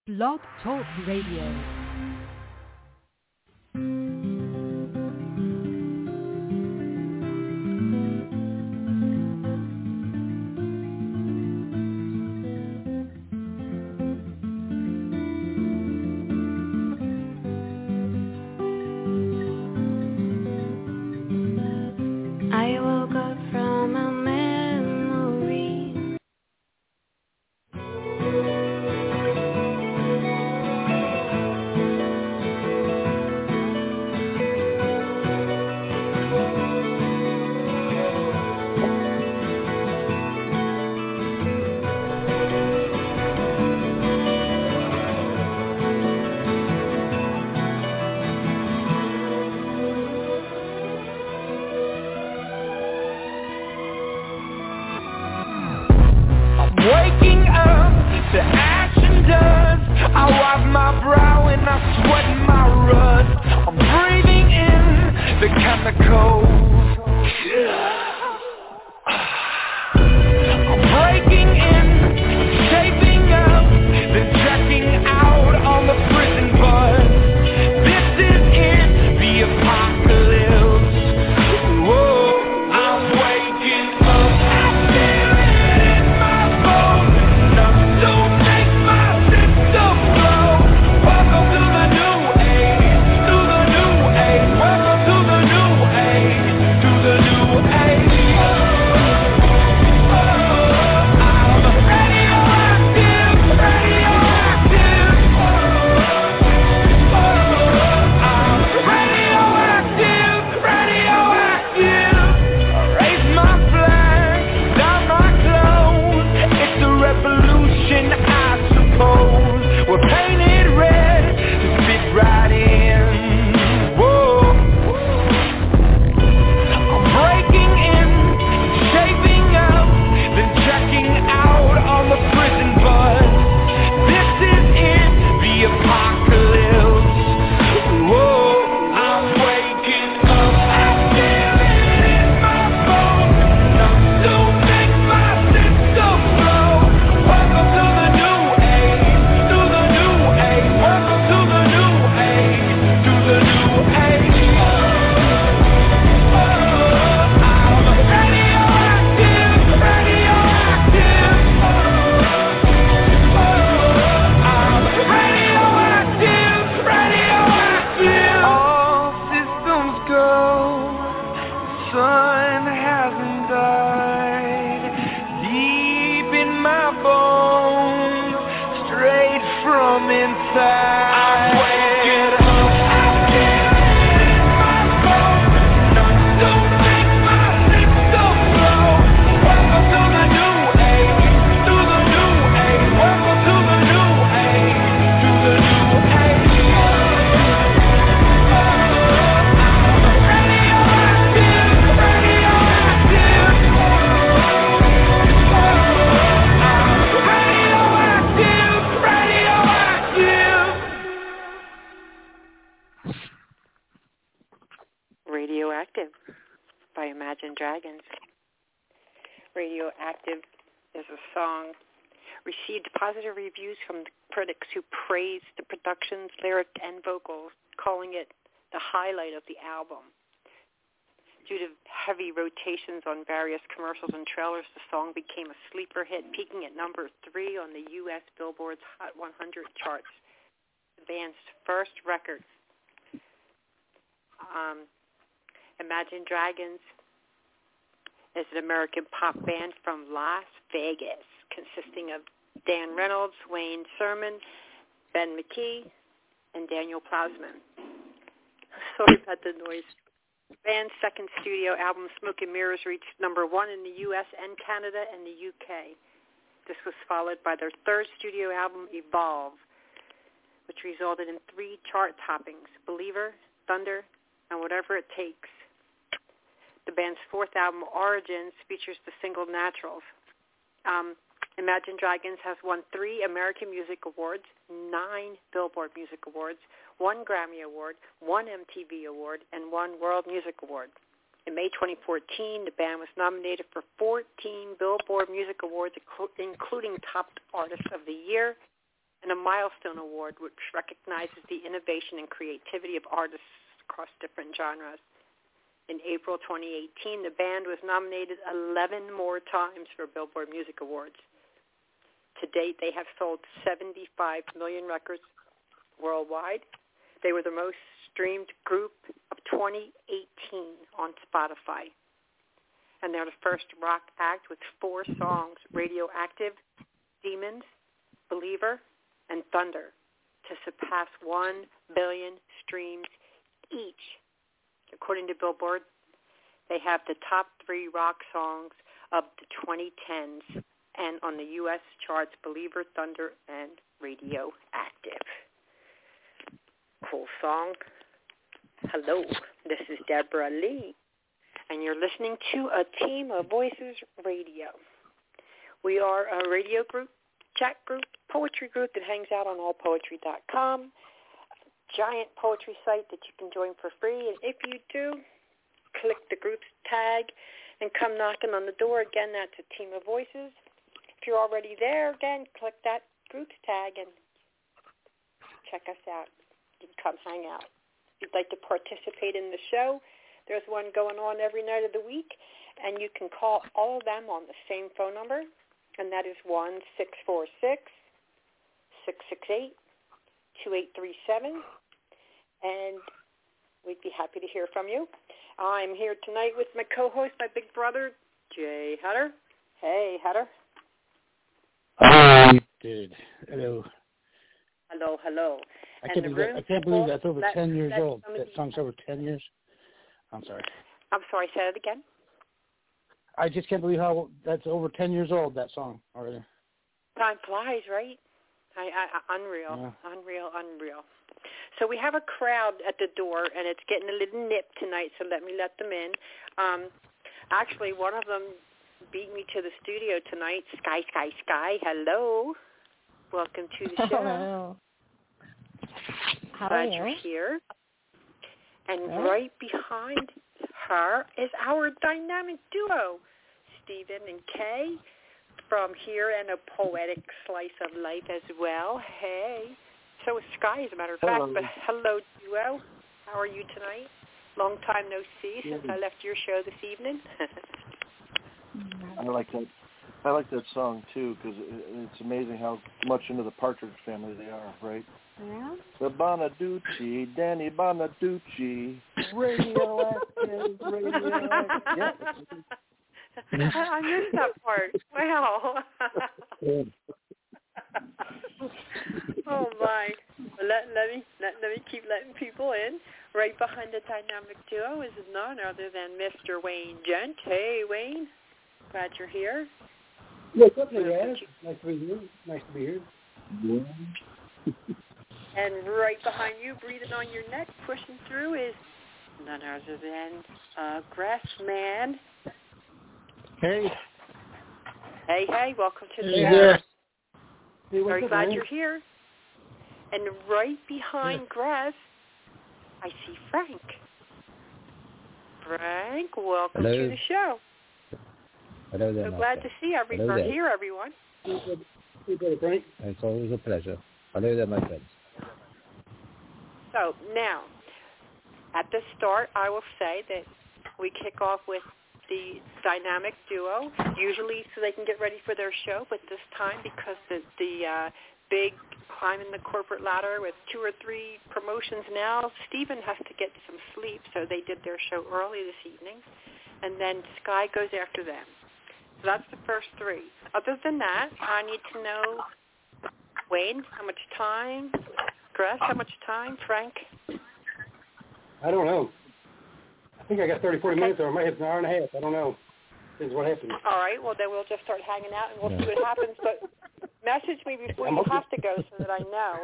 Blog Talk Radio. Radioactive by Imagine Dragons. Radioactive is a song received positive reviews from the critics who praised the production's lyric and vocals, calling it the highlight of the album. Due to heavy rotations on various commercials and trailers, the song became a sleeper hit, peaking at number 3 on the U.S. Billboard's Hot 100 charts. The band's first record. Imagine Dragons is an American pop band from Las Vegas, consisting of Dan Reynolds, Wayne Sermon, Ben McKee, and Daniel Plasman. Sorry about the noise. The band's second studio album, Smoke and Mirrors, reached number 1 in the U.S. and Canada and the U.K. This was followed by their third studio album, Evolve, which resulted in 3 chart toppings, Believer, Thunder, and Whatever It Takes. The band's fourth album, Origins, features the single Naturals. Imagine Dragons has won 3 American Music Awards, 9 Billboard Music Awards, 1 Grammy Award, 1 MTV Award, and 1 World Music Award. In May 2014, the band was nominated for 14 Billboard Music Awards, including Top Artist of the Year and a Milestone Award, which recognizes the innovation and creativity of artists across different genres. In April 2018, the band was nominated 11 more times for Billboard Music Awards. To date, they have sold 75 million records worldwide. They were the most streamed group of 2018 on Spotify. And they're the first rock act with 4 songs, Radioactive, Demons, Believer, and Thunder, to surpass 1 billion streams each. According to Billboard, they have the top 3 rock songs of the 2010s, and on the U.S. charts, Believer, Thunder, and Radioactive. Cool song. Hello, this is Deborah Lee, and you're listening to A Team of Voices Radio. We are a radio group, chat group, poetry group that hangs out on allpoetry.com, a giant poetry site that you can join for free. And if you do, click the group's tag and come knocking on the door. Again, that's A Team of Voices. If you're already there, again, click that group's tag and check us out. You can come hang out. If you'd like to participate in the show, there's one going on every night of the week, and you can call all of them on the same phone number, and that is 1-646-668-2837, and we'd be happy to hear from you. I'm here tonight with my co-host, my big brother, Jay Hutter. Hey, Hutter. Hi, dude. Hello. Hello, hello. I can't believe that's over 10 years old. That song's over 10 years. I'm sorry. I'm sorry, say it again. I just can't believe how that's over 10 years old, that song already. Time flies, right? Unreal, yeah. Unreal. So we have a crowd at the door, and it's getting a little nip tonight, so let me let them in. Actually, one of them beat me to the studio tonight. Sky. Hello. Welcome to the show. Hello. How Glad are you? You're here. And right behind her is our dynamic duo, Stephen and Kay, from here, and a poetic slice of life as well. Hey. So is Sky, as a matter of fact. But hello, duo. How are you tonight? Long time no see since I left your show this evening. I like that song too, because it's amazing how much into the Partridge Family they are, right? Yeah. The Bonaducci, Danny Bonaducci, radioactive. Yeah. I missed that part. Wow. Oh my! Let me keep letting people in. Right behind the dynamic duo is none other than Mr. Wayne Gent. Hey, Wayne. Glad you're here. What's up, guys? Nice to be here. Yeah. And right behind you, breathing on your neck, pushing through, is none other than Grassman. Hey. Hey, welcome to the show. Yeah. Hey, Very up, glad man? you're here. And right behind Grass, I see Frank. Frank, welcome Hello. to the show. Hello there, So my glad friend. to see everyone. Hear everyone. Hey, Frank. It's always a pleasure. Hello there, my friends. So now, at the start, I will say that we kick off with the dynamic duo, usually so they can get ready for their show, but this time because the big climbing the corporate ladder with 2 or 3 promotions now, Stephen has to get some sleep, so they did their show early this evening, and then Sky goes after them. So that's the first 3. Other than that, I need to know, Wayne, how much time? Grass, how much time? Frank? I don't know. I think I got 30, 40 minutes, or I might have an hour and a half. I don't know. This is what happens. All right, well, then we'll just start hanging out, and we'll see what happens. But message me before you have to go so that I know.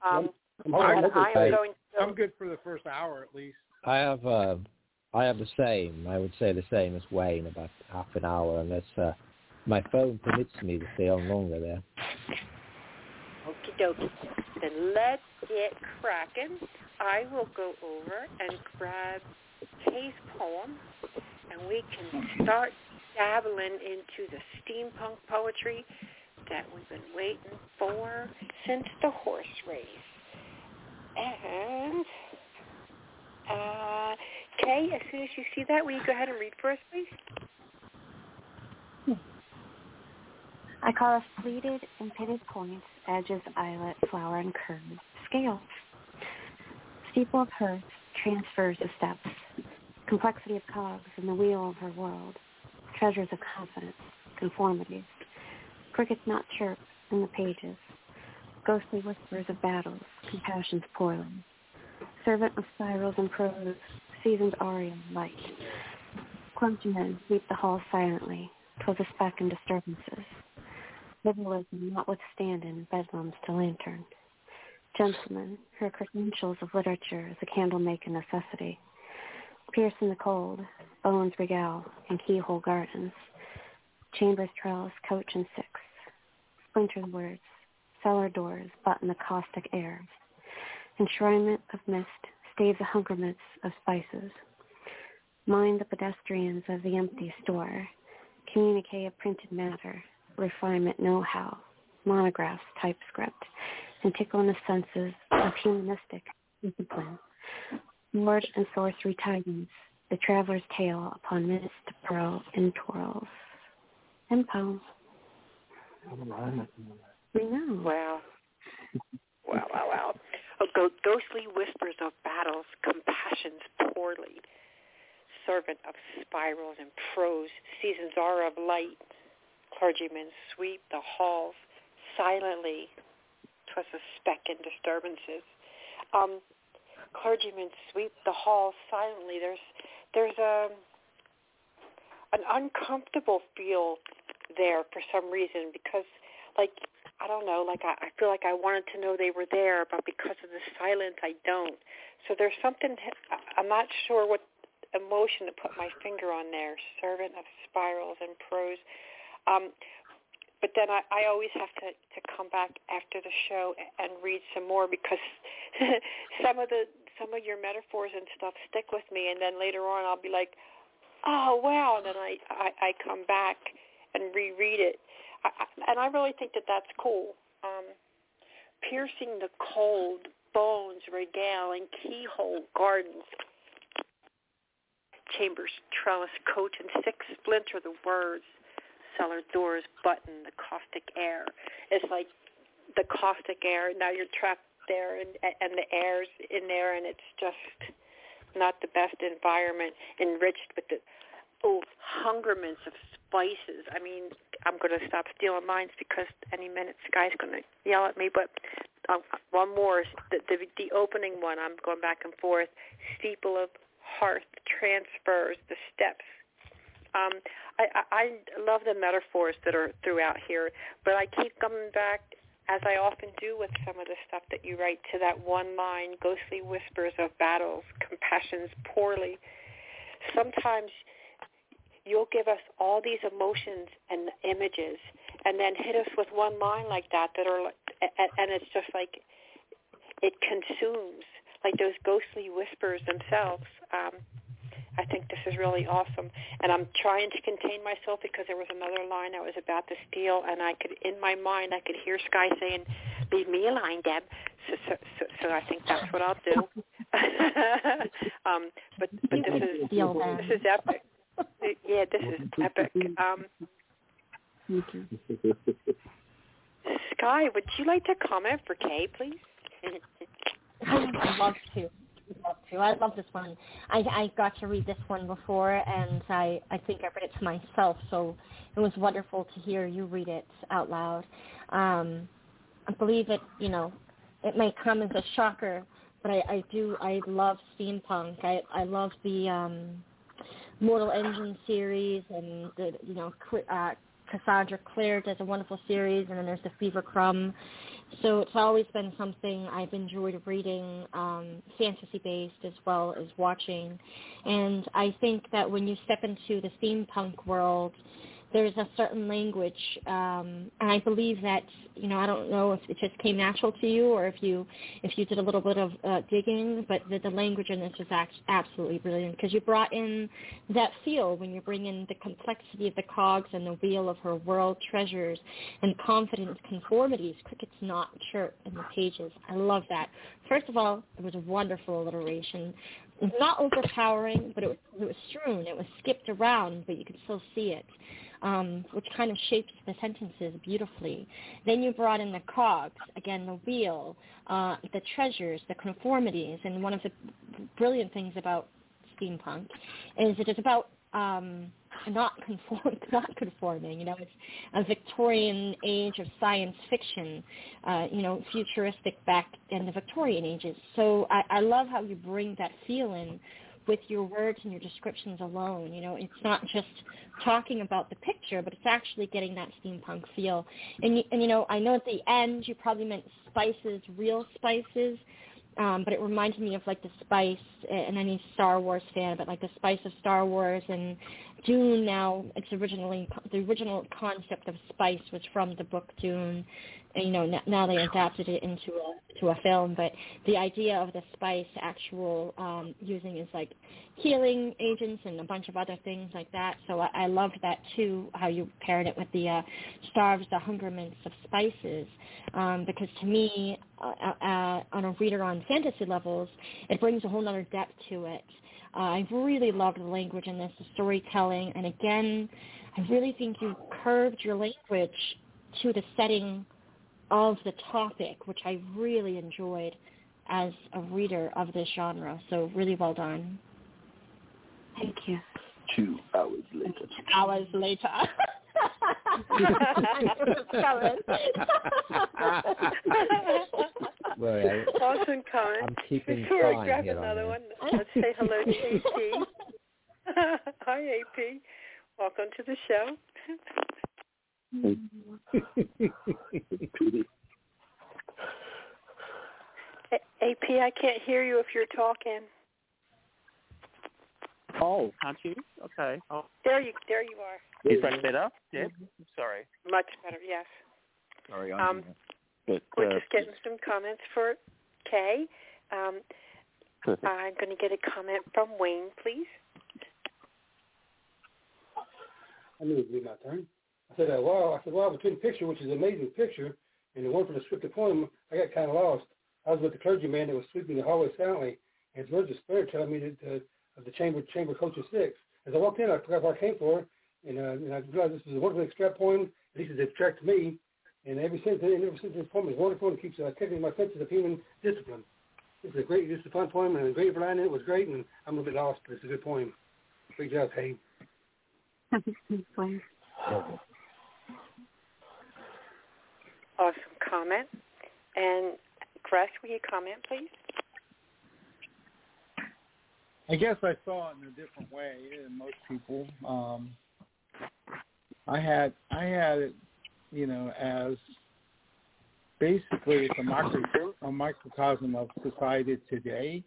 I'm good for the first hour at least. I have the same. I would say the same as Wayne, about half an hour, unless my phone permits me to stay on longer there. Okie dokie. Then let's get cracking. I will go over and grab Kay's poem, and we can start dabbling into the steampunk poetry that we've been waiting for since the horse race. And, Kay, as soon as you see that, will you go ahead and read for us, please? I call us pleated and pitted points, edges, eyelet, flower, and curve, scales. Steeple of hearth, transfers of steps, complexity of cogs in the wheel of her world, treasures of confidence, conformities, crickets not chirp in the pages, ghostly whispers of battles, compassion's poorly, servant of spirals and prose, seasoned aria light. Clergymen sweep the halls silently, 'twas a speck in disturbances. Liberalism notwithstanding bedlams to lantern. Gentlemen, her credentials of literature as a candle make a necessity. Pierce in the cold, bones regale, and keyhole gardens. Chambers trellis, coach and six. Splintered words, cellar doors button the caustic airs. Enshrinement of mist staves the hungerments of spices. Mind the pedestrians of the empty store. Communicate a printed matter. Refinement know-how, monographs, typescript, and tickle in the senses of humanistic discipline. Word and sorcery tidings, the traveler's tale upon mist, pearl, and twirls. And poems. We know. Wow. Wow. Ghostly whispers of battles, compassions poorly. Servant of spirals and prose, seasons are of light. Clergymen sweep the halls silently. 'Twas a speck in disturbances. Clergymen sweep the halls silently. There's an uncomfortable feel there for some reason because, like, I don't know, like I feel like I wanted to know they were there, but because of the silence, I don't. So there's something, I'm not sure what emotion to put my finger on there. Servant of spirals and prose. But then I always have to come back after the show and read some more because some of your metaphors and stuff stick with me, and then later on I'll be like, oh wow, and then I come back and reread it, and I really think that that's cool. Piercing the cold, bones regale, and keyhole gardens. Chambers trellis, coach, and six splinter the words. Cellar doors button the caustic air. It's like the caustic air. Now you're trapped there, and the air's in there, and it's just not the best environment. Enriched with the hungerments of spices. I mean, I'm going to stop stealing mines because any minute Sky's going to yell at me. But one more, the opening one. I'm going back and forth. Steeple of hearth transfers the steps. I love the metaphors that are throughout here, but I keep coming back, as I often do with some of the stuff that you write, to that one line, ghostly whispers of battles, compassions poorly. Sometimes you'll give us all these emotions and images and then hit us with one line like that are, and it's just like it consumes, like those ghostly whispers themselves. I think this is really awesome, and I'm trying to contain myself because there was another line I was about to steal, and in my mind, I could hear Sky saying, "Leave me a line, Deb." So I think that's what I'll do. But this is epic. Yeah, this is epic. Sky, would you like to comment for Kay, please? I'd love to. I love this one. I got to read this one before, and I think I read it to myself, so it was wonderful to hear you read it out loud. I believe it may come as a shocker, but I love steampunk. I love the Mortal Engine series, and Cassandra Clare does a wonderful series, and then there's the Fever Crumb. So it's always been something I've enjoyed reading, fantasy-based as well as watching. And I think that when you step into the steampunk world, there's a certain language, and I believe that, I don't know if it just came natural to you or if you did a little bit of digging, but the language in this was absolutely brilliant because you brought in that feel when you bring in the complexity of the cogs and the wheel of her world treasures and confident conformities. Crickets not chirp in the pages. I love that. First of all, it was a wonderful alliteration. It was not overpowering, but it was strewn. It was skipped around, but you could still see it, which kind of shapes the sentences beautifully. Then you brought in the cogs, again, the wheel, the treasures, the conformities, and one of the brilliant things about steampunk is it is about not conforming. It's a Victorian age of science fiction, futuristic back in the Victorian ages. So I love how you bring that feel in with your words and your descriptions alone. It's not just talking about the picture, but it's actually getting that steampunk feel. And I know at the end you probably meant spices, real spices, but it reminded me of like the spice, and any Star Wars fan, but like the spice of Star Wars and Dune. Now, the original concept of spice was from the book Dune, and now they adapted it into a film. But the idea of the spice actual using is like healing agents and a bunch of other things like that. So I loved that too, how you paired it with the starves, the hungerments of spices, because to me, on a reader on fantasy levels, it brings a whole other depth to it. I really loved the language in this, the storytelling, and again, I really think you curved your language to the setting of the topic, which I really enjoyed as a reader of this genre. So really well done. Thank you. 2 hours later. 2 hours later. Well, awesome comment. I'm keeping Before fine I grab here another on one, let's say hello to AP. Hi, AP. Welcome to the show. AP, I can't hear you if you're talking. Oh, can't you? Okay. Oh. There you are. Is that better? Deb? Sorry. Much better, yes. Sorry, we're just getting some comments for Kay. I'm going to get a comment from Wayne, please. I knew it would be my turn. I said, wow, between the picture, which is an amazing picture, and the one for the scripted poem, I got kind of lost. I was with the clergyman that was sweeping the hallway silently, and his words of spirit telling me that of the chamber coach of 6. As I walked in, I forgot what I came for, and I realized this was a wonderfully extract poem. At least it attracted me, and ever since this poem is wonderful and keeps tickling my senses of human discipline. This is a fun poem, and the great line in it was great, and I'm a little bit lost, but it's a good poem. Great job, Kay. Awesome comment. And Chris, will you comment, please? I guess I saw it in a different way than most people. I had it, as basically it's a microcosm of society today.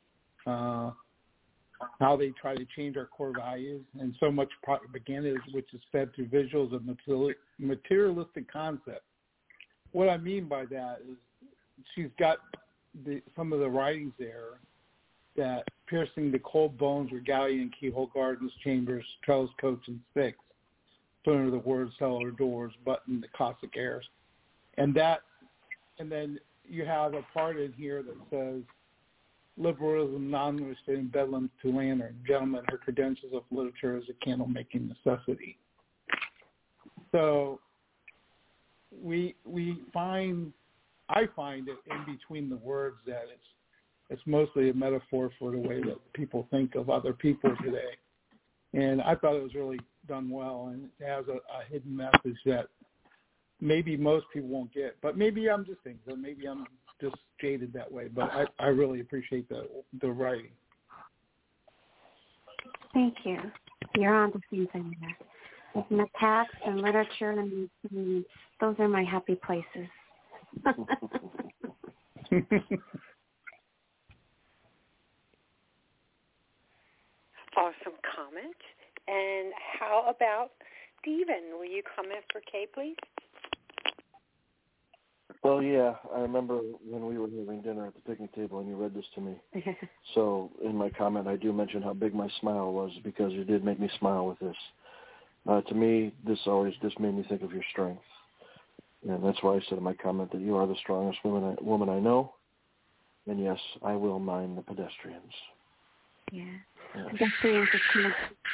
How they try to change our core values, and so much propaganda which is fed through visuals of materialistic concepts. What I mean by that is she's got some of the writings there that piercing the cold bones, regalia and keyhole gardens, chambers, trellis coats and sticks, put under the words cellar doors, button the Cossack airs. And then you have a part in here that says liberalism, non-understanding bedlam to lantern, gentlemen, her credentials of literature as a candle-making necessity. So I find it in between the words that it's mostly a metaphor for the way that people think of other people today. And I thought it was really done well, and it has a hidden message that maybe most people won't get. But maybe I'm just thinking, maybe I'm just jaded that way. But I really appreciate the writing. Thank you. You're on to something there. And the text and literature, and those are my happy places. Awesome comment. And how about Stephen, will you comment for Kay, please? Well, yeah, I remember when we were having dinner at the picnic table and you read this to me. So in my comment, I do mention how big my smile was because you did make me smile with this. To me, this always just made me think of your strength. And that's why I said in my comment that you are the strongest woman I know. And yes, I will mind the pedestrians. Yeah. Pedestrians is cool.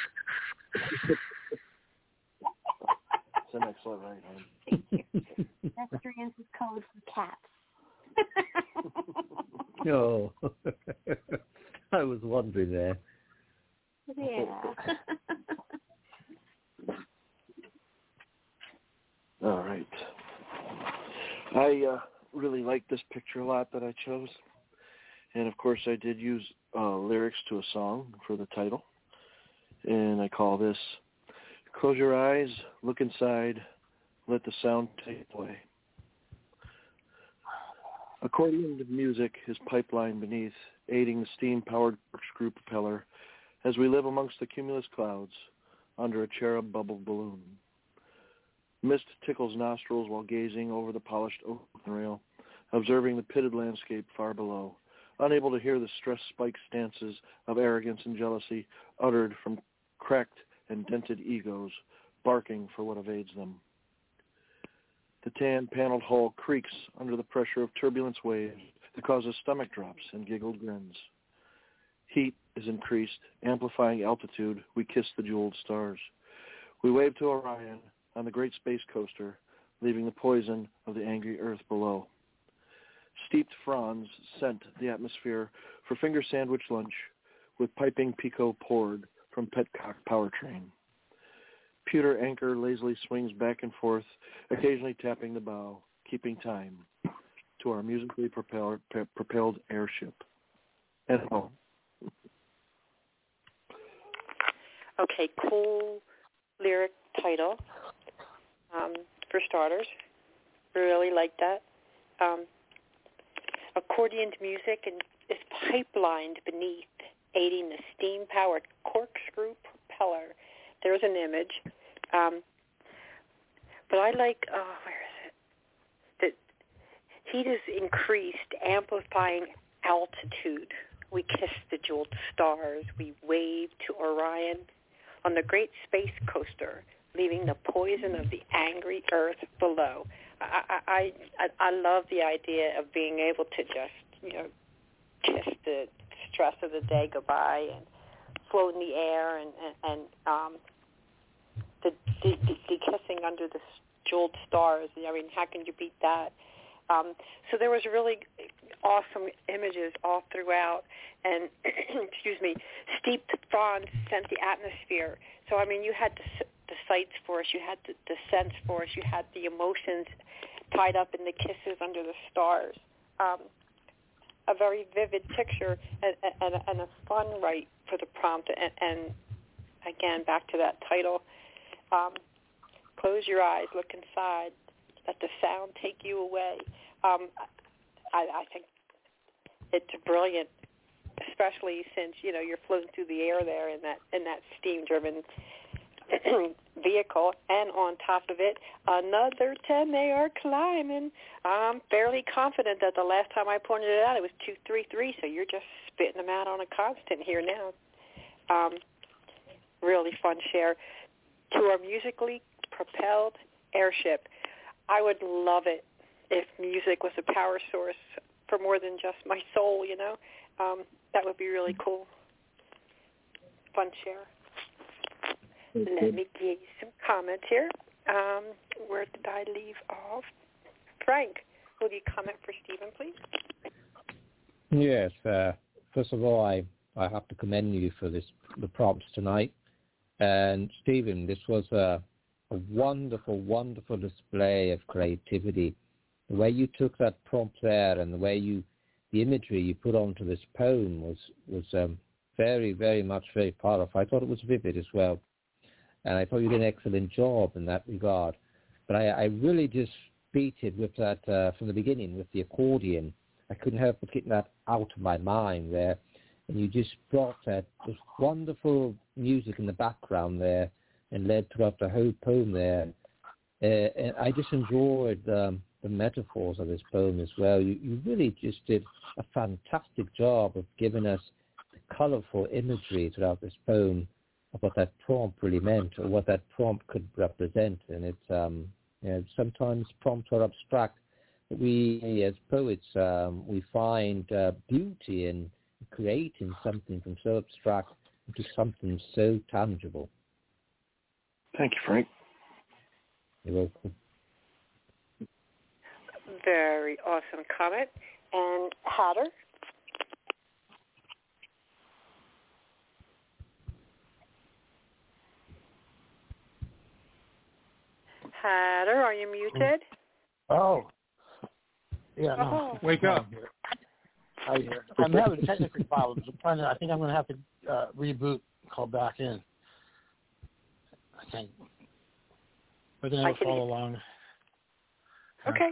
That's an excellent right, hon. Thank you. Pedestrians is code for cats. Oh, I was wondering there. Yeah. All right. I really like this picture a lot that I chose. And, of course, I did use lyrics to a song for the title. And I call this, Close Your Eyes, Look Inside, Let the Sound Take Away. Accordion music is pipeline beneath, aiding the steam-powered corkscrew propeller as we live amongst the cumulus clouds under a cherub bubble balloon. Mist tickles nostrils while gazing over the polished open rail, observing the pitted landscape far below, unable to hear the stress-spiked stances of arrogance and jealousy uttered from cracked and dented egos, barking for what evades them. The tan-paneled hull creaks under the pressure of turbulence waves that causes stomach drops and giggled grins. Heat is increased, amplifying altitude. We kiss the jeweled stars. We wave to Orion on the great space coaster, leaving the poison of the angry Earth below. Steeped fronds scent the atmosphere for finger sandwich lunch, with piping pico poured from Petcock powertrain. Pewter anchor lazily swings back and forth, occasionally tapping the bow, keeping time to our musically propelled airship. And home. Okay, cool lyric title. For starters, really like that. Accordioned music and is pipelined beneath, aiding the steam-powered corkscrew propeller. There's an image. But I like, where is it? That heat is increased, amplifying altitude. We kiss the jeweled stars. We wave to Orion on the great space coaster, leaving the poison of the angry Earth below. I love the idea of being able to just, kiss the stress of the day goodbye and float in the air and the kissing under the jeweled stars. I mean, how can you beat that? So there was really awesome images all throughout, and excuse me, steeped fronds sent the atmosphere. So I mean, you had the sights for us, you had the sense for us, you had the emotions tied up in the kisses under the stars. A very vivid picture and a fun write for the prompt. And again, back to that title. Close your eyes, look inside, let the sound take you away. I think it's brilliant, especially since you're floating through the air there in that steam-driven vehicle, and on top of it, another 10 they are climbing. I'm fairly confident that the last time I pointed it out, it was 233. So you're just spitting them out on a constant here now. Really fun share. To our musically propelled airship. I would love it if music was a power source for more than just my soul, that would be really cool. Fun share. Let me give you some comments here. Where did I leave off? Frank, will you comment for Stephen, please? Yes. First of all, I have to commend you for the prompts tonight. And Stephen, this was a wonderful, wonderful display of creativity. The way you took that prompt there and the imagery you put onto this poem was very, very much very powerful. I thought it was vivid as well. And I thought you did an excellent job in that regard. But I really just beat it with that from the beginning with the accordion. I couldn't help but getting that out of my mind there. And you just brought that just wonderful music in the background there and led throughout the whole poem there. And I just enjoyed the metaphors of this poem as well. You really just did a fantastic job of giving us the colorful imagery throughout this poem of what that prompt really meant or what that prompt could represent. And it's sometimes prompts are abstract, but we as poets, we find beauty in creating something from so abstract into something so tangible. Thank you, Frank. You're welcome. Very awesome comment. And Hatter? Hatter, are you muted? Oh. Yeah, no. Wake up. I'm having technical problems. I think I'm going to have to reboot, call back in. I think. But then I'll follow along. Okay.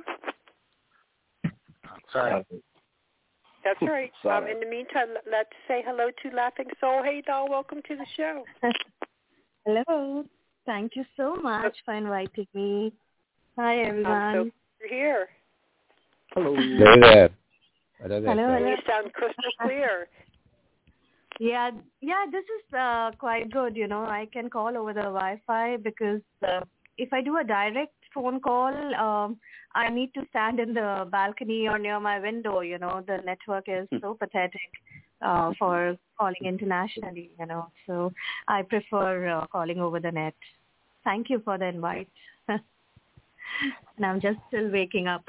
Sorry. That's right. In the meantime, let's say hello to Laughing Soul. Hey, doll, welcome to the show. Hello. Thank you so much for inviting me. Hi, everyone. You're here. Hello. Hello there. Hello. You sound crystal clear. Yeah, this is quite good. I can call over the Wi-Fi because if I do a direct phone call, I need to stand in the balcony or near my window. The network is so pathetic for calling internationally. So I prefer calling over the net. Thank you for the invite. And I'm just still waking up.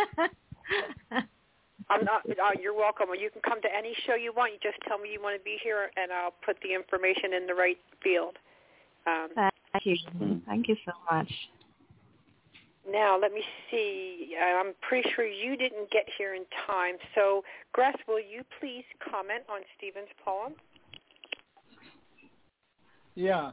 You're welcome. You can come to any show you want. You just tell me you want to be here, and I'll put the information in the right field. Thank you. Thank you so much. Now, let me see. I'm pretty sure you didn't get here in time. So, Grass, will you please comment on Stephen's poem? Yeah,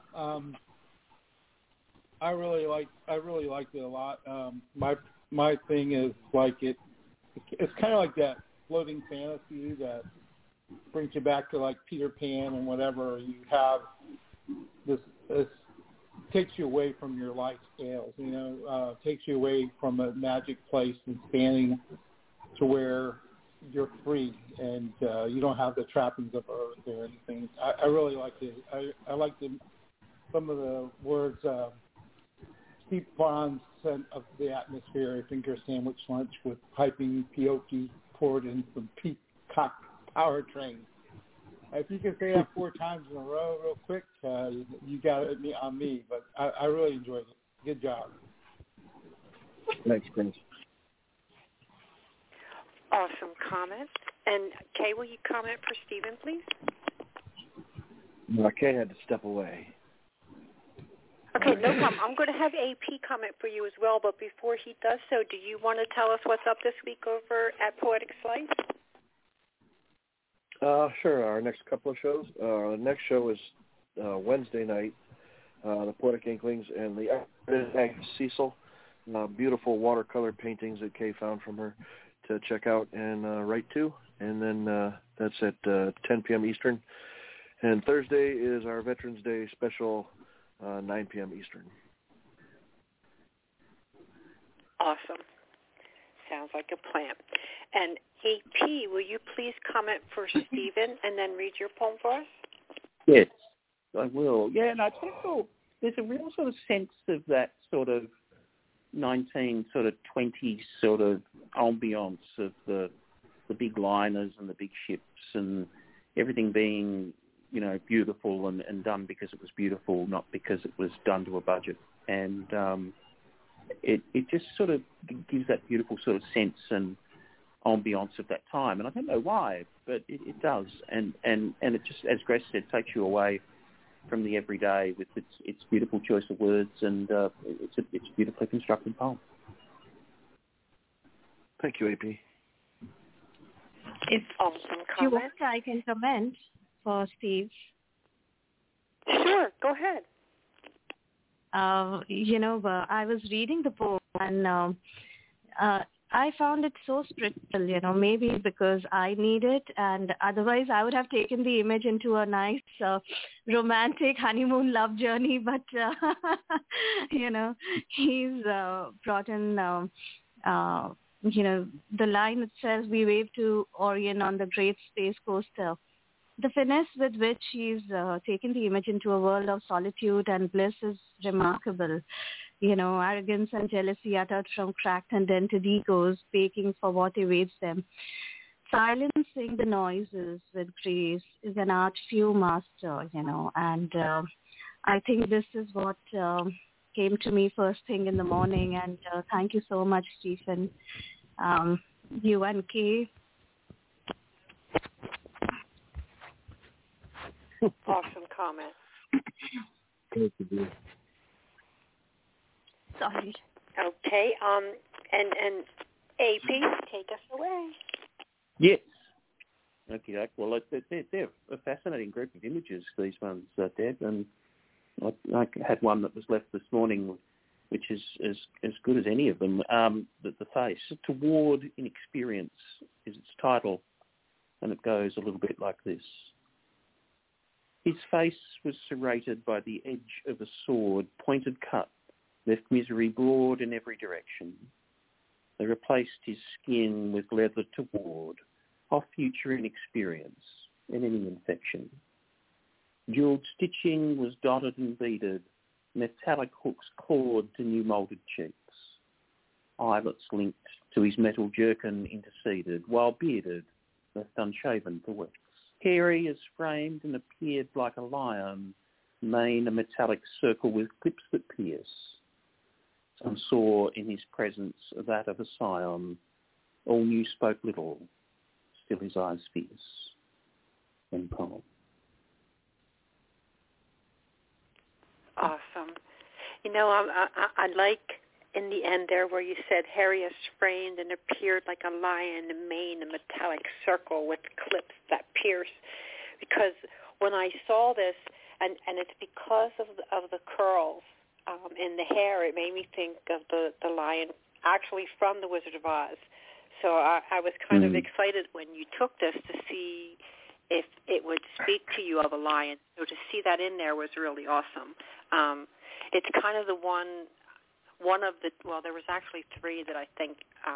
I really liked it a lot. My thing is it's kind of like that floating fantasy that brings you back to like Peter Pan and whatever. You have this takes you away from your life scales, takes you away from a magic place and standing to where you're free and you don't have the trappings of earth or anything. I really liked it. I liked some of the words. Steve Vaughan's scent of the atmosphere, a finger sandwich lunch with piping peyote poured in from Peacock powertrain. If you can say that 4 times in a row real quick, you got it on me. But I really enjoyed it. Good job. Thanks, Prince. Awesome comment. And Kay, will you comment for Stephen, please? No, Kay had to step away. Okay, no problem. I'm going to have AP comment for you as well, but before he does so, do you want to tell us what's up this week over at Poetic Slice? Sure. Our next couple of shows. The next show is Wednesday night, the Poetic Inklings and the Agnes Cecil. Beautiful watercolor paintings that Kay found from her to check out and write to. And then that's at 10 p.m. Eastern. And Thursday is our Veterans Day special, 9 p.m. Eastern. Awesome. Sounds like a plan. And AP, will you please comment for Stephen and then read your poem for us? Yes, I will. Yeah, and I think there's a real sort of sense of that sort of 1920s sort of ambiance of the big liners and the big ships and everything being, beautiful and done because it was beautiful, not because it was done to a budget. And it just sort of gives that beautiful sort of sense and ambiance of that time. And I don't know why, but it does. And it just, as Grace said, takes you away from the everyday with its beautiful choice of words, and it's a beautifully constructed poem. Thank you, AP. If you want, I can comment for Steve. Sure, go ahead. I was reading the poem, and I found it so spiritual, maybe because I need it, and otherwise I would have taken the image into a nice romantic honeymoon love journey, but, he's brought in, the line itself, we wave to Orion on the great space coaster. The finesse with which he's taken the image into a world of solitude and bliss is remarkable. Arrogance and jealousy uttered from cracked and dented egos, baking for what awaits them. Silencing the noises with grace is an art few master, and I think this is what came to me first thing in the morning, and thank you so much, Stephen. You and Kay. Awesome comment. Thank you. Sorry. Okay. And AP, take us away. Yes. Okay. Well, they're a fascinating group of images, these ones, Deb. And I had one that was left this morning, which is as good as any of them. The face, Toward Inexperience, is its title, and it goes a little bit like this. His face was serrated by the edge of a sword, pointed cut, left misery broad in every direction. They replaced his skin with leather toward, off future inexperience in any infection. Jewelled stitching was dotted and beaded, metallic hooks clawed to new moulded cheeks. Eyelets linked to his metal jerkin interceded, while bearded, left unshaven for weeks. Hairy as framed and appeared like a lion, mane a metallic circle with clips that pierce. Some saw in his presence that of a scion. All knew spoke little, still his eyes fierce. End poem. Awesome. I like in the end there where you said hairy as framed and appeared like a lion, a mane, a metallic circle with clips that pierce. Because when I saw this, and it's because of the curls in the hair, it made me think of the lion actually from The Wizard of Oz. So I was kind of excited when you took this to see if it would speak to you of a lion. So to see that in there was really awesome. It's kind of the one of the, well, there was actually three that I think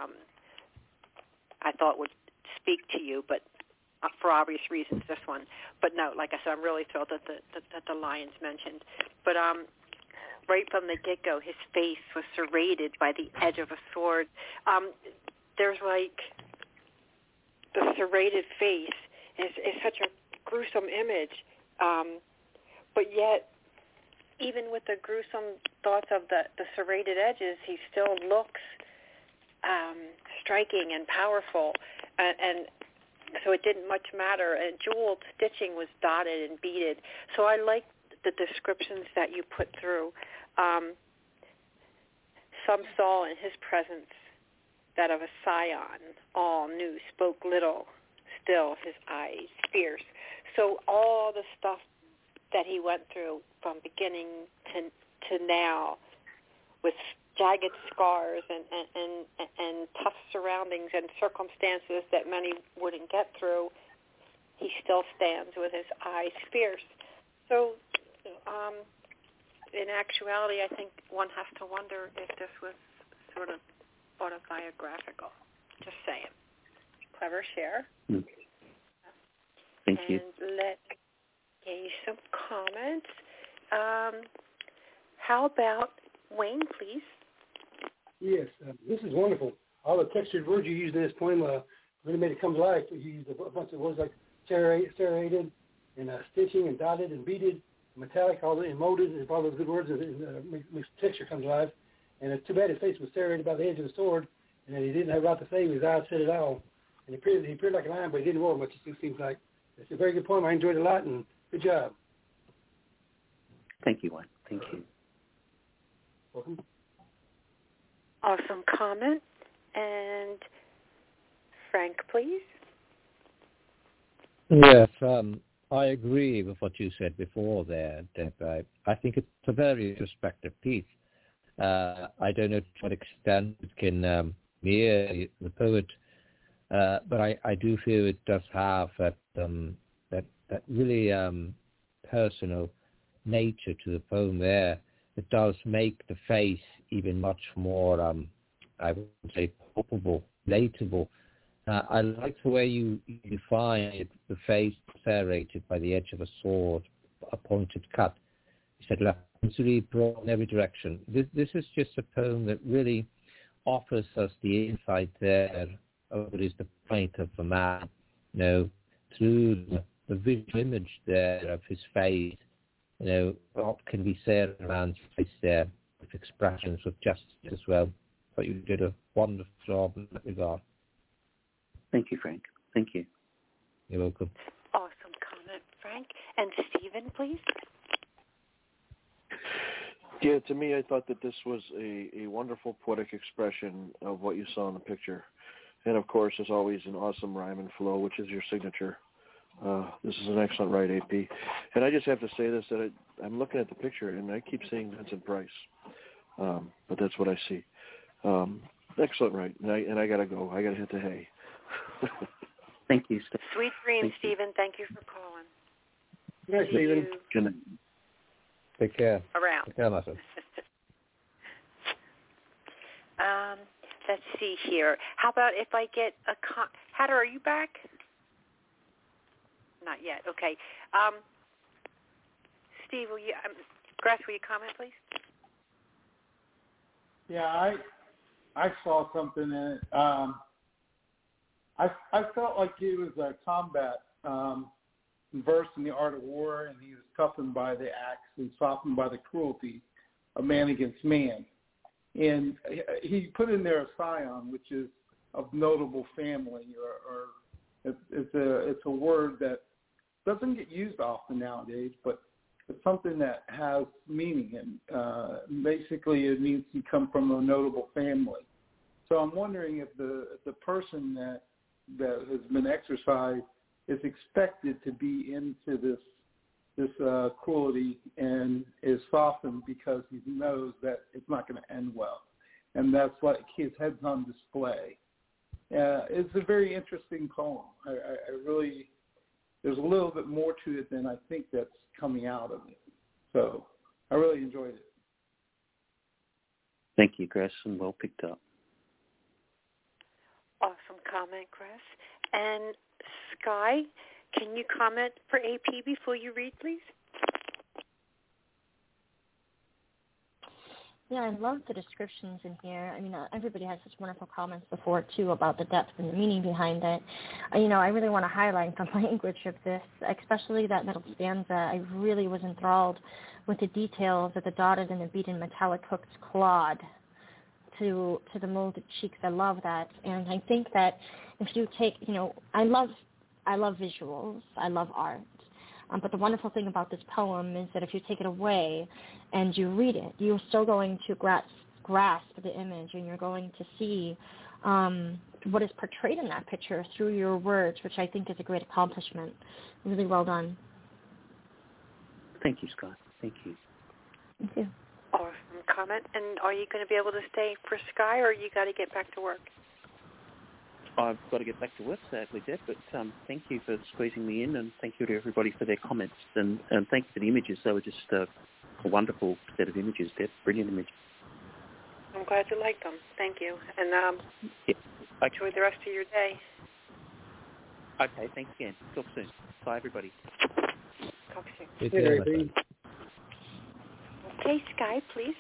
I thought would speak to you, but for obvious reasons, this one. But no, like I said, I'm really thrilled that the lion's mentioned. But right from the get-go, his face was serrated by the edge of a sword. There's like the serrated face is such a gruesome image, but yet even with the gruesome thoughts of the serrated edges, he still looks striking and powerful, and so it didn't much matter. And jeweled stitching was dotted and beaded, so I like the descriptions that you put through. Some saw in his presence that of a scion, all knew, spoke little, still his eyes fierce. So all the stuff that he went through from beginning to now, with jagged scars and tough surroundings and circumstances that many wouldn't get through, he still stands with his eyes fierce. So in actuality, I think one has to wonder if this was sort of autobiographical. Just saying. Clever share. Thank you. And let's get some comments. How about Wayne, please? Yes, this is wonderful. All the textured words you used in this poem really made it come to life. You used a bunch of words like serrated and stitching and dotted and beaded, metallic, all the molded, and all those good words, and makes the texture come to life. And it's too bad his face was serrated by the edge of the sword, and he didn't have a lot to say. His eyes said it all. And he appeared like a lion, but he didn't roar much, it seems like. It's a very good poem. I enjoyed it a lot, and good job. Thank you, Wayne. Thank you. Welcome. Awesome comment. And Frank, please. Yes, I agree with what you said before there, Deb. I think it's a very introspective piece. I don't know to what extent it can Shakespeare, the poet, but I do feel it does have that really personal nature to the poem there. It does make the face even much more, I would say, palpable, relatable. I like the way you define it, the face serrated by the edge of a sword, a pointed cut. You said laterally broad in every direction. This is just a poem that really offers us the insight there of what is the point of a man, through the visual image there of his face, what can be said around his face there with expressions of justice as well. But you did a wonderful job in that regard. Thank you, Frank. Thank you. You're welcome. Awesome comment, Frank. And Stephen, please. Yeah, to me, I thought that this was a wonderful poetic expression of what you saw in the picture. And, of course, as always, an awesome rhyme and flow, which is your signature. This is an excellent write, AP. And I just have to say this, that I'm looking at the picture, and I keep seeing Vincent Price. But that's what I see. Excellent write. And I got to go. I got to hit the hay. Thank you, Stephen. Sweet dreams, Stephen. Thank you for calling. Good night, Stephen. Good night. Take care. Around. Take care, Martha. Let's see here. How about if I get a Hatter, are you back? Not yet. Okay. Steve, Grass, will you comment, please? Yeah, I saw something in it. I felt like it was a combat verse in the art of war, and he was toughened by the axe and softened by the cruelty of man against man. And he put in there a scion, which is of notable family, or it's a word that doesn't get used often nowadays, but it's something that has meaning. And basically, it means you come from a notable family. So I'm wondering if the person that has been exercised is expected to be into this cruelty and is softened because he knows that it's not going to end well. And that's like his head's on display. It's a very interesting poem. I really, there's a little bit more to it than I think that's coming out of it. So I really enjoyed it. Thank you, Grass, and well picked up. Awesome comment, Grass. And Sky, can you comment for AP before you read, please? Yeah, I love the descriptions in here. I mean, everybody has such wonderful comments before, too, about the depth and the meaning behind it. I really want to highlight the language of this, especially that middle stanza. I really was enthralled with the details of the dotted and the beaten metallic hooks clawed to the molded cheeks. I love that. And I think that if you take, I love visuals. I love art. But the wonderful thing about this poem is that if you take it away and you read it, you're still going to grasp the image, and you're going to see what is portrayed in that picture through your words, which I think is a great accomplishment. Really well done. Thank you, Scott. Thank you. Thank you. Awesome comment. And are you going to be able to stay for Sky, or you got to get back to work? I've got to get back to work, sadly, Deb, but thank you for squeezing me in, and thank you to everybody for their comments, and thank you for the images. They were just a wonderful set of images, Deb. Brilliant images. I'm glad you liked them. Thank you. And enjoy the rest of your day. Okay, thanks again. Talk soon. Bye, everybody. Talk soon. Okay, Sky, please.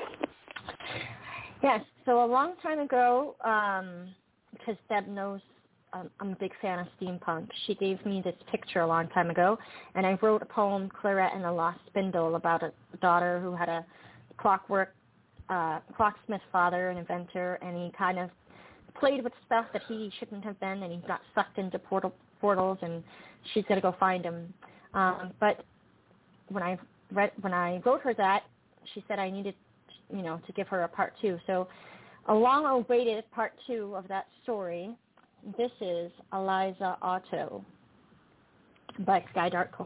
Yes, so a long time ago, because Deb knows I'm a big fan of steampunk, she gave me this picture a long time ago, and I wrote a poem, Claret and the Lost Spindle, about a daughter who had a clocksmith father, an inventor, and he kind of played with stuff that he shouldn't have been, and he got sucked into portals, and she's going to go find him. But when I wrote her that, she said I needed, to give her a part 2. So a long-awaited part 2 of that story. This is Eliza Otto by Sky Darkle.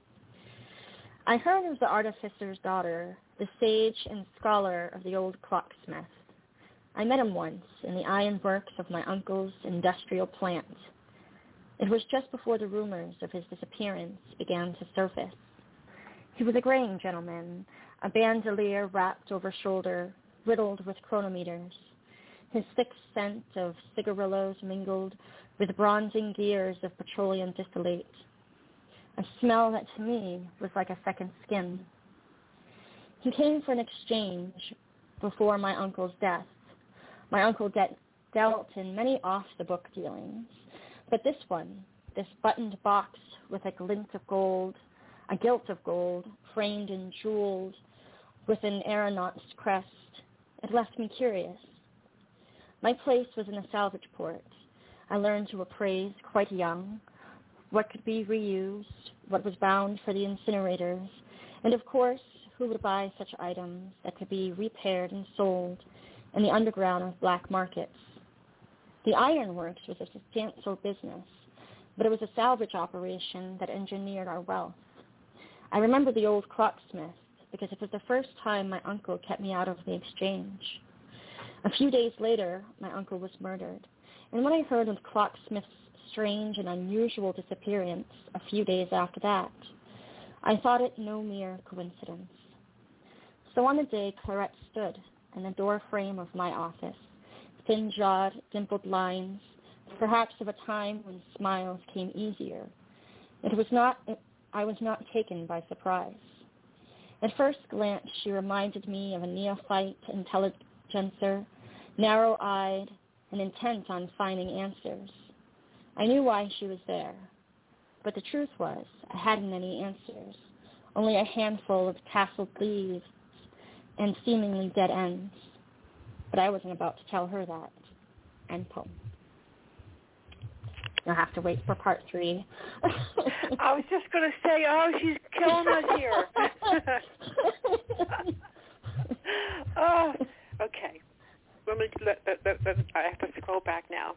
I heard of the artificer's daughter, the sage and scholar of the old clocksmith. I met him once in the ironworks of my uncle's industrial plant. It was just before the rumors of his disappearance began to surface. He was a graying gentleman, a bandolier wrapped over shoulder, riddled with chronometers. His thick scent of cigarillos mingled with bronzing gears of petroleum distillate, a smell that to me was like a second skin. He came for an exchange before my uncle's death. My uncle dealt in many off-the-book dealings, but this one, this buttoned box with a gilt of gold, framed and jeweled with an aeronaut's crest, it left me curious. My place was in a salvage port. I learned to appraise quite young what could be reused, what was bound for the incinerators, and of course, who would buy such items that could be repaired and sold in the underground of black markets. The ironworks was a substantial business, but it was a salvage operation that engineered our wealth. I remember the old clocksmith because it was the first time my uncle kept me out of the exchange. A few days later, my uncle was murdered, and when I heard of the clocksmith's strange and unusual disappearance a few days after that, I thought it no mere coincidence. So on the day Clarette stood in the door frame of my office, thin-jawed, dimpled lines, perhaps of a time when smiles came easier, I was not taken by surprise. At first glance, she reminded me of a neophyte intelligencer, narrow-eyed and intent on finding answers. I knew why she was there, but the truth was I hadn't any answers, only a handful of tasseled leaves and seemingly dead ends. But I wasn't about to tell her that. End poem. You'll have to wait for part 3. I was just going to say, she's killing us here. Oh, okay. I have to scroll back now.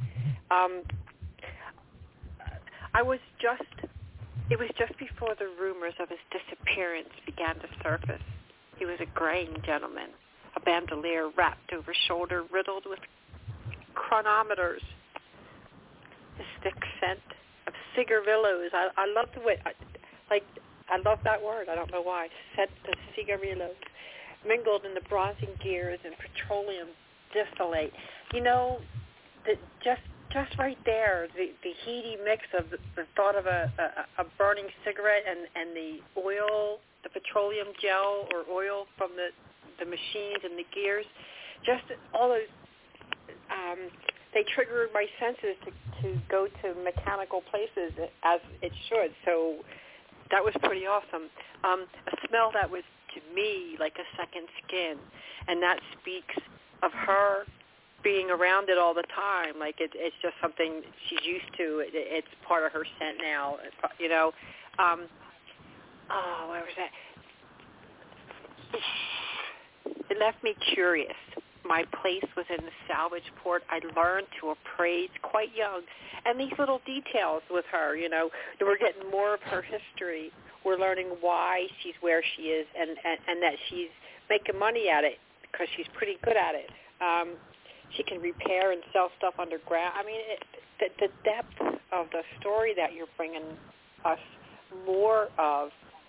It was just before the rumors of his disappearance began to surface. He was a graying gentleman, a bandolier wrapped over shoulder, riddled with chronometers. His thick scent of cigarillos. I love the way, I love that word. I don't know why. Scent of cigarillos, mingled in the bronzing gears and petroleum distillate. You know, just right there, the heady mix of the thought of a burning cigarette and the oil, the petroleum gel or oil from the machines and the gears, just all those, they triggered my senses to go to mechanical places as it should. So that was pretty awesome. A smell that was, to me, like a second skin, and that speaks of her being around it all the time. Like it's just something she's used to. It's part of her scent now, you know. Where was that? It left me curious. My place was in the salvage port. I learned to appraise quite young. And these little details with her, you know, we're getting more of her history. We're learning why she's where she is and that she's making money at it because she's pretty good at it. She can repair and sell stuff underground. I mean, the depth of the story that you're bringing us more of,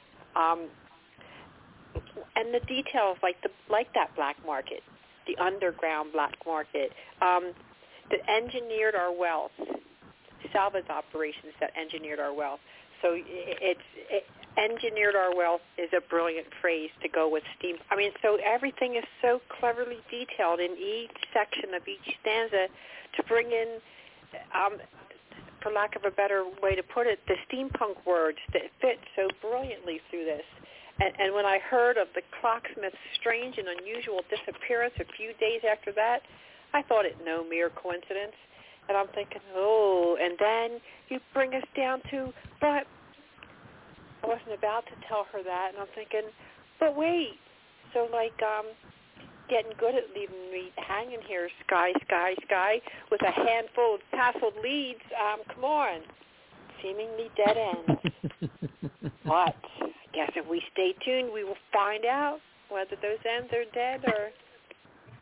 and the details like that black market, the underground black market, that engineered our wealth, salvage operations that engineered our wealth. So it engineered our wealth is a brilliant phrase to go with steam. I mean, so everything is so cleverly detailed in each section of each stanza to bring in, for lack of a better way to put it, the steampunk words that fit so brilliantly through this. And when I heard of the clocksmith's strange and unusual disappearance a few days after that, I thought it no mere coincidence. And I'm thinking, and then you bring us down to, but I wasn't about to tell her that. And I'm thinking, but wait, so like getting good at leaving me hanging here, sky, with a handful of tasseled leads, come on, seemingly dead ends. But I guess if we stay tuned, we will find out whether those ends are dead or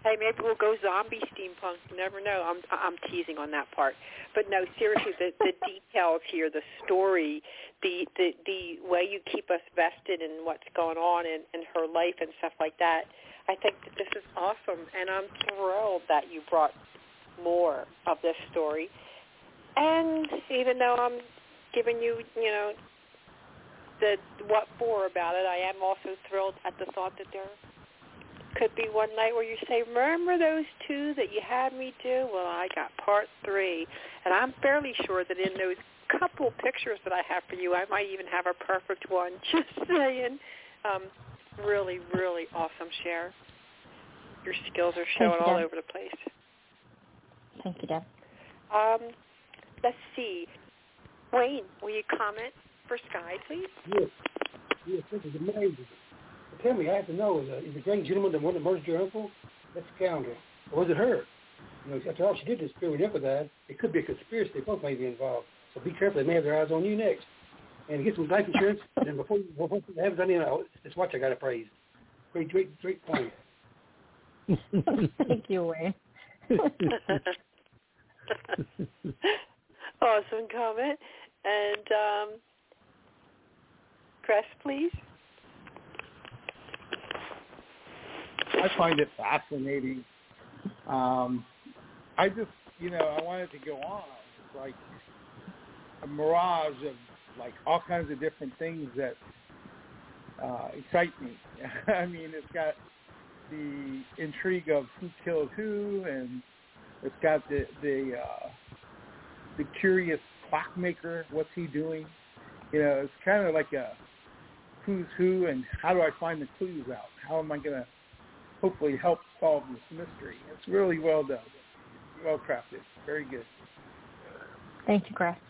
Hey, maybe we'll go zombie steampunk. You never know. I'm teasing on that part, but no, seriously, the details here, the story, the way you keep us vested in what's going on in her life and stuff like that. I think that this is awesome, and I'm thrilled that you brought more of this story. And even though I'm giving you, the what for about it, I am also thrilled at the thought that there could be one night where you say, remember those two that you had me do? Well, I got part 3. And I'm fairly sure that in those couple pictures that I have for you, I might even have a perfect one. Just saying. Really, really awesome share. Your skills are showing all over the place. Thank you, Deb. Let's see. Wayne, will you comment for Sky, please? Yes, this is amazing. Tell me, I have to know, is the great gentleman the one that murdered your uncle? That's a scoundrel. Or was it her? After all she did is fear when your uncle died. It could be a conspiracy. They both may be involved. So be careful. They may have their eyes on you next. And get some life insurance. And before you have done anything, this watch I got to praise. Great point. Thank you, Wayne. Awesome comment. And Cress, please. I find it fascinating. I just, I wanted to go on. It's like a mirage of like all kinds of different things that excite me. I mean, it's got the intrigue of who killed who, and it's got the curious clockmaker. What's he doing? It's kind of like a who's who, and how do I find the clues out? How am I going to hopefully help solve this mystery? It's really well done, well crafted, very good. Thank you, Chris.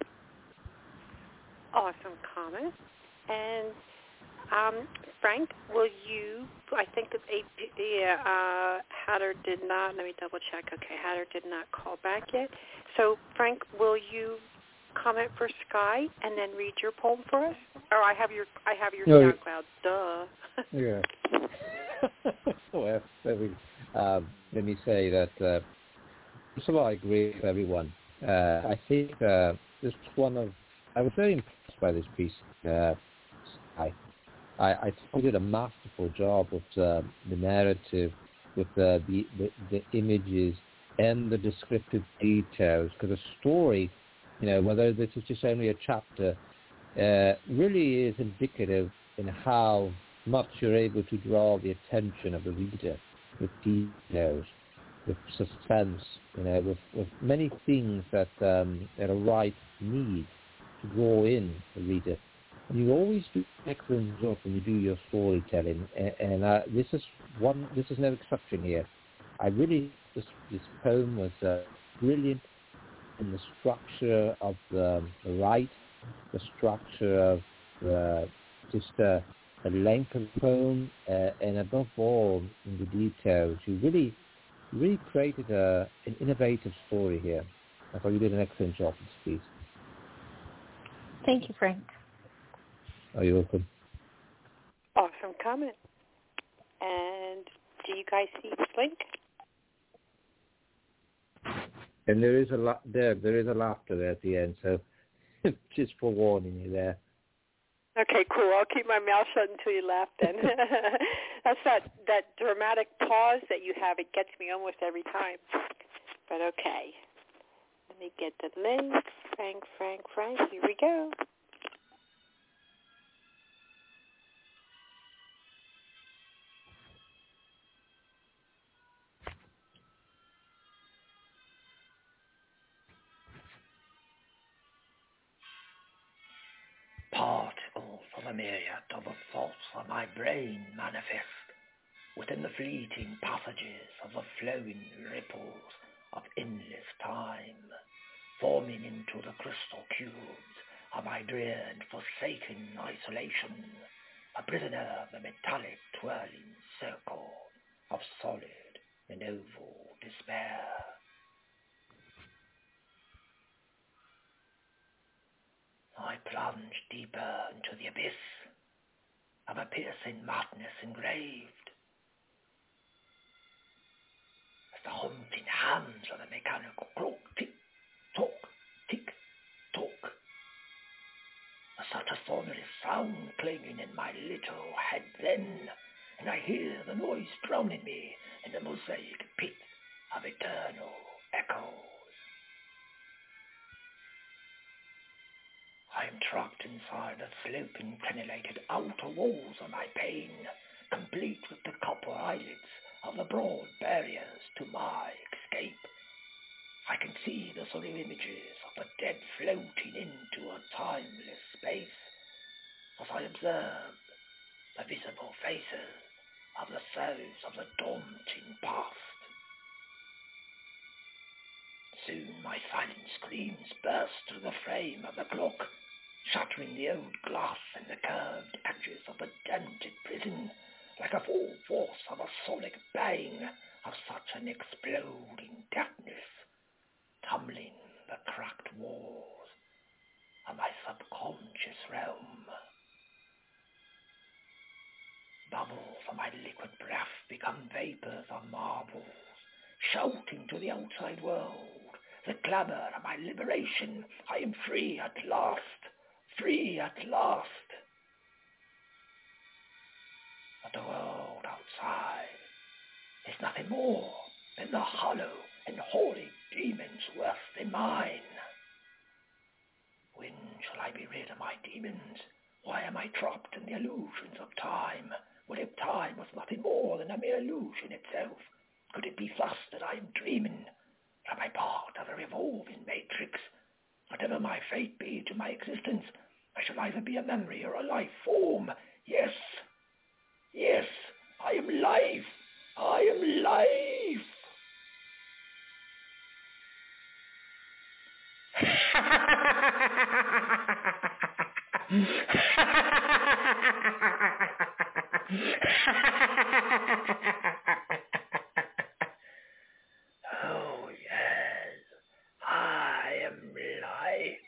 Awesome comment. And Frank, will you? I think that Hatter did not. Let me double check. Okay, Hatter did not call back yet. So Frank, will you comment for Sky and then read your poem for us? Or I have your SoundCloud. Duh. Yeah. Well, let me say that first of all, I agree with everyone. I think this one of I was very impressed by this piece. I thought you did a masterful job with the narrative, with the images and the descriptive details. Because a story, whether this is just only a chapter, really is indicative in how much you're able to draw the attention of the reader with details, with suspense, with many things that a writer needs to draw in the reader. And you always do an excellent job when you do your storytelling, and this is no exception here. I really this poem was brilliant in the structure of the right, the structure of the length of the poem, and above all in the details. You really created an innovative story here. I thought you did an excellent job with this piece. Thank you, Frank. Oh, you're welcome. Awesome comment. And do you guys see this link? And there is a laughter there at the end, so just forewarning you there. Okay, cool. I'll keep my mouth shut until you laugh then. That's that dramatic pause that you have. It gets me almost every time. But okay. Let me get the link. Frank. Here we go. Particles of a myriad of thoughts of my brain manifest within the fleeting passages of the flowing ripples of endless time, forming into the crystal cubes of my drear and forsaken isolation, a prisoner of the metallic twirling circle of solid and oval despair. I plunge deeper into the abyss of a piercing madness engraved. the haunting hands of the mechanical clock. Tick-tock, tick-tock. Such a sonorous sound clanging in my little head then, and I hear the noise drowning me in the mosaic pit of eternal echoes. I am trapped inside the sloping, crenellated outer walls of my pain, complete with the copper eyelids of the broad barriers to my escape. I can see the surreal images of the dead floating into a timeless space as I observe the visible faces of the souls of the daunting past. Soon my silent screams burst through the frame of the clock, shattering the old glass and the curved edges of the dented prison like a full force of a sonic bang of such an exploding deafness, tumbling the cracked walls of my subconscious realm. Bubbles of my liquid breath become vapors of marbles, shouting to the outside world the clamor of my liberation. I am free at last, free at last. But the world outside is nothing more than the hollow and holy demons worse than mine. When shall I be rid of my demons? Why am I trapped in the illusions of time? What if time was nothing more than a mere illusion itself? Could it be thus that I am dreaming? Am I part of a revolving matrix? Whatever my fate be to my existence, I shall either be a memory or a life form. Yes, yes, I am life. I am life. Oh yes, I am life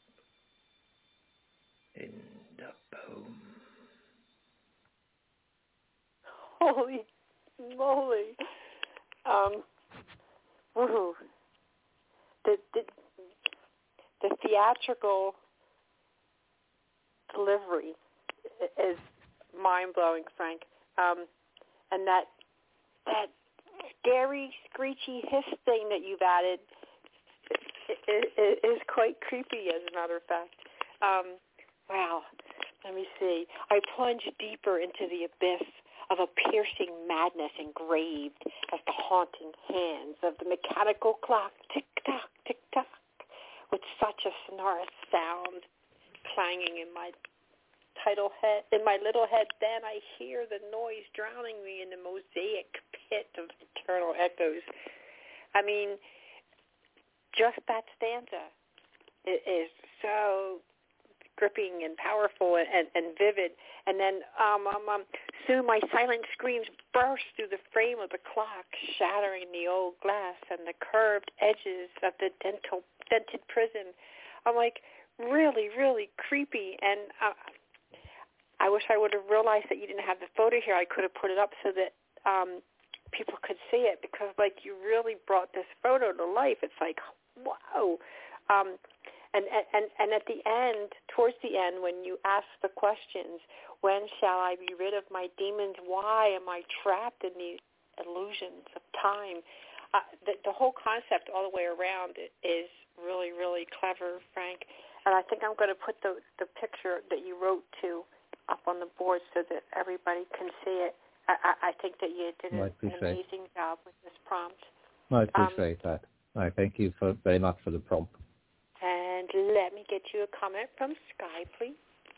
in the poem. Holy moly! Woohoo! The theatrical delivery is mind-blowing, Frank. And that scary, screechy hiss thing that you've added is quite creepy, as a matter of fact. Wow. Let me see. I plunge deeper into the abyss of a piercing madness engraved as the haunting hands of the mechanical clock tick-tock, tick-tock, with such a sonorous sound clanging in my little head. Then I hear the noise drowning me in the mosaic pit of eternal echoes. I mean, just that stanza is so gripping and powerful and vivid. And then soon my silent screams burst through the frame of the clock, shattering the old glass and the curved edges of the dented prison. I'm like, really, really creepy. And I wish I would have realized that you didn't have the photo here. I could have put it up so that people could see it, because, like, you really brought this photo to life. It's like, wow. And at the end, towards the end, when you ask the questions, when shall I be rid of my demons? Why am I trapped in these illusions of time? The whole concept all the way around is really, really clever, Frank. And I think I'm going to put the picture that you wrote to up on the board so that everybody can see it. I think that you did an amazing job with this prompt. I appreciate that. I thank you very much for the prompt. And let me get you a comment from Sky, please.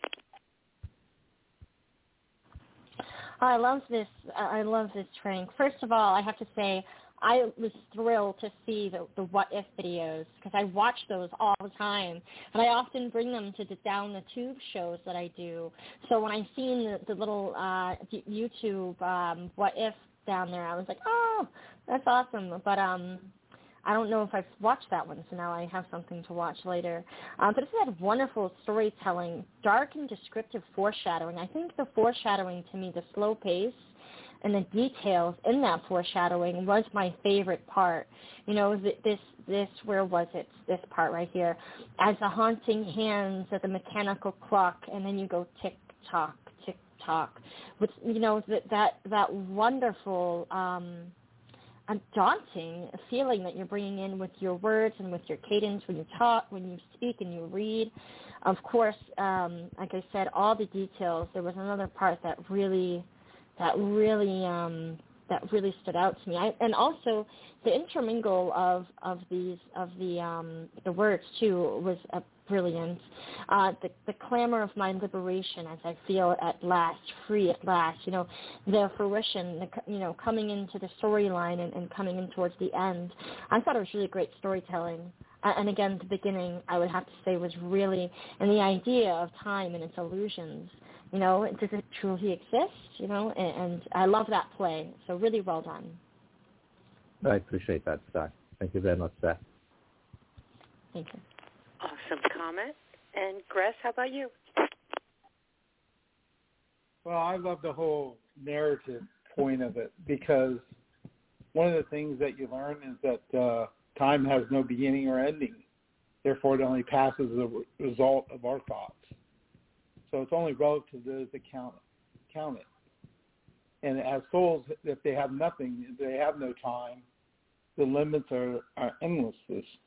I love this, Frank. First of all, I have to say, I was thrilled to see the What If videos, because I watch those all the time, and I often bring them to the Down the Tube shows that I do. So when I seen the little YouTube What If down there, I was like, oh, that's awesome. But I don't know if I've watched that one, so now I have something to watch later. But it's had wonderful storytelling, dark and descriptive foreshadowing. I think the foreshadowing, to me, the slow pace the details in that foreshadowing was my favorite part. This where was it? This part right here. As the haunting hands of the mechanical clock, and then you go tick tock, tick tock, with that wonderful, daunting feeling that you're bringing in with your words and with your cadence when you talk, when you speak and you read. Of course, like I said, all the details. There was another part that really stood out to me. And also the intermingle of the words too was brilliant. The clamor of my liberation as I feel at last, free at last. The fruition, coming into the storyline and coming in towards the end. I thought it was really great storytelling. And again, the beginning, I would have to say, was really, and the idea of time and its illusions. Does it truly exist? And I love that play. So really well done. I appreciate that, Star. Thank you very much, Star. Thank you. Awesome comment. And Gress, how about you? Well, I love the whole narrative point of it, because one of the things that you learn is that time has no beginning or ending. Therefore, it only passes as a result of our thoughts. So it's only relative to those that count it. And as souls, if they have nothing, if they have no time, the limits are endless.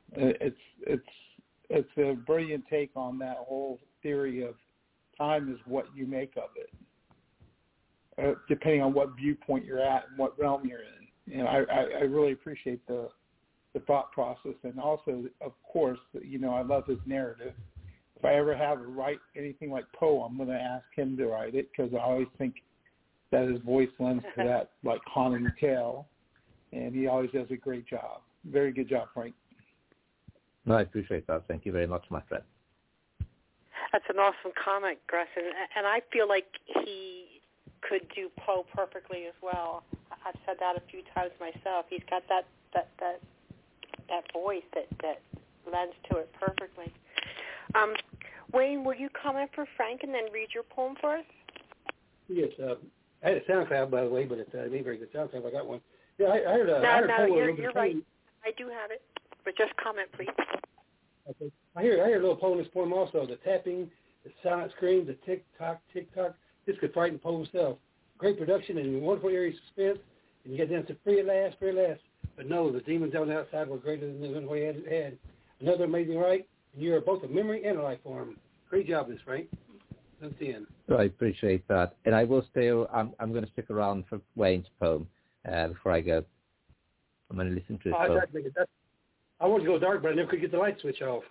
It's a brilliant take on that whole theory of time is what you make of it, depending on what viewpoint you're at and what realm you're in. And I really appreciate the thought process. And also, of course, I love his narrative. If I ever have to write anything like Poe, I'm going to ask him to write it, because I always think that his voice lends to that, like, haunting tale, and he always does a great job. Very good job, Frank. No, I appreciate that. Thank you very much, my friend. That's an awesome comment, Gress, and I feel like he could do Poe perfectly as well. I've said that a few times myself. He's got that voice that lends to it perfectly. Wayne, will you comment for Frank and then read your poem for us? Yes, I had a SoundCloud, by the way, but it ain't very good SoundCloud. I got one. Yeah, I heard you're right. I do have it, but just comment, please. Okay. I hear a little poem in this poem also. The tapping, the silent scream, the tick-tock, tick-tock. This could frighten Poe himself. Great production and wonderful eerie suspense. And you get down to free at last. But no, the demons on the outside were greater than the one we had. Another amazing write. And you're both a memory and a life form. Great job, Miss Frank. That's the end. I appreciate that. And I will stay, I'm going to stick around for Wayne's poem before I go. I'm going to listen to his poem. I wanted to go dark, but I never could get the light switch off.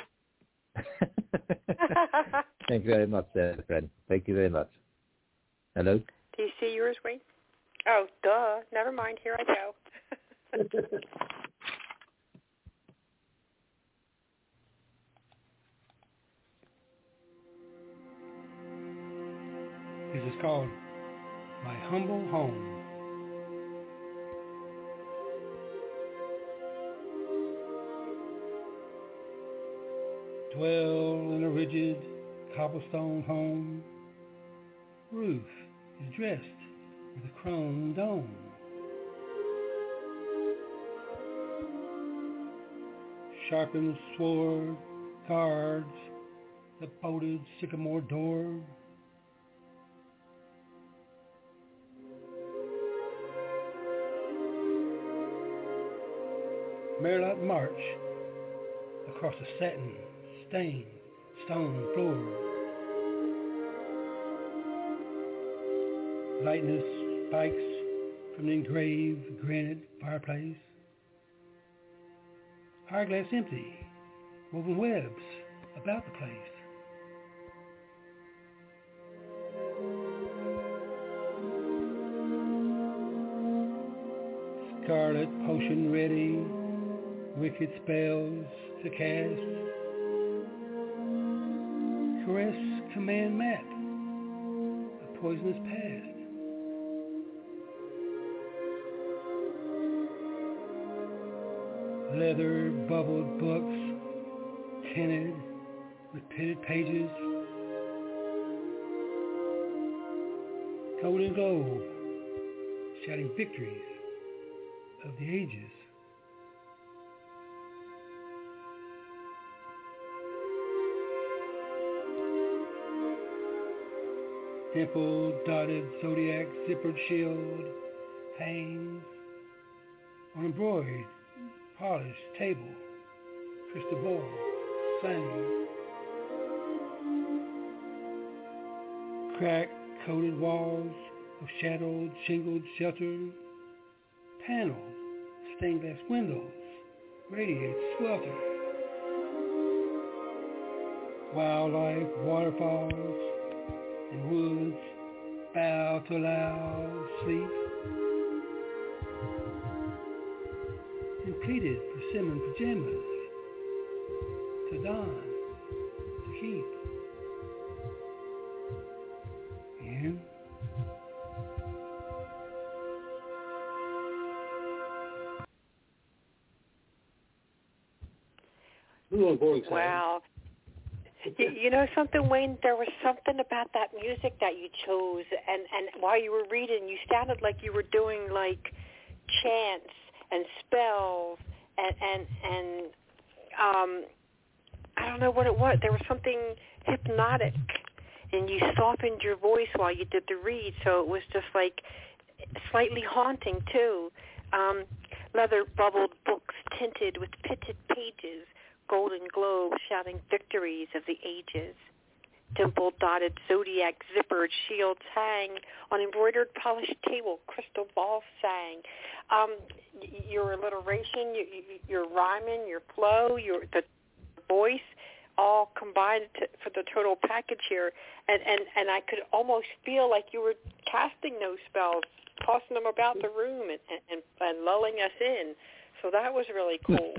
Thank you very much, friend. Thank you very much. Hello? Do you see yours, Wayne? Oh, duh. Never mind. Here I go. This is called My Humble Home. Dwell in a rigid cobblestone home. Roof is dressed with a chrome dome. Sharpened sword guards the bolted sycamore door. Merlot march across the satin-stained stone floor. Lightness spikes from the engraved granite fireplace. Hourglass empty, woven webs about the place. Scarlet potion ready, wicked spells to cast. Caress command map, a poisonous past. Leather bubbled books, tinted with pitted pages. Golden globe shouting victories of the ages. Dimple-dotted zodiac zippered shield hangs on embroidered polished table. Crystal ball sang. Crack-coated walls of shadowed, shingled shelter. Paneled stained glass windows radiate swelter. Wildlife waterfalls and woods bow to loud sleep. And pleated persimmon pajamas to don, to keep. And wow. You know something, Wayne? There was something about that music that you chose, and while you were reading, you sounded like you were doing like chants and spells, and I don't know what it was. There was something hypnotic, and you softened your voice while you did the read, so it was just like slightly haunting too. Leather bubbled books tinted with pitted pages. Golden globes shouting victories of the ages. Dimple-dotted zodiac zippered shields hang on embroidered polished table. Crystal balls sang. Your alliteration, your rhyming, your flow, the voice, all combined for the total package here. And I could almost feel like you were casting those spells, tossing them about the room and lulling us in. So that was really cool.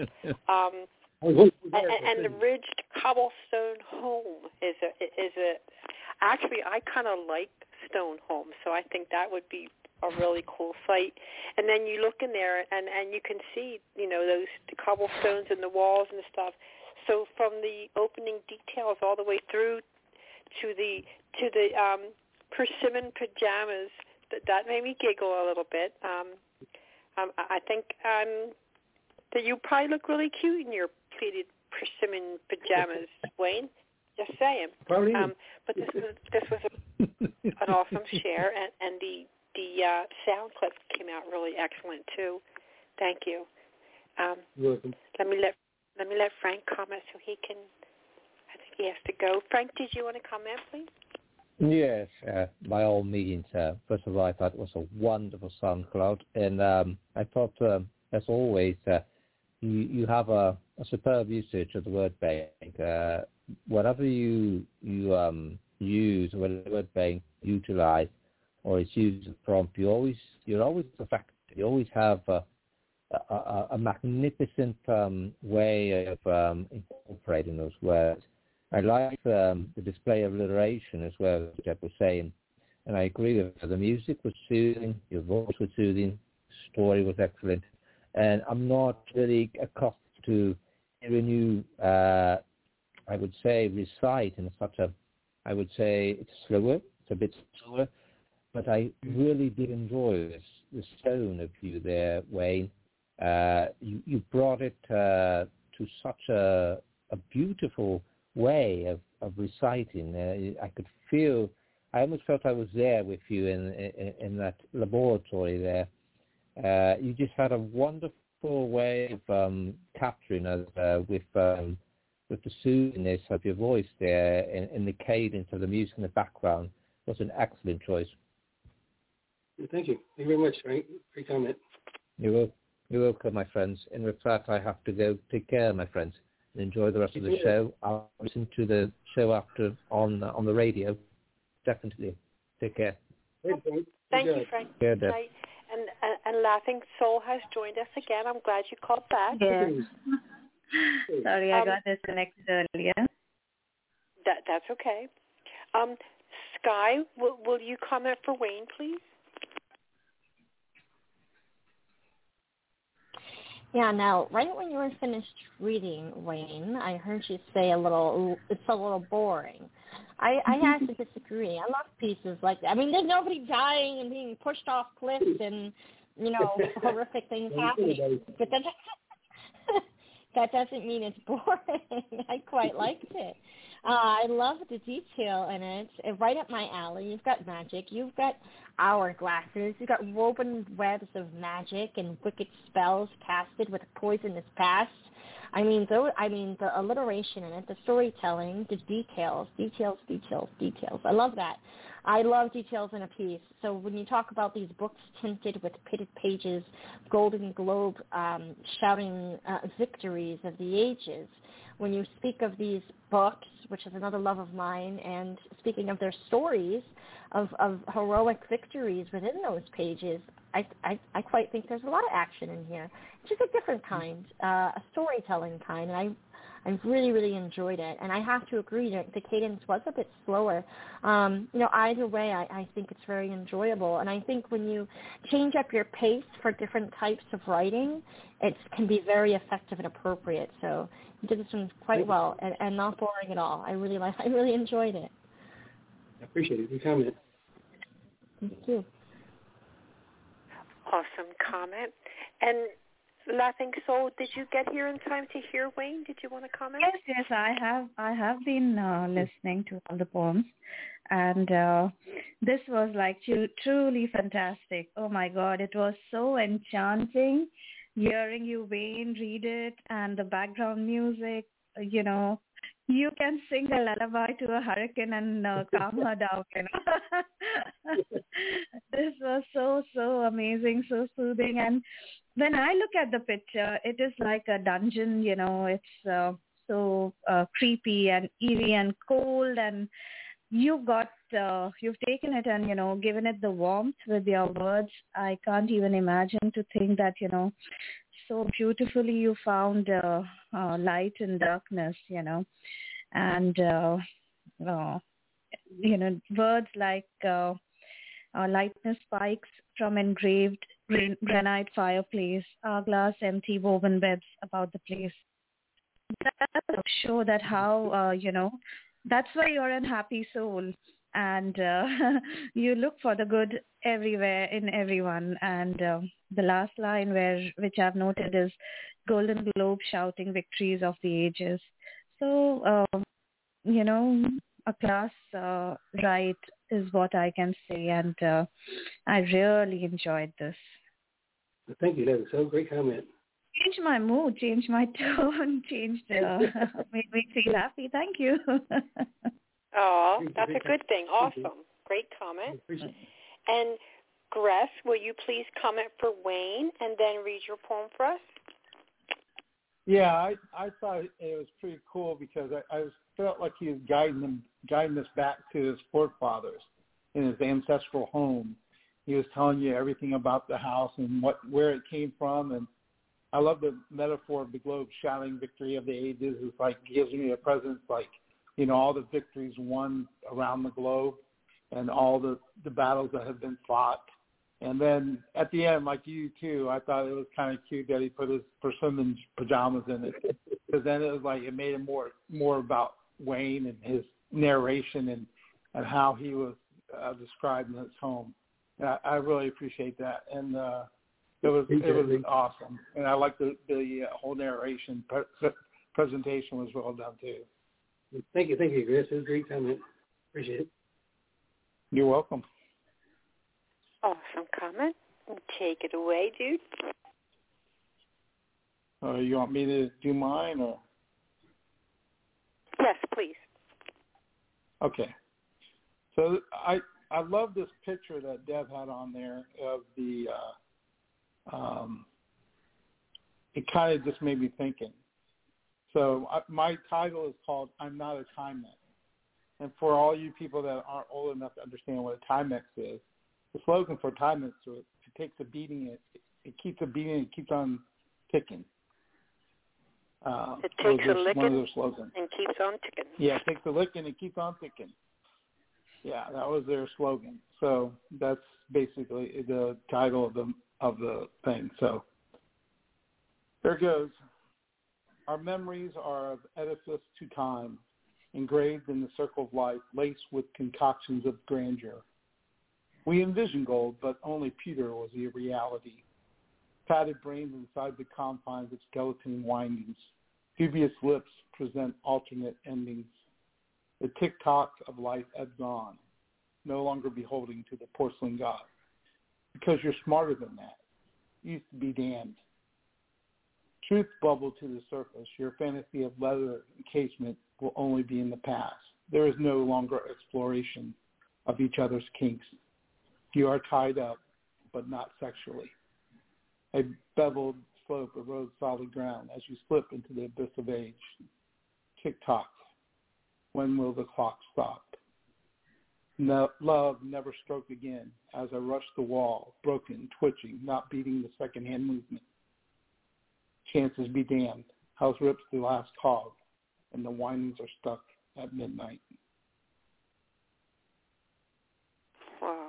And the ridged cobblestone home is a actually I kind of like stone homes, so I think that would be a really cool site. And then you look in there and you can see, you know, those the cobblestones and the walls and stuff. So from the opening details all the way through to the persimmon pajamas, that made me giggle a little bit. I think that you probably look really cute in your pleated persimmon pajamas, Wayne. Just saying. But this was an awesome share, and the sound clip came out really excellent too. Thank you. You're welcome. Let me let Frank comment so he can. I think he has to go. Frank, did you want to comment, please? Yes, by all means. First of all, I thought it was a wonderful SoundCloud, and I thought, as always, you have a superb usage of the word bank. Whatever you use, whether the word bank utilize or it's used as a prompt, you're always effective. You always have a magnificent way of incorporating those words. I like the display of alliteration as well, as Jeb was saying, and I agree with her. The music was soothing, your voice was soothing, the story was excellent, and I'm not really accustomed to hearing you, I would say, recite in such a, I would say it's slower, it's a bit slower, but I really did enjoy the tone of you there, Wayne. You brought it to such a beautiful way of reciting. I could feel, I almost felt I was there with you in that laboratory there. You just had a wonderful way of capturing us with the soothingness of your voice there and the cadence of the music in the background. It was an excellent choice. Thank you. Thank you very much, Frank. Great comment. You're welcome, my friends. And with that, I have to go. Take care, my friends, and enjoy the rest of the show. I'll listen to the show after on the radio. Definitely. Take care. Thank you, Frank. Yeah, and Laughing Soul has joined us again. I'm glad you called back. Yes. Sorry, I got disconnected earlier. That's okay. Sky, will you comment for Wayne, please? Yeah, now, right when you were finished reading, Wayne, I heard you say it's a little boring. I have to disagree. I love pieces like that. I mean, there's nobody dying and being pushed off cliffs and, horrific things happening. But that doesn't mean it's boring. I quite liked it. I love the detail in it. Right up my alley. You've got magic. You've got hourglasses. You've got woven webs of magic and wicked spells casted with a poisonous past. I mean, the alliteration in it, the storytelling, the details. I love that. I love details in a piece. So when you talk about these books tinted with pitted pages, Golden Globe shouting victories of the ages, when you speak of these books, which is another love of mine, and speaking of their stories of heroic victories within those pages, I quite think there's a lot of action in here. It's just a different kind, a storytelling kind, and I really, really enjoyed it. And I have to agree that the cadence was a bit slower. Either way, I think it's very enjoyable. And I think when you change up your pace for different types of writing, it can be very effective and appropriate. So you did this one quite well and not boring at all. I really enjoyed it. I appreciate it. Good comment. Thank you. Awesome comment. And Laughing Soul, did you get here in time to hear Wayne? Did you want to comment? Yes, I have been listening to all the poems, and this was like truly fantastic. Oh my God, it was so enchanting hearing you, Wayne, read it, and the background music. You can sing a lullaby to a hurricane and calm her down. This was so amazing, so soothing. And when I look at the picture, it is like a dungeon. It's so creepy and eerie and cold. And you've taken it and given it the warmth with your words. I can't even imagine to think that so beautifully you found light and darkness, and words like lightness spikes from engraved granite fireplace, hourglass empty woven webs about the place. That show that how that's why you're an happy soul, and you look for the good everywhere in everyone. And the last line which I've noted is Golden Globe shouting victories of the ages. So, a class right is what I can say, and I really enjoyed this. Thank you, Laughing Soul. Great comment. Changed my mood, changed my tone, made me feel happy. Thank you. Oh, that's a good thing. Awesome. Great comment. And Gress, will you please comment for Wayne and then read your poem for us? Yeah, I thought it was pretty cool because I felt like he was guiding us back to his forefathers in his ancestral home. He was telling you everything about the house and where it came from. And I love the metaphor of the globe shouting victory of the ages. It's like gives me a presence, like, all the victories won around the globe and all the battles that have been fought. And then at the end, like you too, I thought it was kind of cute that he put his persimmon pajamas in it, because then it was like it made it more about Wayne and his narration and how he was described in his home. And I really appreciate that, and it was awesome. And I like the whole narration presentation was well done too. Thank you, Chris. It was a great comment. Appreciate it. You're welcome. Awesome comment. Take it away, dude. You want me to do mine, or? Yes, please. Okay. So I love this picture that Deb had on there of the. It kind of just made me thinking. So my title is called "I'm Not a Timex," and for all you people that aren't old enough to understand what a Timex is, the slogan for Timex is it takes a beating, it keeps a beating, it keeps on ticking. It takes a licking and keeps on ticking. Yeah, it takes a licking and keeps on ticking. Yeah, that was their slogan. So that's basically the title of the thing. So there goes. Our memories are of edifice to time, engraved in the circle of life, laced with concoctions of grandeur. We envisioned gold, but only pewter was a reality. Fatted brains inside the confines of skeleton windings. Dubious lips present alternate endings. The tick-tock of life ebbs on, no longer beholding to the porcelain god. Because you're smarter than that. You used to be damned. Truth bubbled to the surface. Your fantasy of leather encasement will only be in the past. There is no longer exploration of each other's kinks. You are tied up, but not sexually. A beveled slope erodes solid ground as you slip into the abyss of age. Tick-tock. When will the clock stop? No, love never stroked again as I rushed the wall, broken, twitching, not beating the second-hand movement. Chances be damned. House rips the last cog, and the windings are stuck at midnight. Wow.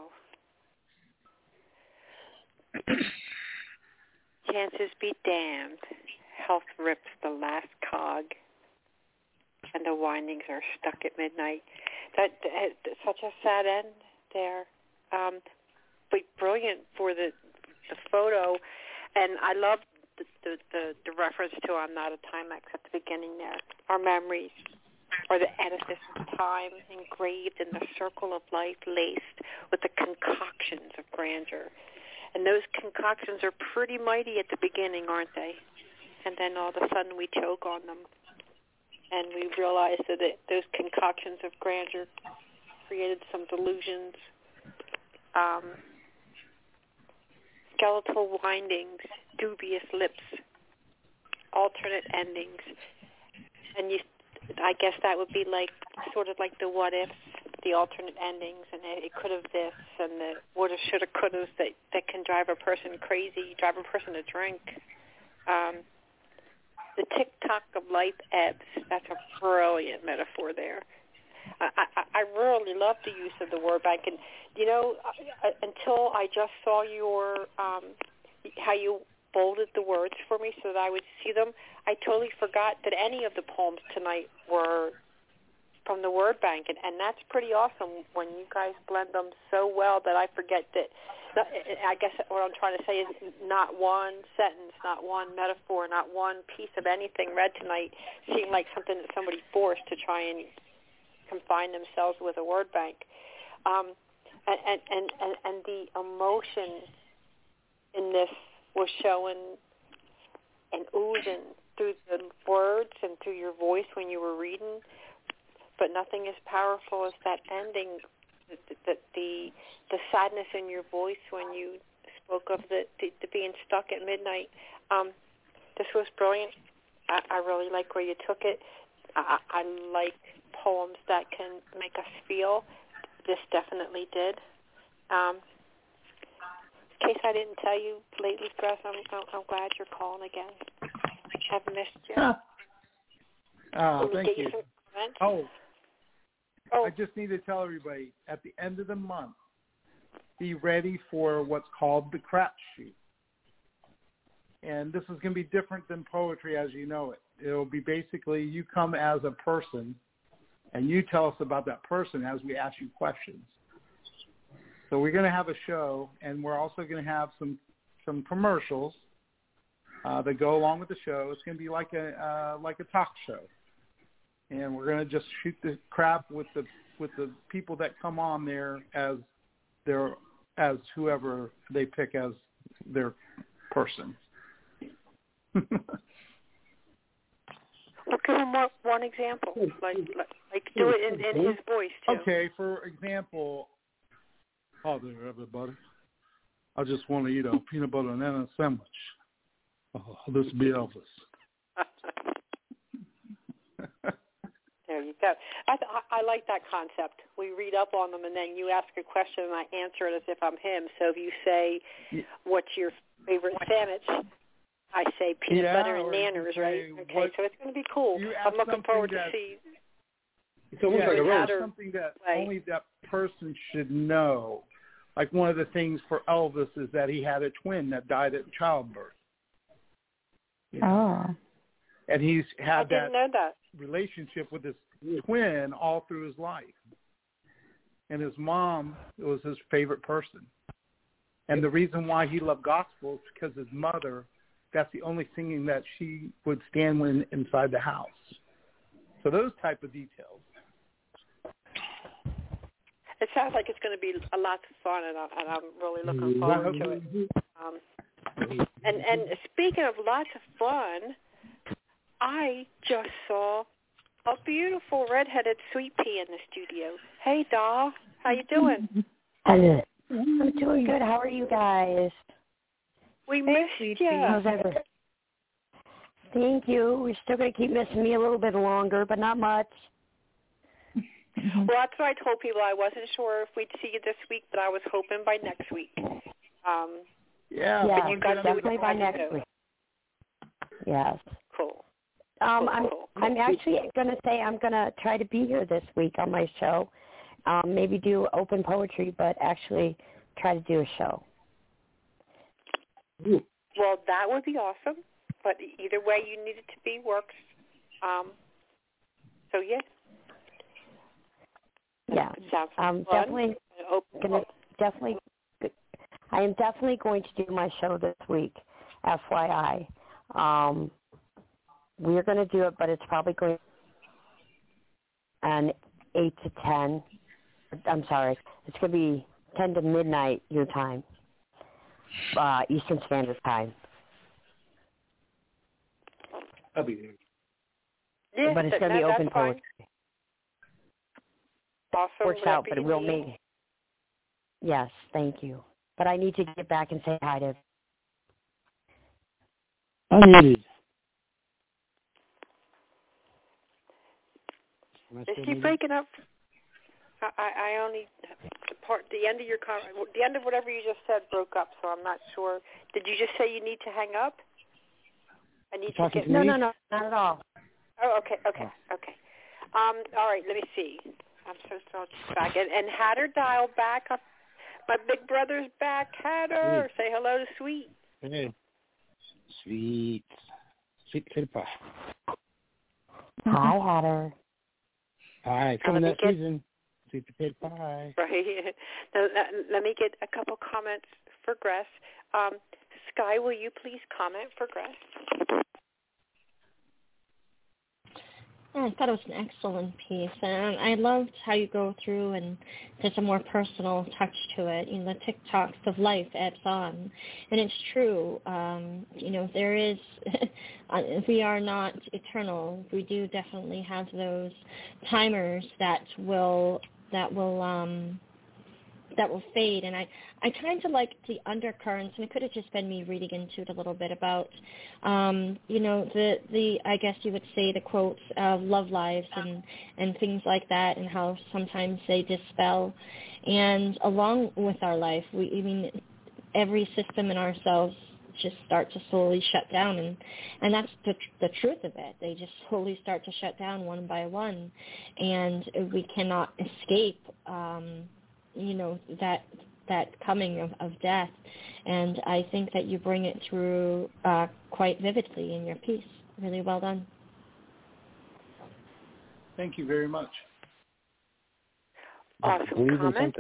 Chances be damned. Health rips the last cog, and the windings are stuck at midnight. That's such a sad end there. But brilliant for the photo, and I love the reference to "I'm not a Timex" at the beginning there. Our memories are the edifice of time, engraved in the circle of life, laced with the concoctions of grandeur. And those concoctions are pretty mighty at the beginning, aren't they? And then all of a sudden we choke on them. And we realize that those concoctions of grandeur created some delusions. Skeletal windings, dubious lips, alternate endings. And I guess that would be like sort of like the what ifs, the alternate endings, and it could have this, and the woulda, shoulda, couldas that can drive a person crazy, drive a person to drink. The tick-tock of life ebbs. That's a brilliant metaphor there. I really love the use of the word bank, and until I just saw your how you bolded the words for me so that I would see them, I totally forgot that any of the poems tonight were from the word bank, and that's pretty awesome when you guys blend them so well that I forget that. I guess what I'm trying to say is not one sentence, not one metaphor, not one piece of anything read tonight seemed like something that somebody forced to try and confine themselves with a word bank. And the emotion in this was showing and oozing through the words and through your voice when you were reading, but nothing as powerful as that ending, the sadness in your voice when you spoke of the being stuck at midnight. This was brilliant. I really like where you took it. I like poems that can make us feel. This definitely did. In case I didn't tell you lately, Gus, I'm glad you're calling again. I've missed you. Thank you. I just need to tell everybody, at the end of the month, be ready for what's called the crap sheet. And this is going to be different than poetry as you know it. It will be basically you come as a person, and you tell us about that person as we ask you questions. So we're going to have a show, and we're also going to have some commercials that go along with the show. It's going to be like a talk show, and we're going to just shoot the crap with the people that come on there as whoever they pick as their person. Well, give him one example. Like do it in his voice too. Okay, for example. Hi there, everybody. I just want to eat a peanut butter and banana sandwich. This be Elvis. There you go. I like that concept. We read up on them, and then you ask a question, and I answer it as if I'm him. So if you say, what's your favorite sandwich, I say peanut butter and nanners, right? Okay, so it's going to be cool. I'm looking forward to see. It's almost like a roast. Something that only that person should know. Like one of the things for Elvis is that he had a twin that died at childbirth. Oh. And he's had that relationship with his twin all through his life. And his mom was his favorite person. And the reason why he loved gospel is because his mother, that's the only singing that she would stand when inside the house. So those type of details. It sounds like it's going to be a lot of fun, and I'm really looking forward to it. And speaking of lots of fun, I just saw a beautiful redheaded sweet pea in the studio. Hey, doll, how you doing? I'm doing good. How are you guys? We missed you. How's everything? Thank you. We're still going to keep missing me a little bit longer, but not much. Well, that's what I told people. I wasn't sure if we'd see you this week, but I was hoping by next week. Yeah, you guys definitely by next week. Yes. Cool. I'm actually going to say I'm going to try to be here this week on my show. Maybe do open poetry, but actually try to do a show. Well, that would be awesome. But either way you need it to be works. So, yeah. Yeah, definitely. I am definitely going to do my show this week, FYI. We're going to do it, but it's probably going an 8 to 10. I'm sorry, it's going to be 10 to midnight your time, Eastern Standard Time. I'll be there. Yeah, but it's going to be open poetry. Awesome. Works out, but it will make. Yes, thank you. But I need to get back and say hi to. Unmuted. Is she breaking up? I only the end of your the end of whatever you just said broke up, so I'm not sure. Did you just say you need to hang up? I need to get. No, not at all. Oh, okay. All right, let me see. I'm so sorry. Back and Hatter dial back up. My big brother's back. Hatter, say hello to Sweet. Hey, Sweet potato pie. Hi, Hatter. Hi, it's coming that season. Sweet potato pie. Right. Now, let me get a couple comments for Gress. Sky, will you please comment for Gress? Yeah, I thought it was an excellent piece, and I loved how you go through and there's a more personal touch to it. You know, the TikToks of life ebbs on, and it's true. There is, we are not eternal. We do definitely have those timers that will fade, and I kind of like the undercurrents, and it could have just been me reading into it a little bit about, the I guess you would say the quotes of love lives and things like that, and how sometimes they dispel, and along with our life, every system in ourselves just start to slowly shut down, and that's the truth of it. They just slowly start to shut down one by one, and we cannot escape that coming of death. And I think that you bring it through quite vividly in your piece. Really well done. Thank you very much. Awesome comment.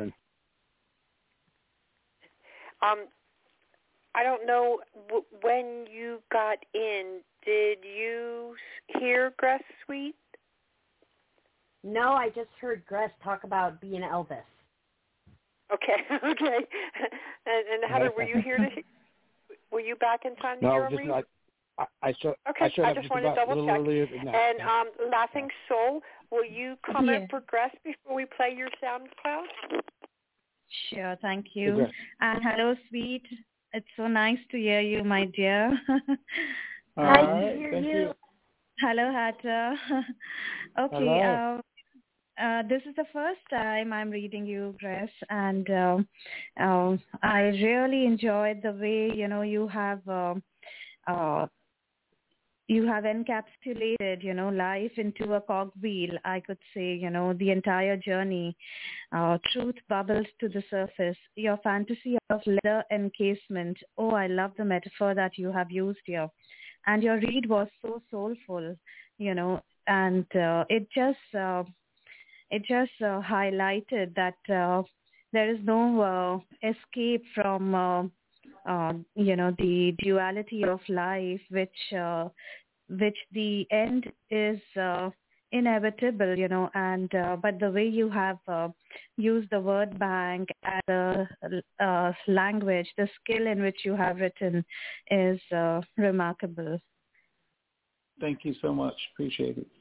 I don't know, when you got in, did you hear Gress Sweet? No, I just heard Gress talk about being Elvis. Okay. And Heather, were you here were you back in time to hear me? I showed I just wanted to double check. And Laughing Soul, will you comment for Gress before we play your SoundCloud? Sure, thank you. And hello, Sweet. It's so nice to hear you, my dear. Nice to hear you. Hello, Hatter. Okay. Hello. This is the first time I'm reading you, Gress, and I really enjoyed the way you have encapsulated life into a cogwheel. I could say the entire journey. Truth bubbles to the surface. Your fantasy of leather encasement. Oh, I love the metaphor that you have used here, and your read was so soulful. and it just highlighted that there is no escape from the duality of life, which the end is inevitable, and but the way you have used the word bank as a language, the skill in which you have written is remarkable. Thank you so much. Appreciate it.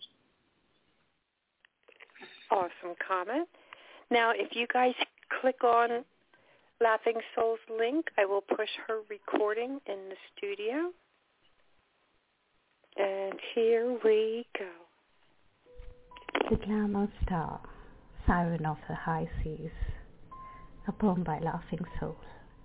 Awesome comment. Now, if you guys click on Laughing Soul's link, I will push her recording in the studio. And here we go. The Glamour Star, Siren of the High Seas, a poem by Laughing Soul.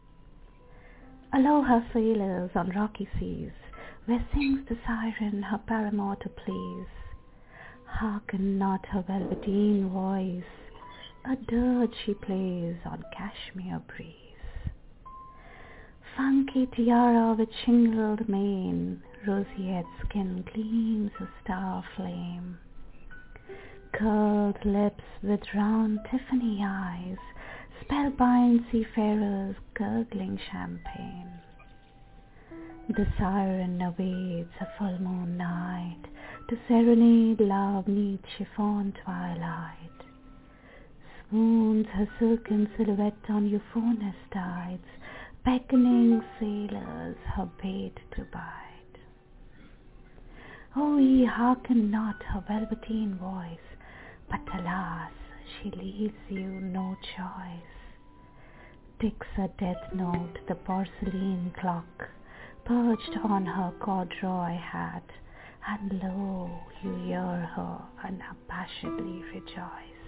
Aloha sailors on rocky seas, where sings the siren her paramour to please. Hearken not her velveteen voice, a dirge she plays on cashmere breeze. Funky tiara with shingled mane, roseate skin gleams a star flame. Curled lips with round Tiffany eyes, spellbind seafarers gurgling champagne. The siren awaits a full moon night to serenade love 'neath chiffon twilight. Swoons her silken silhouette on euphonous tides, beckoning sailors her bait to bite. Oh, ye hearken not her velveteen voice, but alas, she leaves you no choice. Ticks a death note the porcelain clock, perched on her corduroy hat, and lo, you hear her unabashedly rejoice.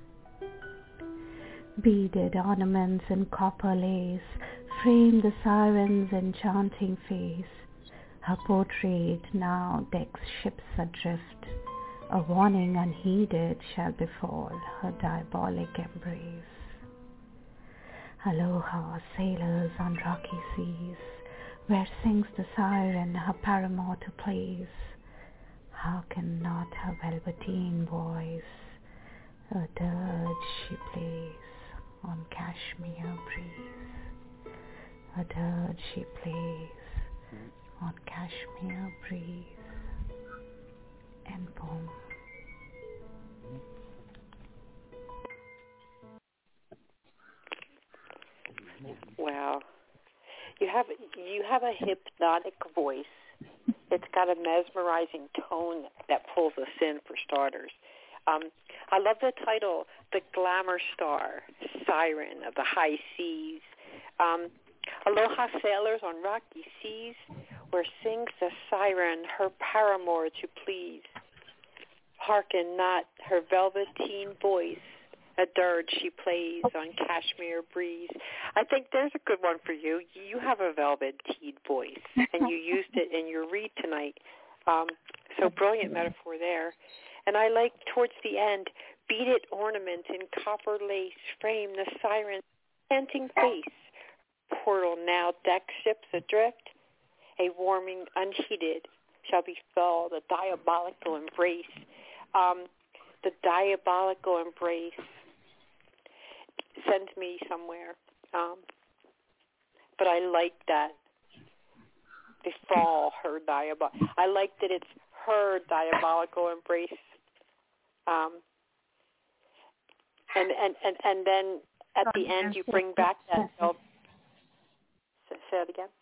Beaded ornaments in copper lace frame the siren's enchanting face. Her portrait now decks ships adrift, a warning unheeded shall befall her diabolic embrace. Aloha, sailors on rocky seas, where sings the siren her paramour to please. Hearken not her velveteen voice, a dirge she plays on cashmere breeze. A dirge she plays on cashmere breeze. End poem. Wow. You have a hypnotic voice. It's got a mesmerizing tone that pulls us in, for starters. I love the title, The Glamour Star, Siren of the High Seas. Aloha sailors on rocky seas, where sings the siren her paramour to please. Hearken not her velveteen voice, a dirge she plays on cashmere breeze. I think there's a good one for you. You have a velveteen voice, and you used it in your read tonight. So brilliant metaphor there. And I like towards the end, beaded ornaments in copper lace frame the siren's panting face. Portal now deck ships adrift. A warming unheeded shall befall the diabolical embrace. The diabolical embrace sends me somewhere. But I like that. Befall her diabolical. I like that it's her diabolical embrace. And then at the end you bring back that self. Say it again.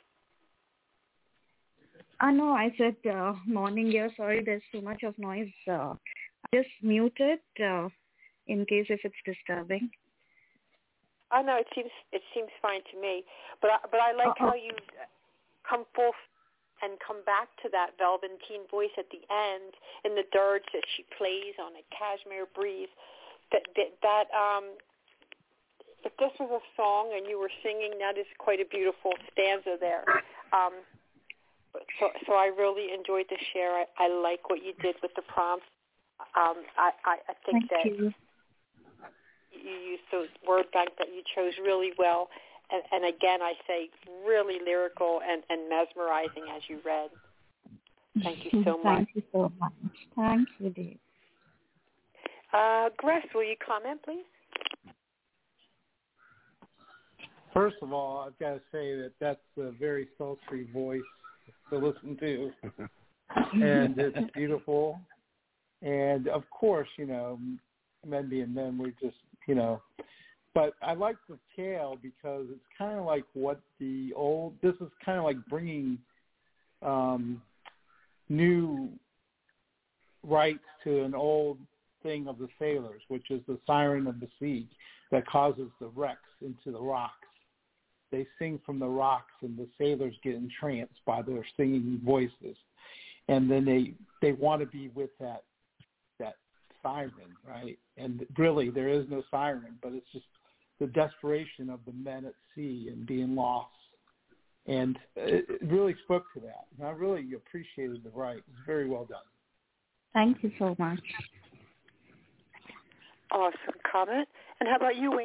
No, I said morning here. Sorry, there's too much of noise. I just mute it in case if it's disturbing. Oh no, it seems fine to me. But I like how you come full and come back to that velveteen voice at the end in the dirge that she plays on a cashmere breeze. That if this was a song and you were singing, that is quite a beautiful stanza there. So I really enjoyed the share. I like what you did with the prompts. I think that you used the word bank that you chose really well. And again, I say really lyrical and mesmerizing as you read. Thank you so much. Thank you so much. Thank you, Dave. Gress, will you comment, please? First of all, I've got to say that that's a very sultry voice to listen to, and it's beautiful. And of course, men being men, we're just, But I like the tale because it's kind of like this is kind of like bringing new rights to an old thing of the sailors, which is the siren of the sea that causes the wrecks into the rocks. They sing from the rocks, and the sailors get entranced by their singing voices. And then they want to be with that siren, right? And really, there is no siren, but it's just the desperation of the men at sea and being lost. And it really spoke to that. And I really appreciated the write. It was very well done. Thank you so much. Awesome comment. And how about you, Wayne?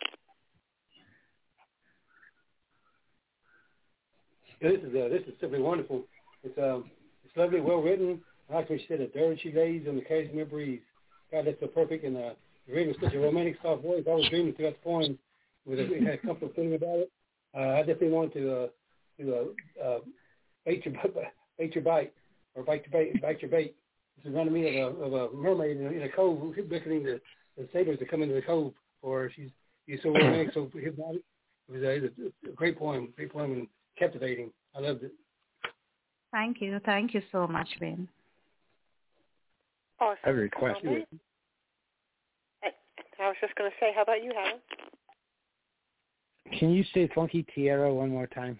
Yeah, this is simply wonderful. It's lovely, well written. I like when she said, "A dirge she lays on the cashmere breeze." God, that's so perfect. And reading with such a romantic, soft voice. I was dreaming throughout the poem with it had a comfortable feeling about it. I definitely wanted to bait your bite, or bite your bait. This reminded me of a mermaid in a cove who kept beckoning the sailors to come into the cove, or she's so romantic, so hypnotic. It was a great poem, and captivating. I loved it. Thank you so much, Ben. Awesome. I have a request. I was just going to say, how about you, Helen? Can you say Funky Tierra one more time?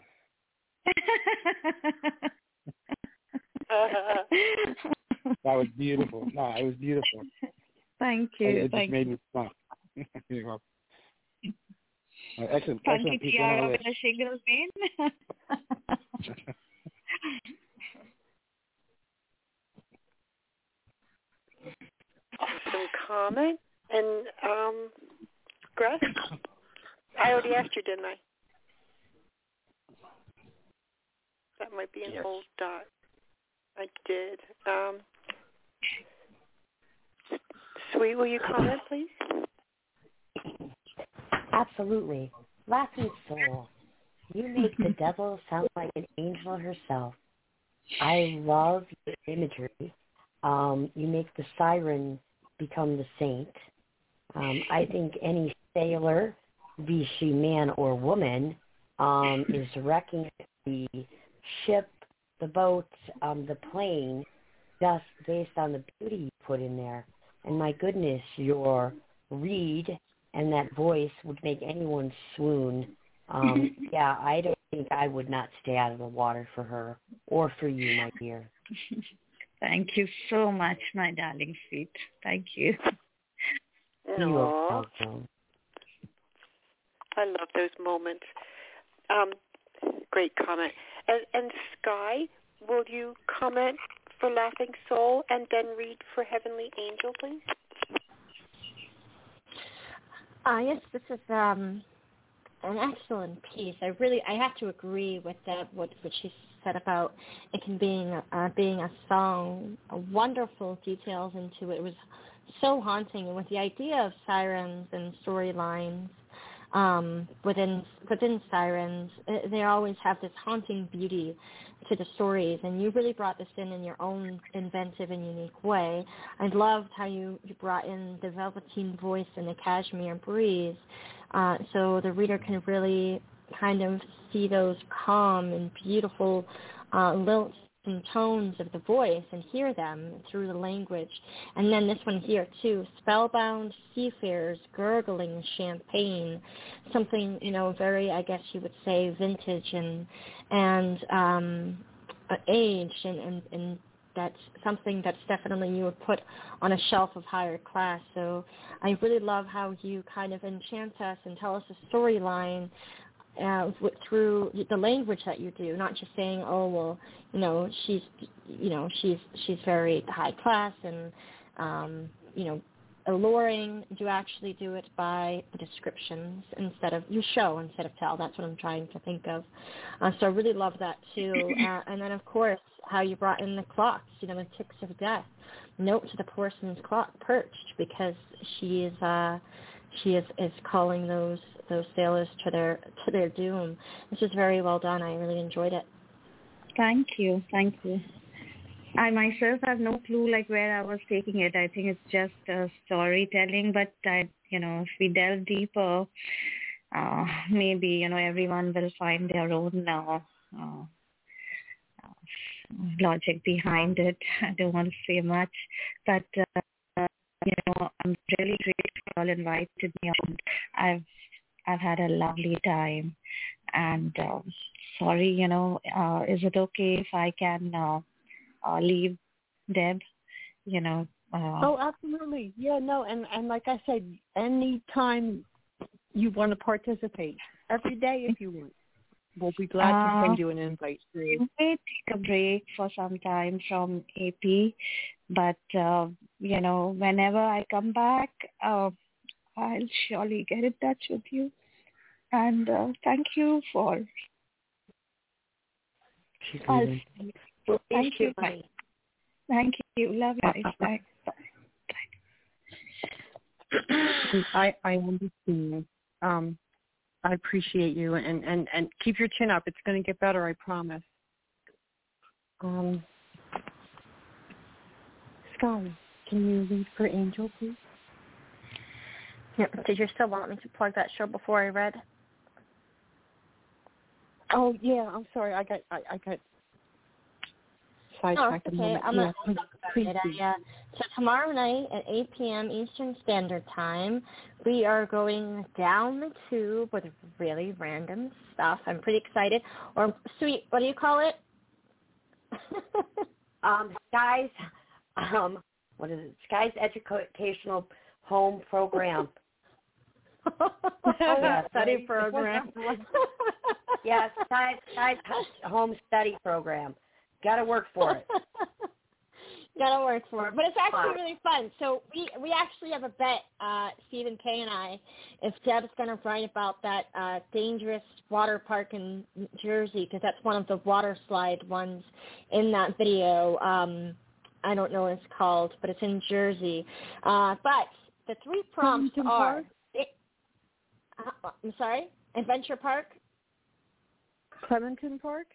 That was beautiful. No, it was beautiful. Thank you. It just made me smile. You're welcome. Excellent. Funky Piece Tiara with a shingle vein. Awesome comment. And Gress? I already asked you, didn't I? That might be an old dot. I did. Sweet, will you comment, please? Absolutely. Laughing Soul, you make the devil sound like an angel herself. I love your imagery. You make the siren become the saint. I think any sailor, be she man or woman, is wrecking the ship, the boat, the plane, just based on the beauty you put in there. And my goodness, your read and that voice would make anyone swoon. Yeah, I don't think I would not stay out of the water for her or for you, my dear. Thank you so much, my darling sweet. Thank you. You're welcome. I love those moments. Great comment. And Sky, will you comment for Laughing Soul and then read for Heavenly Angel, please? Yes, this is an excellent piece. I have to agree with that. What she said about it can being a song. Wonderful details into it. It was so haunting, and with the idea of sirens and storylines within sirens, they always have this haunting beauty to the stories, and you really brought this in your own inventive and unique way. I loved how you brought in the velveteen voice and the cashmere breeze, so the reader can really kind of see those calm and beautiful lilts and tones of the voice and hear them through the language. And then this one here too, spellbound seafarers gurgling champagne, something, very, I guess you would say, vintage and aged, and that's something that's definitely you would put on a shelf of higher class. So I really love how you kind of enchant us and tell us a storyline through the language that you do, not just saying, oh, well, she's very high class and, alluring, do actually do it by the descriptions instead of tell. That's what I'm trying to think of. So I really love that too. And then of course how you brought in the clocks, the ticks of death. Note to the porcelain clock perched, because she is calling those sailors to their doom. This is very well done. I really enjoyed it. Thank you. I myself have no clue where I was taking it. I think it's just storytelling, but if we delve deeper, maybe everyone will find their own logic behind it. I don't want to say much, but I'm really grateful you all invited me on. I've had a lovely time, and sorry, is it okay if I can leave, Deb? Oh, absolutely. Yeah, no, and like I said, any time you want to participate, every day if you want, we'll be glad to send you an invite. We may take a break for some time from AP, but whenever I come back, I'll surely get in touch with you. And thank you for. Thank you. Bye. Thank you. Love you. Bye. I understand. I appreciate you, and keep your chin up. It's going to get better, I promise. Sky, can you read for Angel, please? Yeah. Did you still want me to plug that show before I read? Oh yeah, I'm sorry. I got sidetracked. Okay. I'm going to talk about it. So tomorrow night at 8 p.m. Eastern Standard Time, we are going down the tube with really random stuff. I'm pretty excited. Or sweet, what do you call it? Sky's, what is it? Sky's Educational Home Program. Study program. Yes, Sky's Home Study Program. Got to work for it. Got to work for it. But it's actually really fun. So we actually have a bet, Stephen K. and I, if Deb's going to write about that dangerous water park in Jersey, because that's one of the water slide ones in that video. I don't know what it's called, but it's in Jersey. But the 3 prompts are... I'm sorry? Adventure Park? Clementon Park?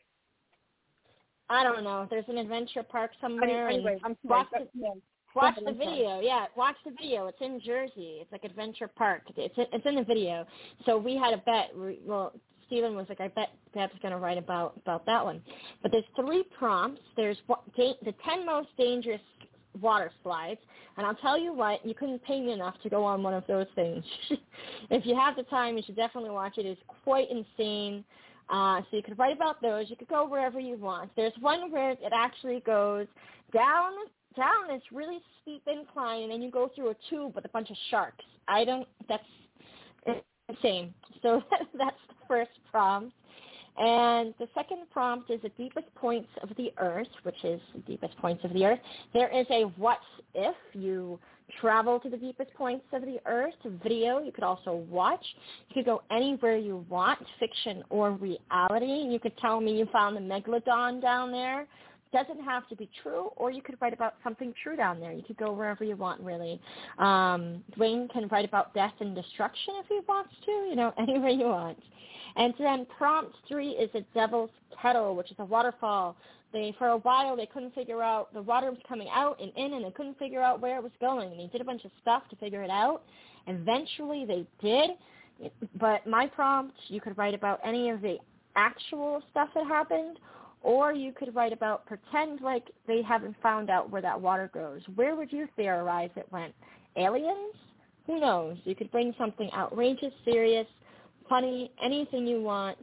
I don't know. There's an adventure park somewhere. Anyway, and watch the video. Yeah, watch the video. It's in Jersey. It's like Adventure Park. It's in the video. So we had a bet. Well, Stephen was like, I bet Deb's going to write about that one. But there's 3 prompts. There's the 10 most dangerous water slides. And I'll tell you what, you couldn't pay me enough to go on one of those things. If you have the time, you should definitely watch it. It's quite insane. So you could write about those. You could go wherever you want. There's one where it actually goes down this really steep incline, and then you go through a tube with a bunch of sharks. That's insane. So that's the first prompt. And the second prompt is the deepest points of the earth, which is the deepest points of the earth. There is a what if you travel to the deepest points of the earth video. You could also watch. You could go anywhere you want, fiction or reality. You could tell me you found the megalodon down there. Doesn't have to be true, or you could write about something true down there. You could go wherever you want, really. Dwayne can write about death and destruction if he wants to, anywhere you want. And then prompt 3 is a Devil's Kettle, which is a waterfall. For a while, they couldn't figure out, the water was coming out and in, and they couldn't figure out where it was going. And they did a bunch of stuff to figure it out. Eventually, they did. But my prompt, you could write about any of the actual stuff that happened, or you could write about, pretend like they haven't found out where that water goes. Where would you theorize it went? Aliens? Who knows? You could bring something outrageous, serious, funny, anything you want.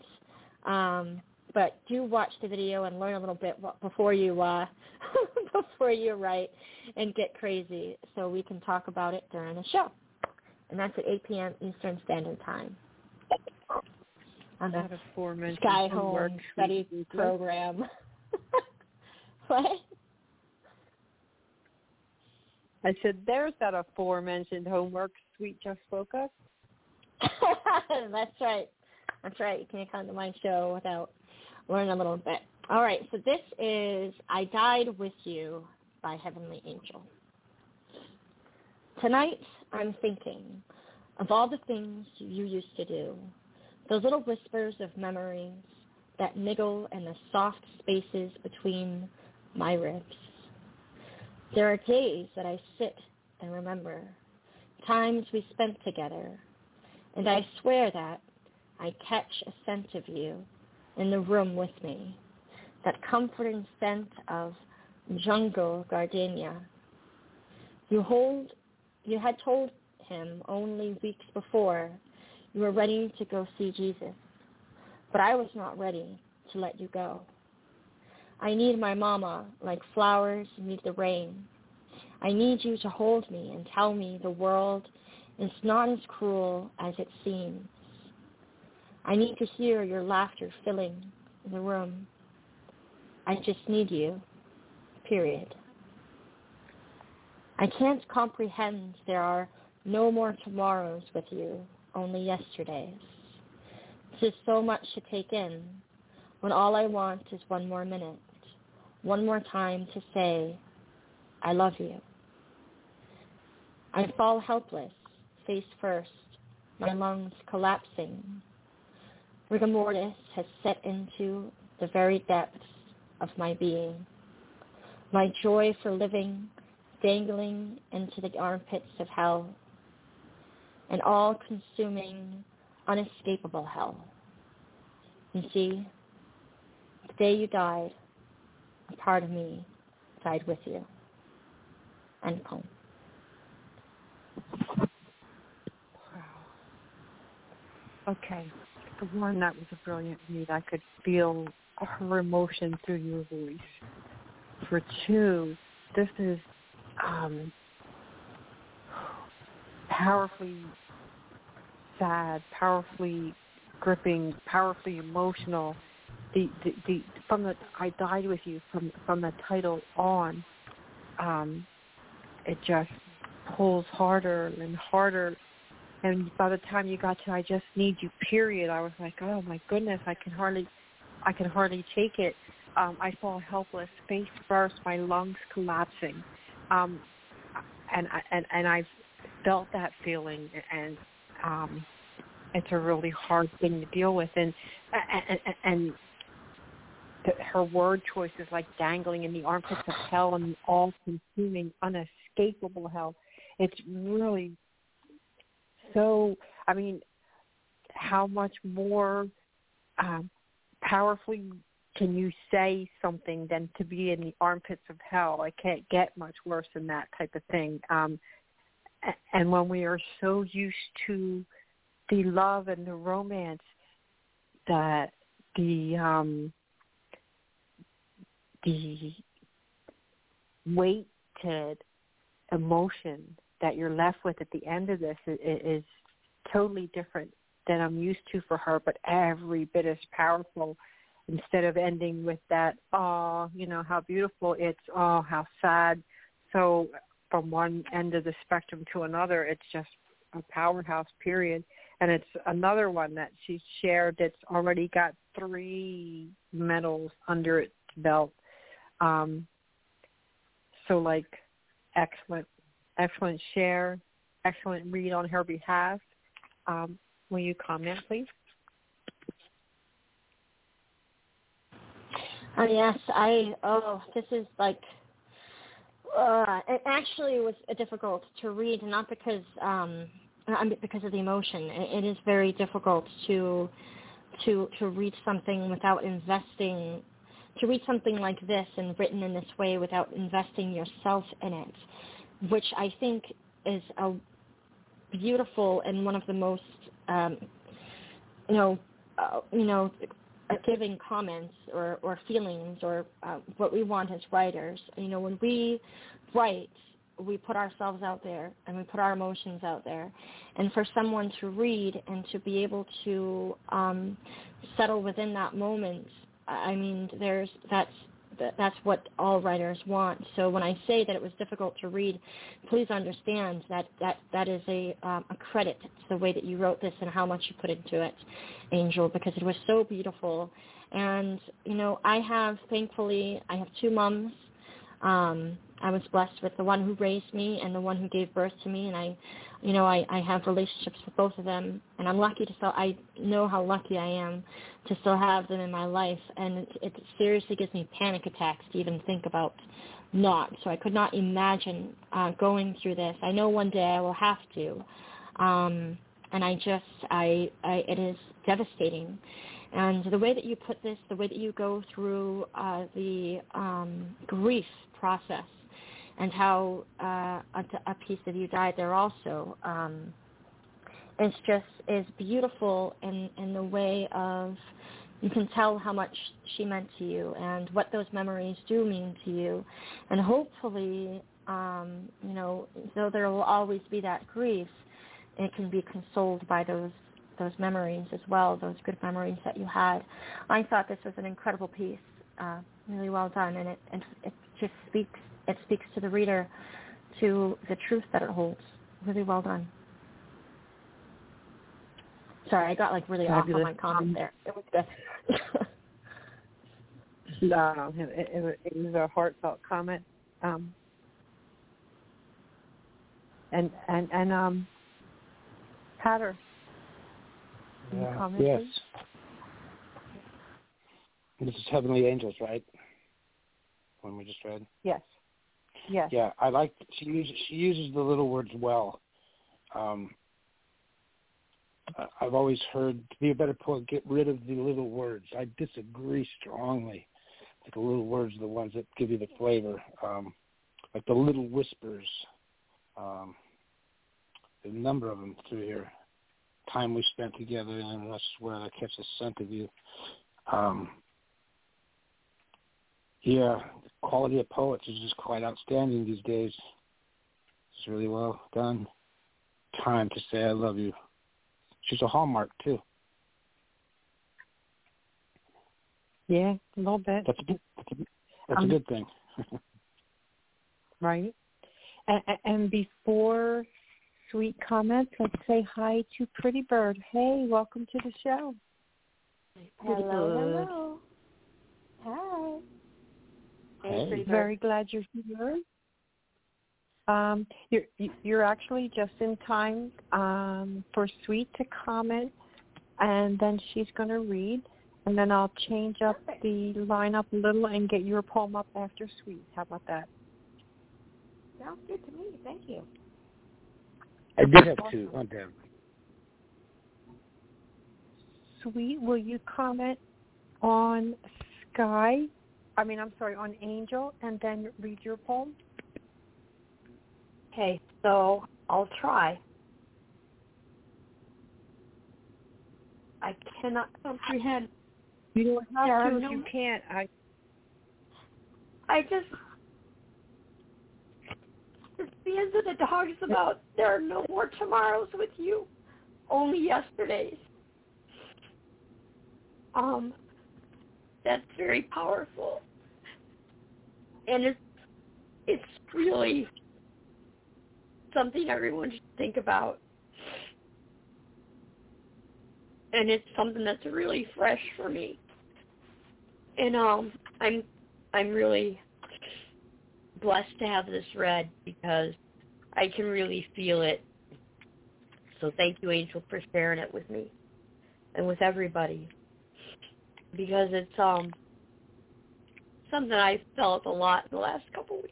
But do watch the video and learn a little bit before you before you write and get crazy, so we can talk about it during the show. And that's at 8 p.m. Eastern Standard Time on the Sky Home Study Program. What? I said, there's that aforementioned homework Sweet just spoke of. That's right. That's right. You can't come to my show without learning a little bit. All right, so this is I Died With You by Heavenly Angel. Tonight, I'm thinking of all the things you used to do, those little whispers of memories that niggle in the soft spaces between my ribs. There are days that I sit and remember, times we spent together, and I swear that I catch a scent of you in the room with me, that comforting scent of jungle gardenia. You had told him only weeks before you were ready to go see Jesus, but I was not ready to let you go. I need my mama like flowers need the rain. I need you to hold me and tell me the world is not as cruel as it seems. I need to hear your laughter filling the room. I just need you, period. I can't comprehend there are no more tomorrows with you, only yesterdays. This is so much to take in, when all I want is one more minute, one more time to say, I love you. I fall helpless, face first, my lungs collapsing. Rigor mortis has set into the very depths of my being. My joy for living dangling into the armpits of hell, an all-consuming, unescapable hell. You see, the day you died, a part of me died with you. End poem. Okay. For one, that was a brilliant read. I could feel her emotion through your voice. For two, this is powerfully sad, powerfully gripping, powerfully emotional. The from the I Died With You, from the title on, it just pulls harder and harder. And by the time you got to I Just Need You, period, I was like, oh my goodness, I can hardly take it. I fall helpless, face first, my lungs collapsing. And I've felt that feeling, and it's a really hard thing to deal with. And her word choice is like dangling in the armpits of hell and all-consuming, unescapable hell. It's really so, I mean, how much more powerfully can you say something than to be in the armpits of hell? I can't get much worse than that type of thing. And when we are so used to the love and the romance, that the weighted emotion that you're left with at the end of this is totally different than I'm used to for her, but every bit as powerful. Instead of ending with that, oh, you know, how beautiful, it's, oh, how sad. So from one end of the spectrum to another, it's just a powerhouse, period. And it's another one that she shared that's already got 3 medals under its belt. So, like, excellent share, excellent read on her behalf. Will you comment, please? Yes, this is like, it actually was difficult to read, not because of the emotion. It is very difficult to read something without investing, to read something like this and written in this way without investing yourself in it, which I think is a beautiful and one of the most, giving comments or feelings or what we want as writers. You know, when we write, we put ourselves out there and we put our emotions out there. And for someone to read and to be able to settle within that moment, I mean, that's what all writers want. So when I say that it was difficult to read, please understand that is a credit to the way that you wrote this and how much you put into it, Angel, because it was so beautiful. And, thankfully, I have two moms. I was blessed with the one who raised me and the one who gave birth to me, and I have relationships with both of them, and I'm lucky I know how lucky I am to still have them in my life, and it seriously gives me panic attacks to even think about not. So I could not imagine going through this. I know one day I will have to, and it is devastating. And the way that you put this, the way that you go through the grief process, and how a piece of you died there also, is beautiful in the way of, you can tell how much she meant to you and what those memories do mean to you. And hopefully, though there will always be that grief, it can be consoled by those memories as well, those good memories that you had. I thought this was an incredible piece, really well done, and it just speaks to the reader, to the truth that it holds. Really well done. Sorry, I got really off on my comment there. It was good. No, it was a heartfelt comment. And Hatter, can you comment, yes. please? This is Heavenly Angels, right? One we just read. Yes. Yes. Yeah, I like. She uses the little words well. I've always heard, to be a better poet, get rid of the little words. I disagree strongly. Like the little words are the ones that give you the flavor. Like the little whispers. There's a number of them through here. Time we spent together, and I swear I catch the scent of you. Yeah, the quality of poets is just quite outstanding these days. It's really well done. Time to say I love you. She's a hallmark, too. Yeah, a little bit. That's a good thing. Right. And before sweet comments, let's say hi to Pretty Bird. Hey, welcome to the show. Hello. Hi. Hey. Very glad you're here. You're actually just in time for Sweet to comment, and then she's going to read, and then I'll change up the lineup a little and get your poem up after Sweet. How about that? Sounds good to me. Thank you. I did have two. One down. Sweet, will you comment on on Angel, and then read your poem? Okay, so I'll try. I cannot comprehend. You don't have to if no, you can't. the end of the dogs about there are no more tomorrows with you, only yesterdays. That's very powerful, and it's really something everyone should think about, and it's something that's really fresh for me. And I'm really blessed to have this read because I can really feel it. So thank you, Angel, for sharing it with me and with everybody, because it's something I felt a lot in the last couple weeks.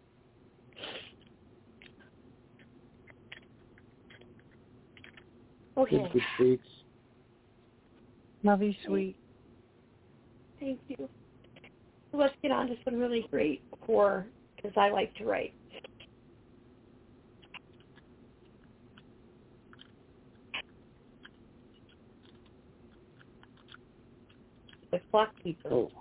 Okay. Good Sweets. Love you, Sweet. Thank you. Let's get on to some really great horror, because I like to write. The Clockkeeper. Oh.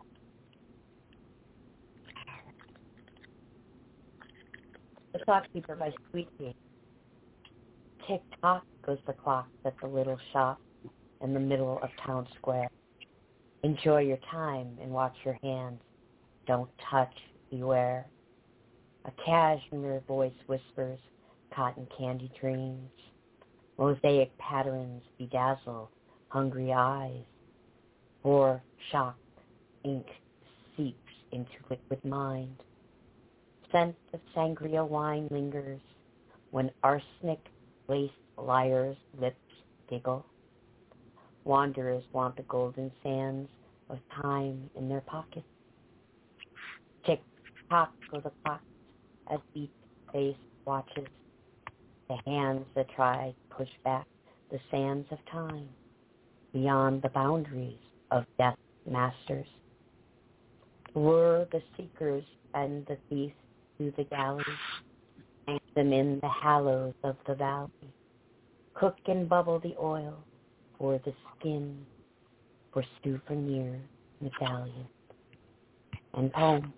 The Clockkeeper by Sweet Pea. Tick-tock goes the clock at the little shop in the middle of town square. Enjoy your time and watch your hands don't touch, beware. A cashmere voice whispers cotton candy dreams. Mosaic patterns bedazzle hungry eyes. For shock, ink seeps into liquid mind. Scent of sangria wine lingers when arsenic-laced liars' lips giggle. Wanderers want the golden sands of time in their pockets. Tick-tock go the clocks as each face watches the hands that try to push back the sands of time beyond the boundaries of death's masters. Lure the seekers and the thief to the galleys, hang them in the hallows of the valley. Cook and bubble the oil for the skin, for souvenir medallion and poem.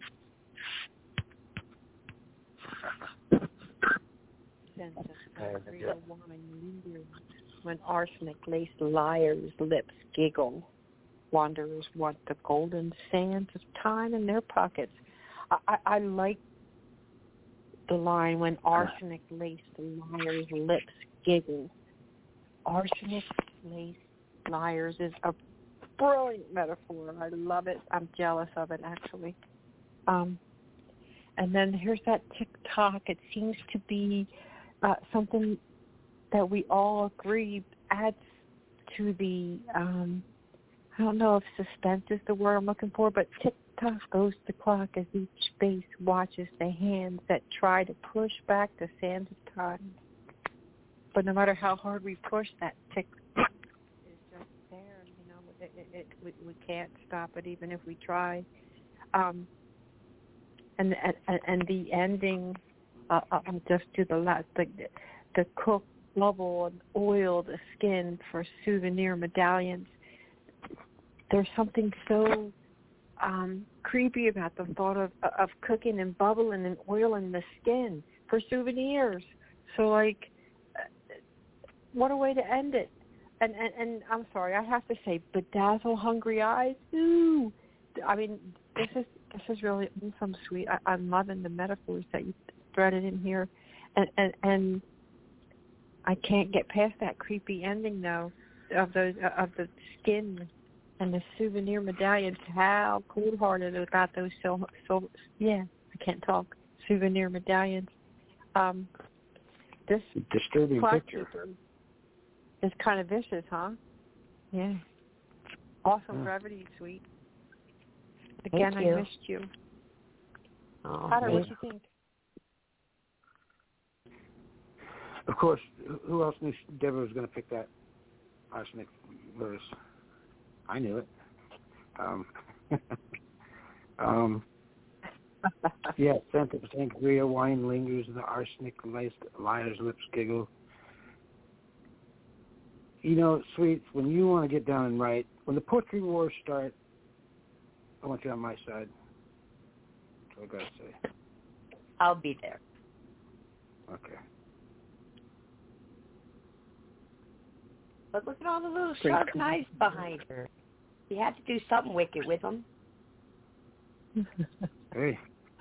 When arsenic-laced liars' lips giggle, wanderers want the golden sands of time in their pockets. I like the line, when arsenic-laced liars' lips giggle. Arsenic-laced liars is a brilliant metaphor. I love it. I'm jealous of it, actually. And then here's that tick-tock. It seems to be something that we all agree adds to the, I don't know if suspense is the word I'm looking for, but tick-tock goes the clock as each face watches the hands that try to push back the sands of time. But no matter how hard we push, that tick is just there. You know, we can't stop it even if we try. And the ending, just to the last, the cook, bubble, and oil the skin for souvenir medallions. There's something so creepy about the thought of cooking and bubbling and oiling the skin for souvenirs. So, like, what a way to end it. And I'm sorry, I have to say, bedazzle hungry eyes. Ooh, I mean, this is really awesome, sweet. I'm loving the metaphors that you threaded in here, and I can't get past that creepy ending though of the skin and the souvenir medallions. How cold-hearted about those I can't talk. Souvenir medallions. This disturbing picture is kind of vicious, huh? Yeah. Awesome brevity, sweet. Again, I missed you. Potter, what do you think? Of course, who else knew Deborah was going to pick that arsenic verse? I knew it. Yeah, scent of sangria wine lingers, the arsenic-laced liar's lips giggle. You know, sweets, when you want to get down and write, when the poetry wars start, I want you on my side. That's what I got to say. I'll be there. Okay. But look at all the little sharp knives behind her. You had to do something wicked with them. Hey.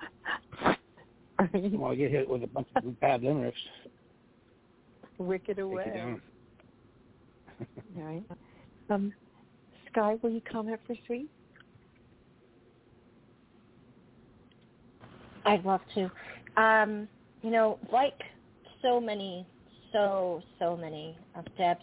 Well, I get hit with a bunch of bad limericks. Wicked away. Take you down. All right. Sky, will you comment for sweet? I'd love to. You know, like so many of Deb's.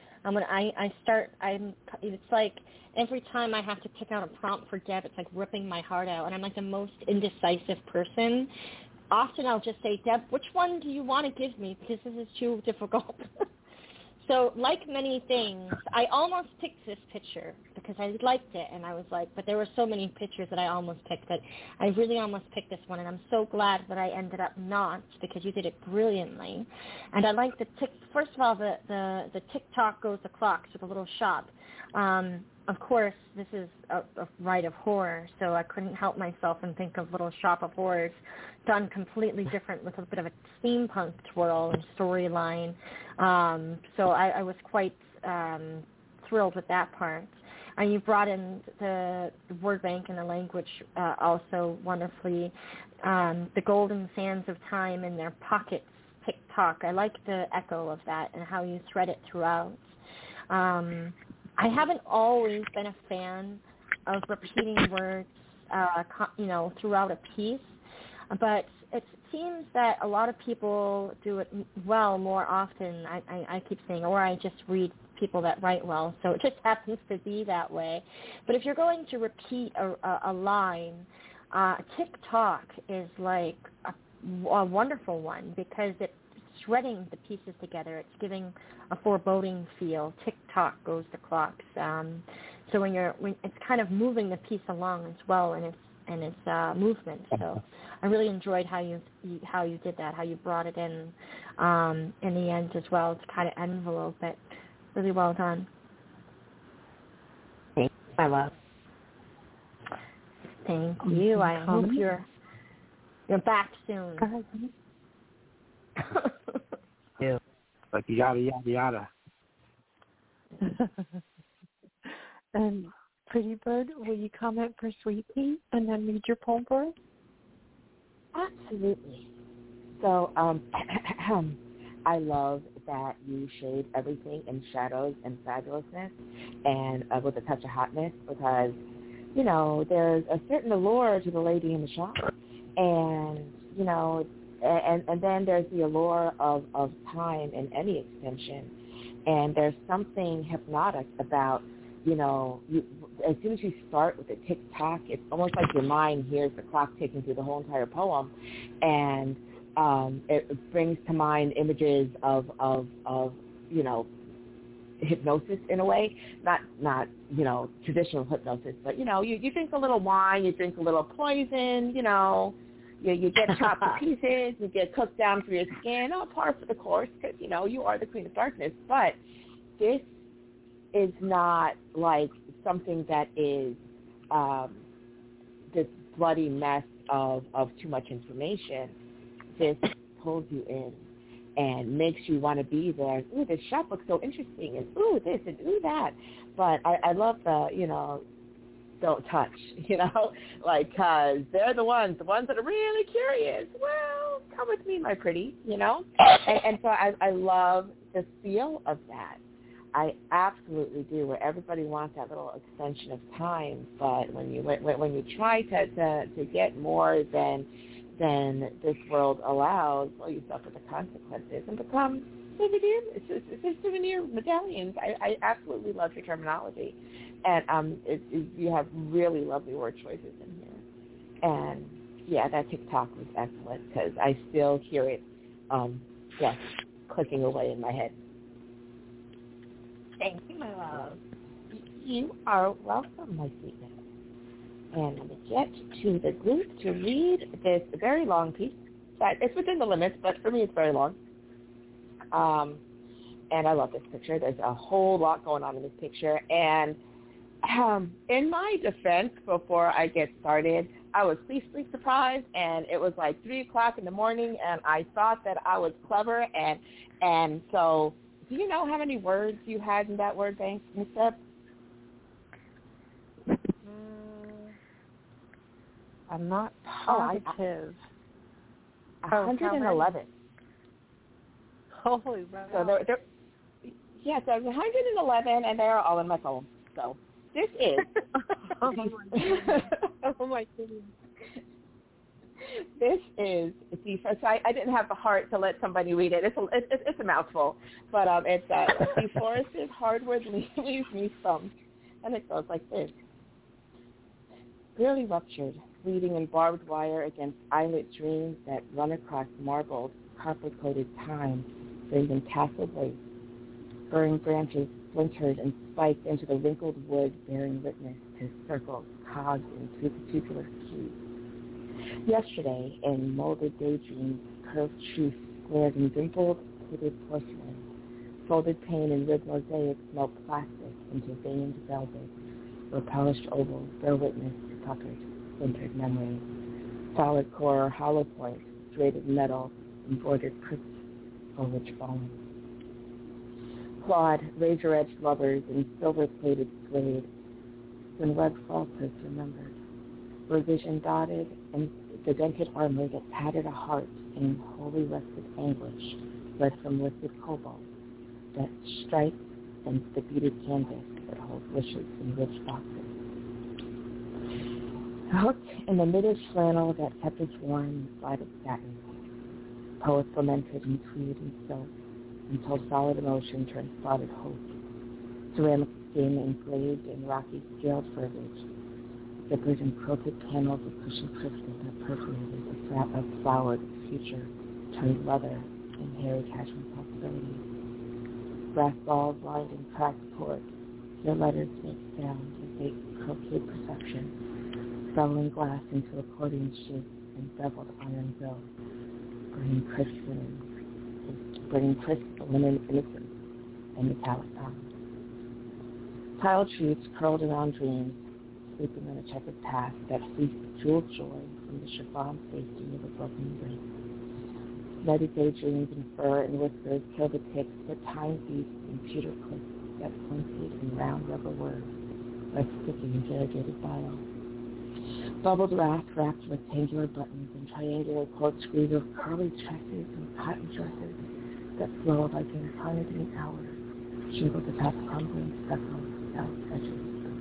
It's like every time I have to pick out a prompt for Deb, it's like ripping my heart out, and I'm like the most indecisive person. Often I'll just say, Deb, which one do you want to give me? Because this is too difficult. So like many things, I almost picked this picture because I liked it, and I was like, but there were so many pictures that I almost picked that I really almost picked this one, and I'm so glad that I ended up not, because you did it brilliantly. And I like first of all, the tick-tock goes the clock to the little shop. Of course, this is a rite of horror, so I couldn't help myself and think of Little Shop of Horrors done completely different with a bit of a steampunk twirl and storyline. So I was quite thrilled with that part. And you brought in the word bank and the language also wonderfully. The golden sands of time in their pockets, tick-tock. I like the echo of that and how you thread it throughout. I haven't always been a fan of repeating words, throughout a piece, but it seems that a lot of people do it well more often. I keep saying, or I just read people that write well, so it just happens to be that way. But if you're going to repeat a line, tick-tock is like a wonderful one because it's threading the pieces together. It's giving a foreboding feel. Tick-tock goes the clocks. So when it's kind of moving the piece along as well, and its movement. So I really enjoyed how you did that, how you brought it in the end as well to kind of envelope it. Really well done. Thank you, my love. Thank you. I hope you're back soon. Yeah, like yada yada yada. And Pretty Bird, will you comment for Sweet Pea and then read your poem for us? Absolutely. So I love that you shade everything in shadows and fabulousness and with a touch of hotness because, there's a certain allure to the lady in the shop. And, and then there's the allure of time in any extension. And there's something hypnotic about, as soon as you start with the tick-tock, it's almost like your mind hears the clock ticking through the whole entire poem. And it brings to mind images of hypnosis in a way, not traditional hypnosis, but you drink a little wine, you drink a little poison, you get chopped to pieces, you get cooked down for your skin, all par for the course, because you are the queen of darkness. But this is not like something that is this bloody mess of too much information. This pulls you in and makes you want to be there. Ooh, this shop looks so interesting, and ooh, this and ooh, that. But I love the, don't touch, because they're the ones that are really curious. Well, come with me, my pretty, And so I love the feel of that. I absolutely do, where everybody wants that little extension of time, but when you try to get more than this world allows, well, you suffer the consequences and become souvenir medallions. I absolutely love your terminology, and you have really lovely word choices in here. And yeah, that TikTok was excellent because I still hear it, clicking away in my head. Thank you, my love. You are welcome, my sweetness. And I'm going to get to the group to read this very long piece. It's within the limits, but for me it's very long. And I love this picture. There's a whole lot going on in this picture. And in my defense, before I get started, I was pleasantly surprised, and it was like 3 o'clock in the morning, and I thought that I was clever. And so do you know how many words you had in that word bank, Ms. Deb? I'm not positive. 111. Holy wow. So so 111, and they're all in my phone. So this is. Oh my goodness. This is the first. I didn't have the heart to let somebody read it. It's a mouthful, but it's the forested hardwood leaves me stumped, and it goes like this. Barely ruptured, bleeding in barbed wire against eyelid dreams that run across marbled, copper-coated time, bringing tasseled lace. Burring branches splintered and spiked into the wrinkled wood, bearing witness to circles, cogs, and tubular keys. Yesterday, in molded daydreams, curved truth glared in dimpled, hooded porcelain. Folded pane and ribbed mosaics melt plastic into veined velvet, where polished ovals bear witness to puckered, splintered memory. Solid core, hollow points, serrated metal, embroidered crypt, foliage fallen. Clawed, razor-edged lovers in silver-plated suede, when red falsehoods remembered, where vision dotted and the dented armor that patted a heart in holy rusted anguish led from lifted cobalt, that striped and the beaded canvas that holds wishes in rich boxes. Hooked in the knitted flannel that kept us warm and slided satin, poets lamented in tweed and silk until solid emotion turned spotted hope, ceramic skin engraved in rocky scaled verbiage, zippered and quilted panels of cushion crystal that perforated the flat of flowered future turned leather and hairy cashmere possibilities. Brass balls lined in cracked port, their letters make sound as they croquet perception, settling glass into accordion shapes and beveled iron bills, bringing crisp linen innocence and metallic tongue. Tiled sheets curled around dreams, sleeping on a checkered path that fleeced jeweled joy from the chiffon safety of a broken brain. Netted daydreams in fur and whispers kill the ticks that time beats and pewter clicks that pointed in round rubber words like sticky variegated bile. Bubbled raft wrapped rectangular buttons and triangular corkscrews of curly tresses and cotton dresses that flowed like incarnadine hours, shingled atop crumbling stucco without edges of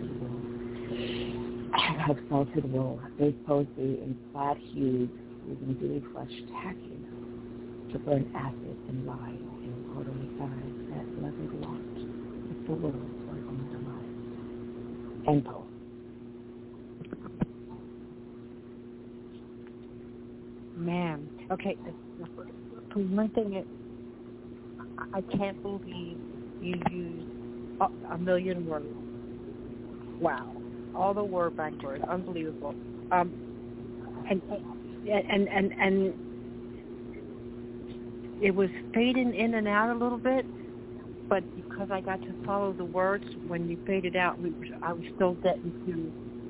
salted wool, base poetry in plaid hues, leaving dewy flesh tacky enough to burn acid and lie in quarterly thighs that leathered want if the world were on demise. End poem. Man, okay, for one thing, I can't believe you used a million words. Wow. All the word bank words, unbelievable. And it was fading in and out a little bit, but because I got to follow the words when you faded out, I was still getting to,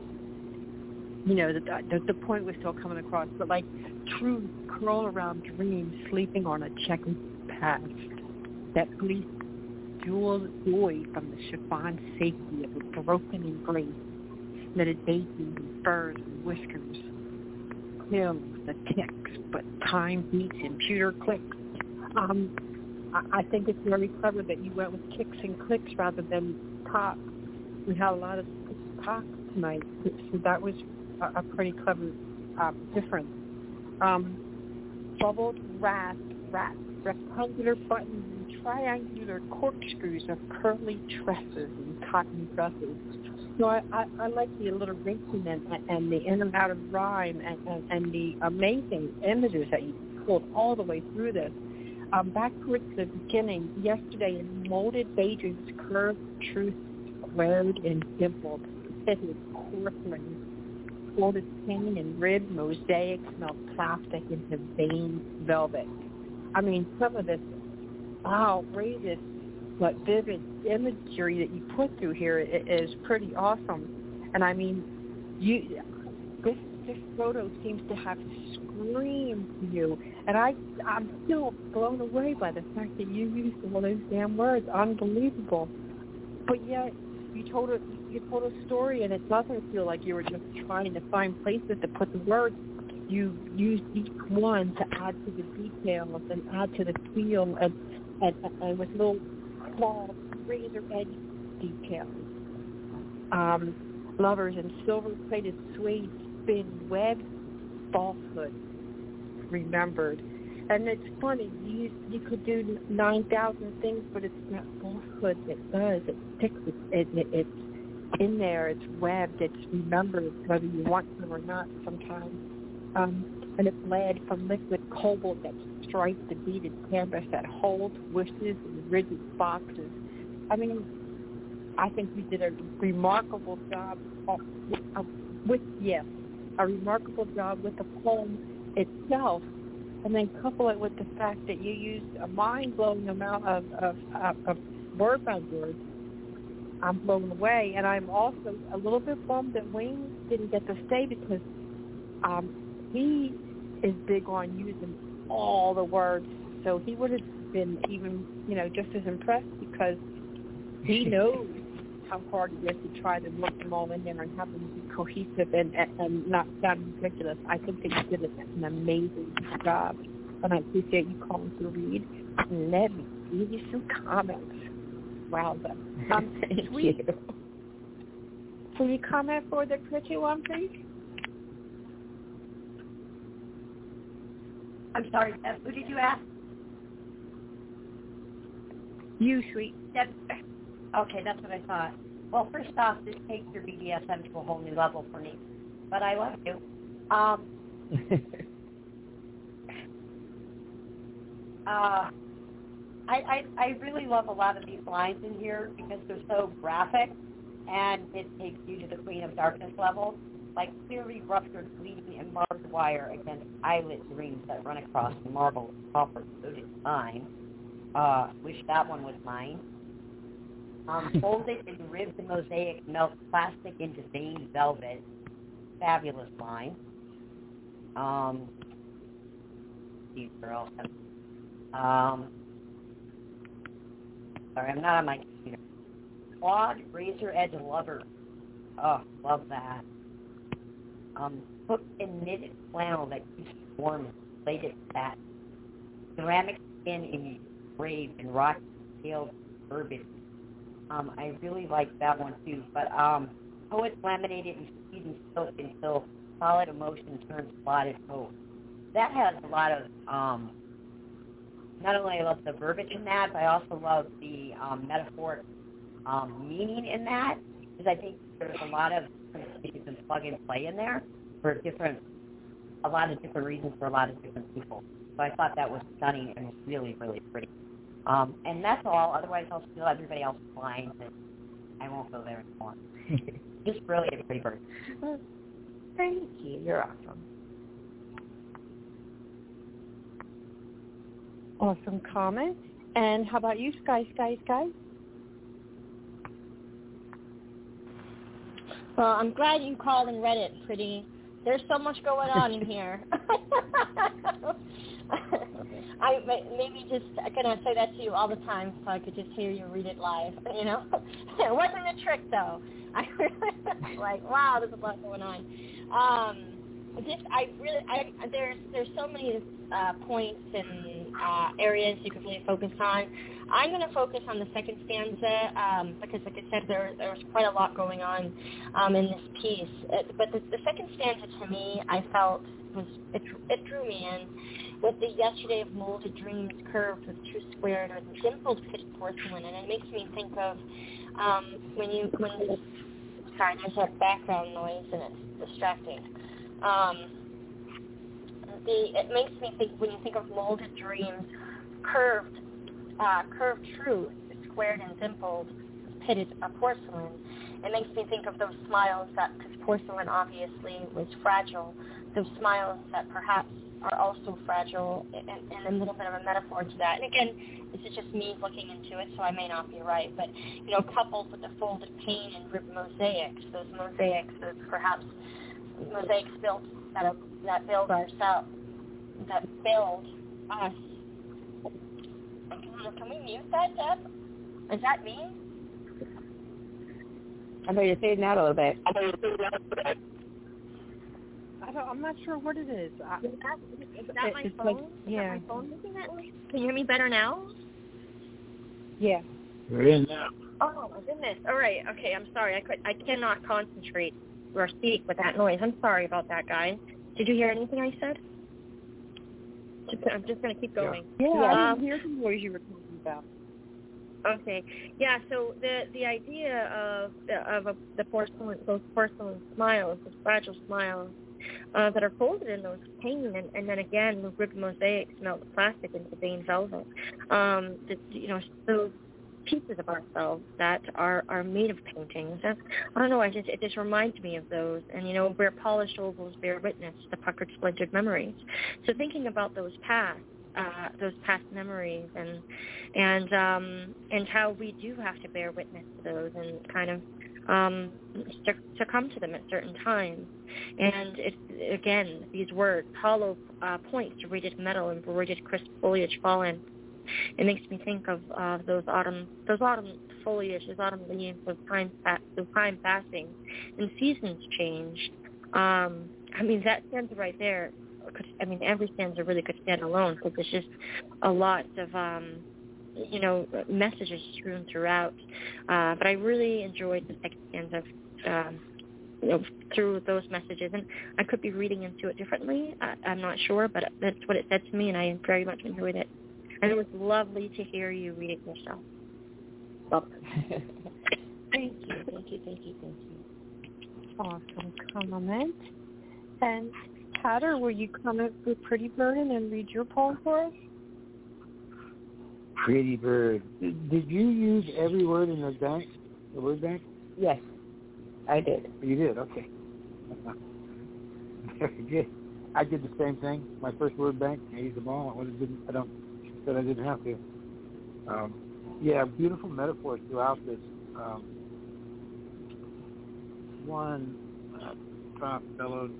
the point was still coming across. But like true curl around dreams, sleeping on a checkered past that fleeced jeweled joy from the chiffon safety of a broken embrace, knitted daisies and furs and whiskers, kills the ticks, but time beats and pewter clicks. I think it's very clever that you went with kicks and clicks rather than pop. We had a lot of pop tonight, so that was a pretty clever difference. Bubbled rectangular buttons and triangular corkscrews of curly tresses and cotton dresses. So I like the alliteration and the in and out of rhyme and the amazing images that you pulled all the way through this. Back towards the beginning, yesterday in molded pages, curved truth, squared and dimpled, pitted porcelain, folded pane and ribbed mosaics melt plastic into veined velvet. I mean, some of this outrageous but vivid imagery that you put through here is pretty awesome. And I mean, this photo seems to have screamed to you, and I'm still blown away by the fact that you used all those damn words. Unbelievable. But yet you told a story, and it doesn't feel like you were just trying to find places to put the words. You used each one to add to the details and add to the feel, and with little small razor-edge details. Lovers in silver-plated suede spin web falsehood remembered. And it's funny, you could do 9,000 things, but it's not falsehood. It does. It sticks. It's in there. It's webbed. It's remembered, whether you want to or not sometimes. And it's bled from liquid cobalt that stripes the beaded canvas that holds wishes in rigid boxes. I mean, I think you did a remarkable job with the poem itself, and then couple it with the fact that you used a mind-blowing amount of word by word. I'm blown away, and I'm also a little bit bummed that Wayne didn't get to stay because he is big on using all the words, so he would have been even, just as impressed because he knows how hard it is to try to work them all in there and have them be cohesive and not sound ridiculous. I think that you did an amazing job, and I appreciate you calling to read. And let me give you some comments. Wow, Thank sweet. you. Can you comment for the pretty one, please? I'm sorry, Deb, who did you ask? You, sweet. Deb. Okay, that's what I thought. Well, first off, this takes your BDSM to a whole new level for me. But I love you. I really love a lot of these lines in here because they're so graphic, and it takes you to the Queen of Darkness level. Like clearly ruptured, bleeding, and barbed wire against eyelid dreams that run across the marble copper. So did mine. Wish that one was mine. Folded in ribbed mosaic, melt plastic into veined velvet. Fabulous line. These girls. Sorry, I'm not on my computer. Quad razor edge lover. Oh, love that. Hooked and knitted flannel that keeps warm, plated fat. Ceramic skin engraved and rock tailed verbiage. I really like that one too. But poets laminated and speed and silk until solid emotion turns spotted hope. That has a lot of not only I love the verbiage in that, but I also love the metaphoric meaning in that, because I think there's a lot of you can plug and play in there for a lot of different reasons for a lot of different people. So I thought that was stunning and really, really pretty. And that's all. Otherwise, I'll steal everybody else's lines, and I won't go there anymore. Just really a pretty bird. Thank you. You're awesome. Awesome comment. And how about you, Sky? Well, I'm glad you called and read it, Pretty. There's so much going on in here. I maybe just gonna say that to you all the time so I could just hear you read it live. You know, it wasn't a trick though. I really like, wow, there's a lot going on. There's so many points and areas you could really focus on. I'm going to focus on the second stanza because, like I said, there's quite a lot going on in this piece. But the second stanza, to me, I felt it drew me in with the yesterday of molded dreams curved with true squared or dimpled pitted porcelain, and it makes me think of sorry, there's a background noise and it's distracting. It makes me think when you think of molded dreams, curved truth, squared and dimpled, pitted porcelain. It makes me think of those smiles that, because porcelain obviously was fragile, those smiles that perhaps are also fragile, and a little bit of a metaphor to that. And again, this is just me looking into it, so I may not be right, but, you know, coupled with the folded pane and ribbed mosaics, those perhaps mosaics built that build ourselves, that build us. Can we mute that, Deb? Is that me? I know you're fading out a little bit. I'm not sure what it is. Is that my phone? Like, yeah. Is that my phone making that noise? Can you hear me better now? Yeah. We're in now. Oh my goodness! All right. Okay. I'm sorry. I cannot concentrate or speak with that noise. I'm sorry about that, guys. Did you hear anything I said? I'm just going to keep going. Yeah, I didn't hear the noise you were talking about. Okay. Yeah, so the idea of the porcelain, those porcelain smiles, those fragile smiles that are folded in those pane, and then again, the ribbed mosaics melt the plastic into veined velvet. Those pieces of ourselves that are made of paintings. I don't know, it just reminds me of those. And, you know, where polished ovals bear witness to puckered splintered memories. So thinking about those past memories and how we do have to bear witness to those and kind of succumb to them at certain times. And it, again, these words, hollow points to rigid metal, embroidered crisp foliage fallen. It makes me think of those autumn foliage, as autumn leaves, with time passing, and seasons change. I mean, that stanza right there, every stanza really could stand alone because there's just a lot of, messages strewn throughout. But I really enjoyed the second stanza through those messages. And I could be reading into it differently. I'm not sure, but that's what it said to me, and I very much enjoyed it. And it was lovely to hear you read it yourself. Thank you. Awesome comment. And Hatter, will you comment with Pretty Bird and read your poem for us? Pretty Bird. Did you use every word in the bank? The word bank? Yes, I did. You did? Okay. Very good. I did the same thing. My first word bank, I used them all. I didn't have to. Beautiful metaphors throughout this. One, top bellowed.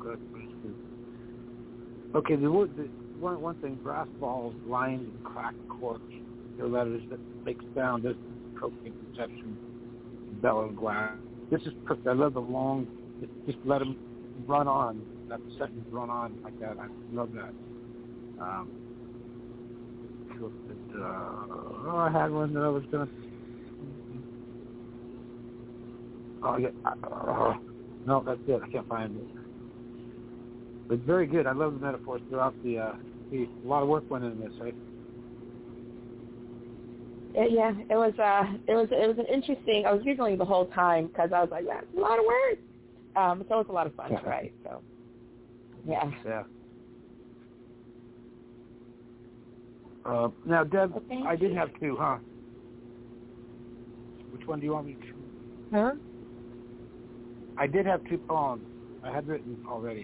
Okay, one thing, brass balls, lines, and cracked corks. They're letters that make sound. This is cocaine conception, bellowed glass. This is perfect. I love the long, just let them run on. That sentence run on like that. I love that. I had one that I was going to... no, that's it. I can't find it. But very good. I love the metaphors throughout the a lot of work went into this, right? Yeah, it was an interesting. I was giggling the whole time because I was like, that's a lot of words. So it was a lot of fun, right? So, yeah. Now, Deb, I did have two, huh? Which one do you want me to? Huh? I did have two poems I had written already.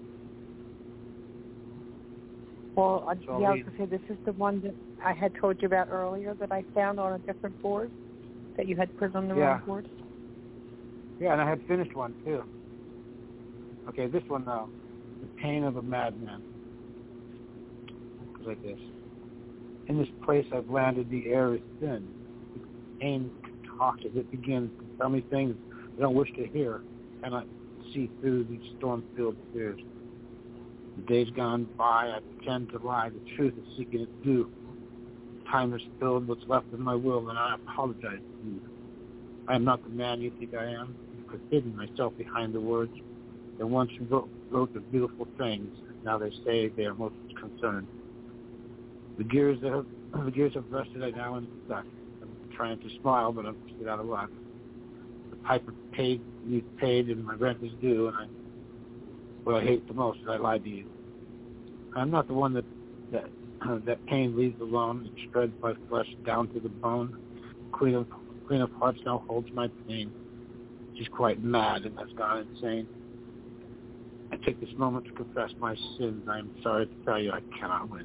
Well, I was going to say this is the one that I had told you about earlier that I found on a different board that you had put on the wrong board. Yeah, and I had finished one, too. Okay, this one now. The Pain of a Madman. It goes like this. In this place I've landed, the air is thin. Pain talks as it begins to tell me things I don't wish to hear. Cannot see through these storm-filled fears. The days gone by, I pretend to lie. The truth is seeking its due. Time has filled what's left of my will, and I apologize to you. I am not the man you think I am. I've hidden myself behind the words that once wrote the beautiful things. Now they say they are most concerned. The gears have rusted. I now am stuck. I'm trying to smile, but I'm still out of luck. The piper needs paid, and my rent is due. And what I hate the most is I lied to you. I'm not the one that pain leaves alone. It spreads my flesh down to the bone. Queen of Hearts now holds my pain. She's quite mad and has gone insane. I take this moment to confess my sins. I am sorry to tell you I cannot win.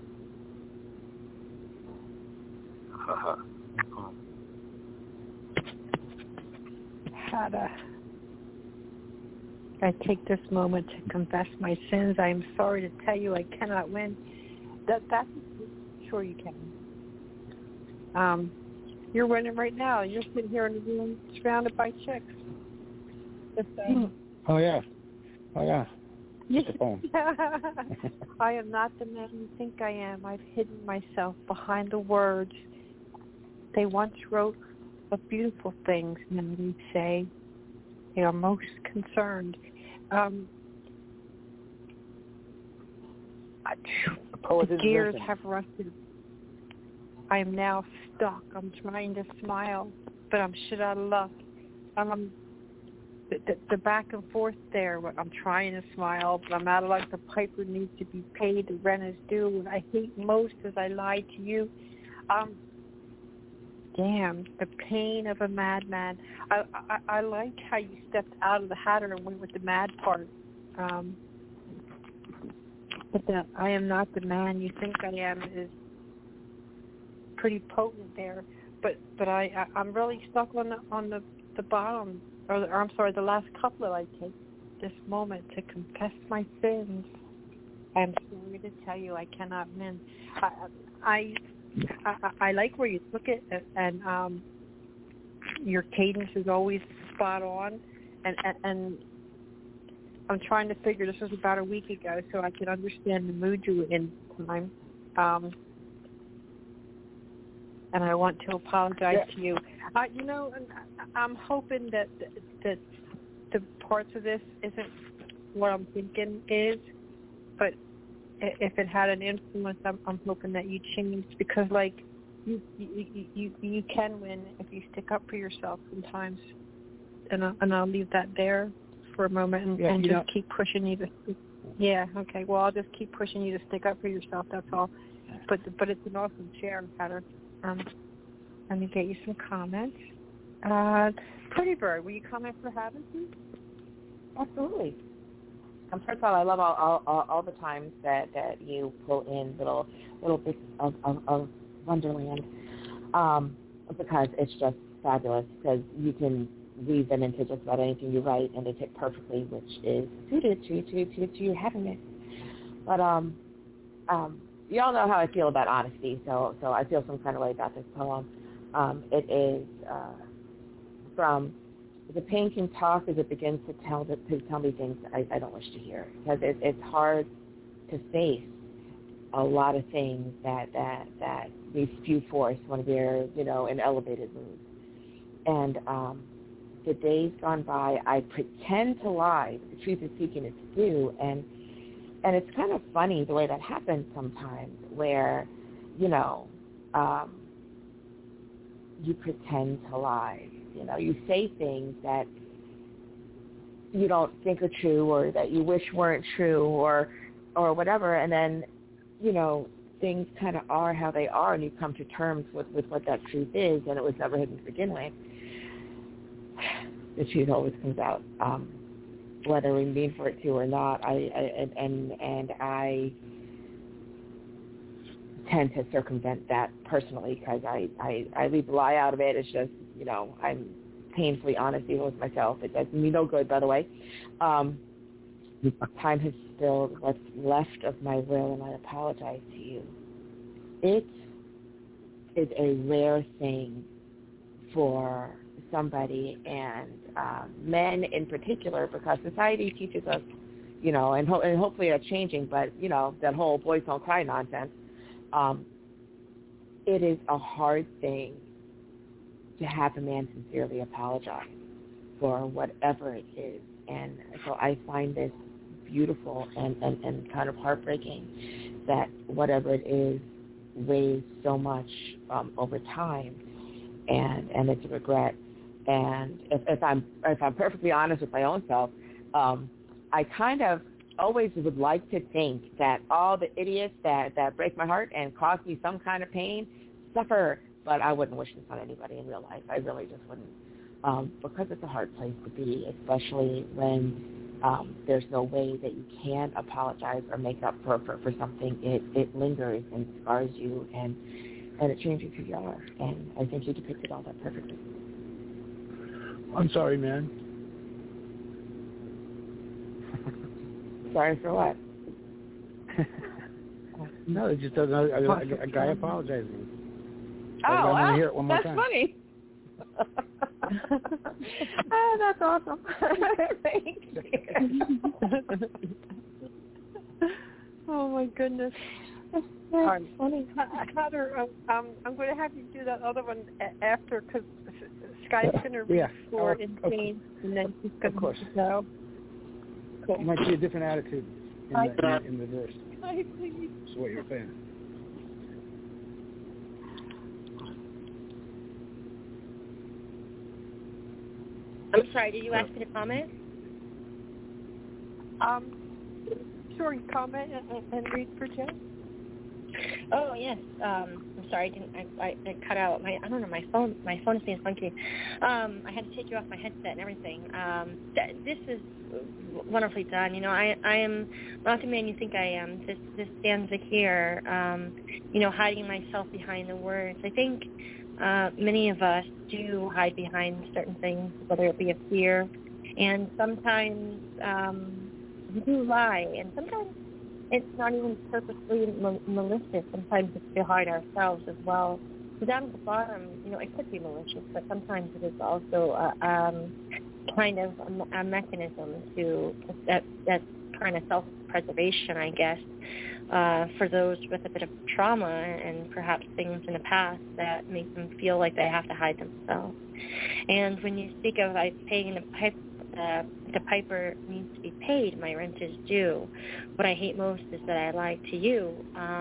I take this moment to confess my sins. I am sorry to tell you I cannot win. That's sure you can. You're winning right now. You're sitting here in the room surrounded by chicks. Oh yeah. I am not the man you think I am. I've hidden myself behind the words. They once wrote of beautiful things, and they say they are most concerned. The gears have rusted. I am now stuck. I'm trying to smile, but I'm shit out of luck. The back and forth there. I'm trying to smile, but I'm out of luck. The piper needs to be paid. The rent is due. What I hate most is I lied to you. Damn, the pain of a madman. I liked how you stepped out of the Hatter and went with the mad part. But the I am not the man you think I am is pretty potent there. But I'm really stuck on the bottom, or I'm sorry, the last couplet. I take this moment to confess my sins. I'm sorry to tell you I cannot win. I like where you took it, and your cadence is always spot on, and I'm trying to figure. This was about a week ago, so I could understand the mood you were in time. And I want to apologize to you. I'm hoping that the parts of this isn't what I'm thinking is, but if it had an influence, I'm hoping that you changed, because you can win if you stick up for yourself sometimes, and I'll leave that there for a moment and just keep pushing you to. Yeah. Okay. Well, I'll just keep pushing you to stick up for yourself. That's all. But it's an awesome chair pattern. Let me get you some comments. Pretty Bird, will you comment for having me? Absolutely. First of all, I love all the times that you pull in little bits of Wonderland, because it's just fabulous, because you can weave them into just about anything you write, and they fit perfectly, which is suited to your happiness. But you all know how I feel about honesty, so I feel some kind of way about this poem. It is from the pain can talk as it begins to tell me things I don't wish to hear, because it's hard to face a lot of things that we spew forth when we're in elevated moods. And the days gone by, I pretend to lie. The truth is seeking its due, and it's kind of funny the way that happens sometimes, where you pretend to lie. You say things that you don't think are true, or that you wish weren't true, or whatever, and then things kind of are how they are, and you come to terms with what that truth is, and it was never hidden to begin with. The truth always comes out, whether we mean for it to or not. I tend to circumvent that personally, because I leave the lie out of it. It's just, I'm painfully honest even with myself. It does me no good, by the way. Time has spilled what's left of my will, and I apologize to you. It is a rare thing for somebody, and men in particular, because society teaches us, and hopefully that's changing, but, that whole boys don't cry nonsense. It is a hard thing to have a man sincerely apologize for whatever it is. And so I find this beautiful and kind of heartbreaking that whatever it is weighs so much over time, and it's a regret. And if I'm perfectly honest with my own self, I kind of always would like to think that all the idiots that break my heart and cause me some kind of pain suffer, but I wouldn't wish this on anybody in real life. I really just wouldn't, because it's a hard place to be, especially when there's no way that you can apologize or make up for something. It lingers and scars you, and it changes who you are. And I think you depicted all that perfectly. I'm sorry, man. Sorry for what? No, it's just a guy apologizing. Oh, wow. Hear it one more that's time. Funny. Oh, that's awesome. Thank you. Oh, my goodness. That's funny. Heather, I'm going to have you do that other one after, because Sky's going to read for Insane, and then she's going to know. Cool. It might be a different attitude in the verse. That's what you're saying. I'm sorry, did you ask me to comment? Sure, you comment and read for Jen. Oh yes. I'm sorry, I cut out. I don't know, my phone is being funky. I had to take you off my headset and everything. This is wonderfully done. I am not the man you think I am. This stanza here, hiding myself behind the words. I think many of us do hide behind certain things, whether it be a fear, and sometimes we do lie, and sometimes it's not even purposely malicious. Sometimes it's to hide ourselves as well. down at the bottom, it could be malicious, but sometimes it is also kind of a mechanism that's kind of self-preservation, I guess, for those with a bit of trauma and perhaps things in the past that make them feel like they have to hide themselves. And when you speak of paying the piper needs to be paid, my rent is due, what I hate most is that I lied to you.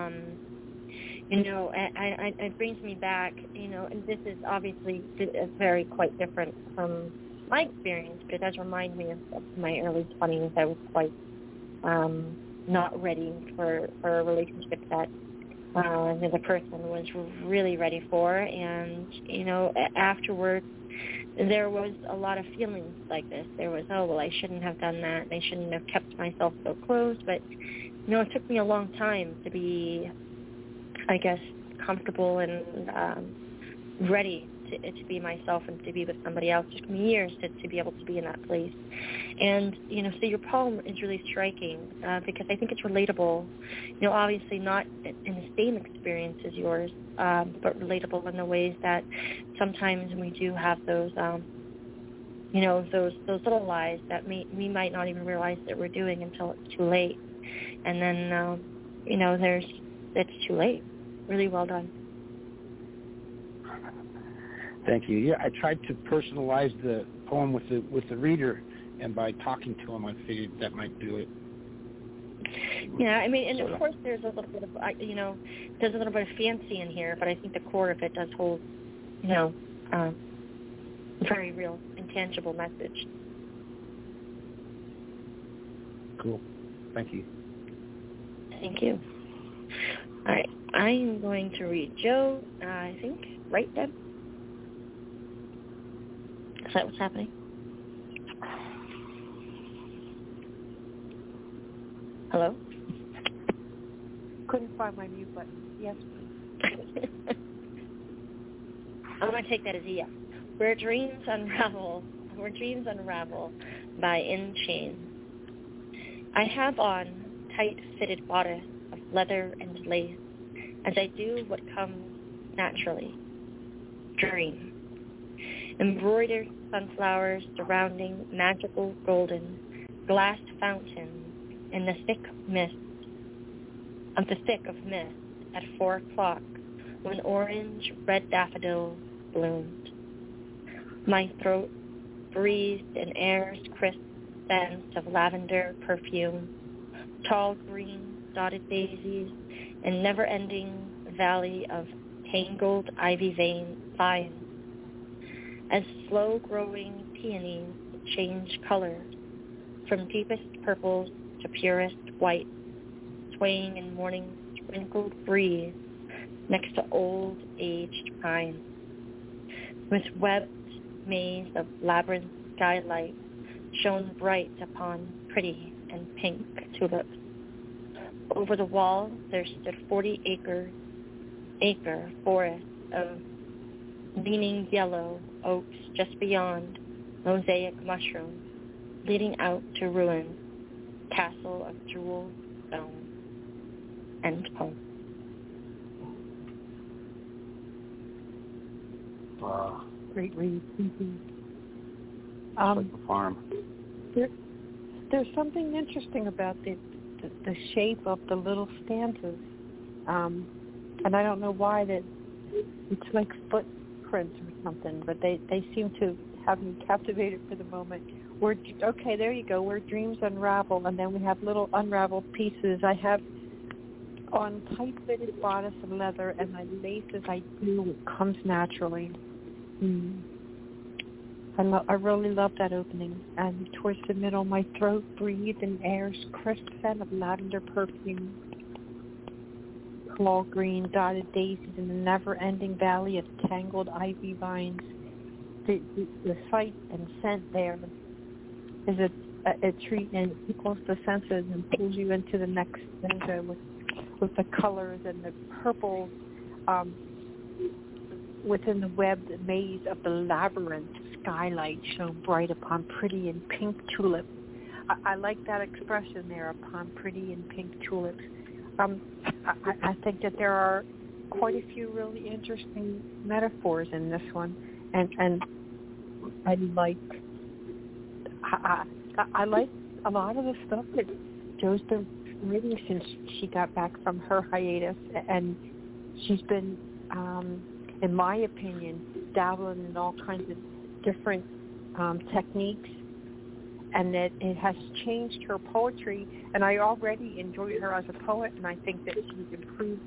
It brings me back, and this is obviously very quite different from my experience, but it does remind me of my early 20s. I was quite not ready for a relationship that the other person was really ready for. And, afterwards, there was a lot of feelings like this. There was, I shouldn't have done that. I shouldn't have kept myself so close. But, it took me a long time to be, I guess, comfortable and ready to be myself and to be with somebody else. It took me years to be able to be in that place. And, so your poem is really striking because I think it's relatable, obviously not in the same experience as yours, but relatable in the ways that sometimes we do have those, those little lies that we might not even realize that we're doing until it's too late. And then, it's too late. Really well done. Thank you. Yeah, I tried to personalize the poem with the reader, and by talking to him, I figured that might do it. Yeah, and of course there's a little bit of, there's a little bit of fancy in here, but I think the core of it does hold, very real, intangible message. Cool. Thank you. Thank you. All right, I'm going to read Joe, I think, right, Deb? Is that what's happening? Hello? Couldn't find my mute button. Yes, please. I'm going to take that as a yes. Where Dreams Unravel by In Chain. I have on tight-fitted bodice of leather and lace as I do what comes naturally. Dream. Embroidered sunflowers surrounding magical golden glassed fountain in the thick of mist at 4 o'clock when orange red daffodils bloomed. My throat breathed an air's crisp sense of lavender perfume, tall green dotted daisies, and never-ending valley of tangled ivy vines. As slow-growing peonies change color from deepest purples to purest white, swaying in morning's sprinkled breeze next to old-aged pines. With webbed maze of labyrinth skylight shone bright upon pretty and pink tulips. Over the wall there stood 40-acre forest of leaning yellow oaks just beyond mosaic mushrooms, leading out to ruins, castle of jeweled stone. End poem. Wow. Great read. Mm-hmm. Like the farm. There's something interesting about the shape of the little stanzas, and I don't know why that it's like footprints or something, but they seem to have me captivated for the moment. Okay, there you go. Where dreams unravel, and then we have little unraveled pieces. I have on tight-fitted bodice of leather, and my lace as I do it comes naturally. I really love that opening. And towards the middle, my throat breathed an air's crisp scent of lavender perfume. Tall green dotted daisies in the never-ending valley of tangled ivy vines. The sight and scent there is a treat, and it tickles the senses and pulls you into the next stanza with the colors and the purples within the webbed maze of the labyrinth. Skylight shone bright upon pretty and pink tulips. I like that expression there, upon pretty and pink tulips. I think that there are quite a few really interesting metaphors in this one, and I like a lot of the stuff that Jo's been reading since she got back from her hiatus, and she's been, in my opinion, dabbling in all kinds of different techniques, and that it has changed her poetry. And I already enjoy her as a poet, and I think that she's improved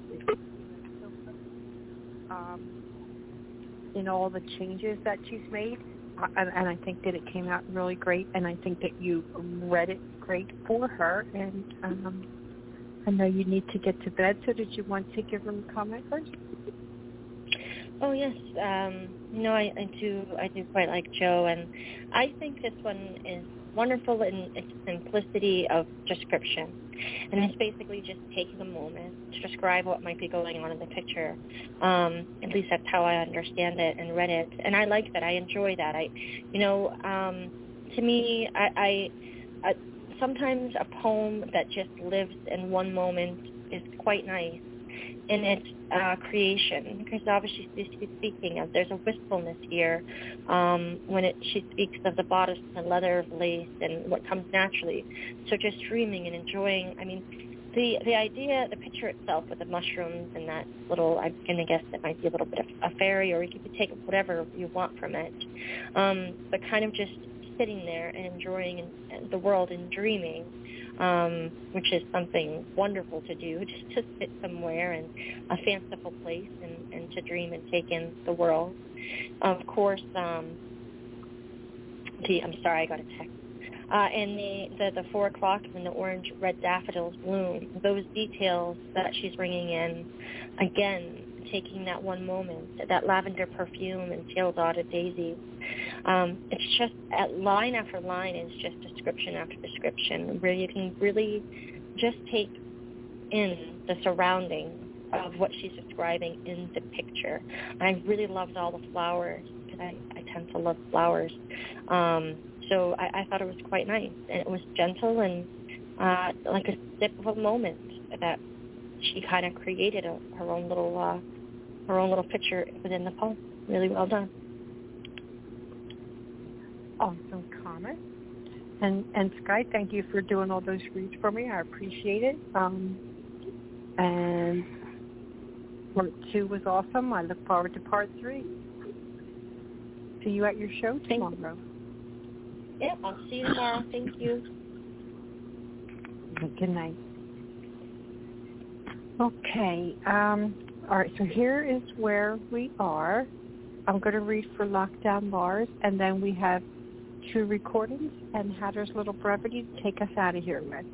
in all the changes that she's made. And I think that it came out really great, and I think that you read it great for her. And I know you need to get to bed, so did you want to give her a comment first? Oh yes, I do quite like Jo, and I think this one is wonderful in its simplicity of description, and it's basically just taking a moment to describe what might be going on in the picture. At least that's how I understand it and read it, and I like that. I enjoy that. To me, I sometimes a poem that just lives in one moment is quite nice in its creation, because obviously she's speaking of, there's a wistfulness here when she speaks of the bodice and leather of lace and what comes naturally. So just dreaming and enjoying. I mean, the idea, the picture itself with the mushrooms and that little, I'm going to guess that might be a little bit of a fairy, or you could take whatever you want from it, but kind of just sitting there and enjoying the world and dreaming, which is something wonderful to do, just to sit somewhere in a fanciful place and to dream and take in the world. Of course, I'm sorry, I got a text. And the 4 o'clock and the orange-red daffodils bloom, those details that she's bringing in, again, taking that one moment, that lavender perfume and tail-dotted daisies. It's just, line after line is just description after description, where you can really just take in the surrounding of what she's describing in the picture. I really loved all the flowers, because I tend to love flowers. So I thought it was quite nice, and it was gentle and like a sip of a moment that she kind of created her own little picture within the poem. Really well done. Awesome comment. And Sky, thank you for doing all those reads for me. I appreciate it. And part 2 was awesome. I look forward to part 3. See you at your show tomorrow. Yeah, I'll see you tomorrow. Thank you. Good night. Okay. All right, so here is where we are. I'm going to read for Lockdown Mars, and then we have 2 recordings and Hatter's Little Brevity to take us out of here with.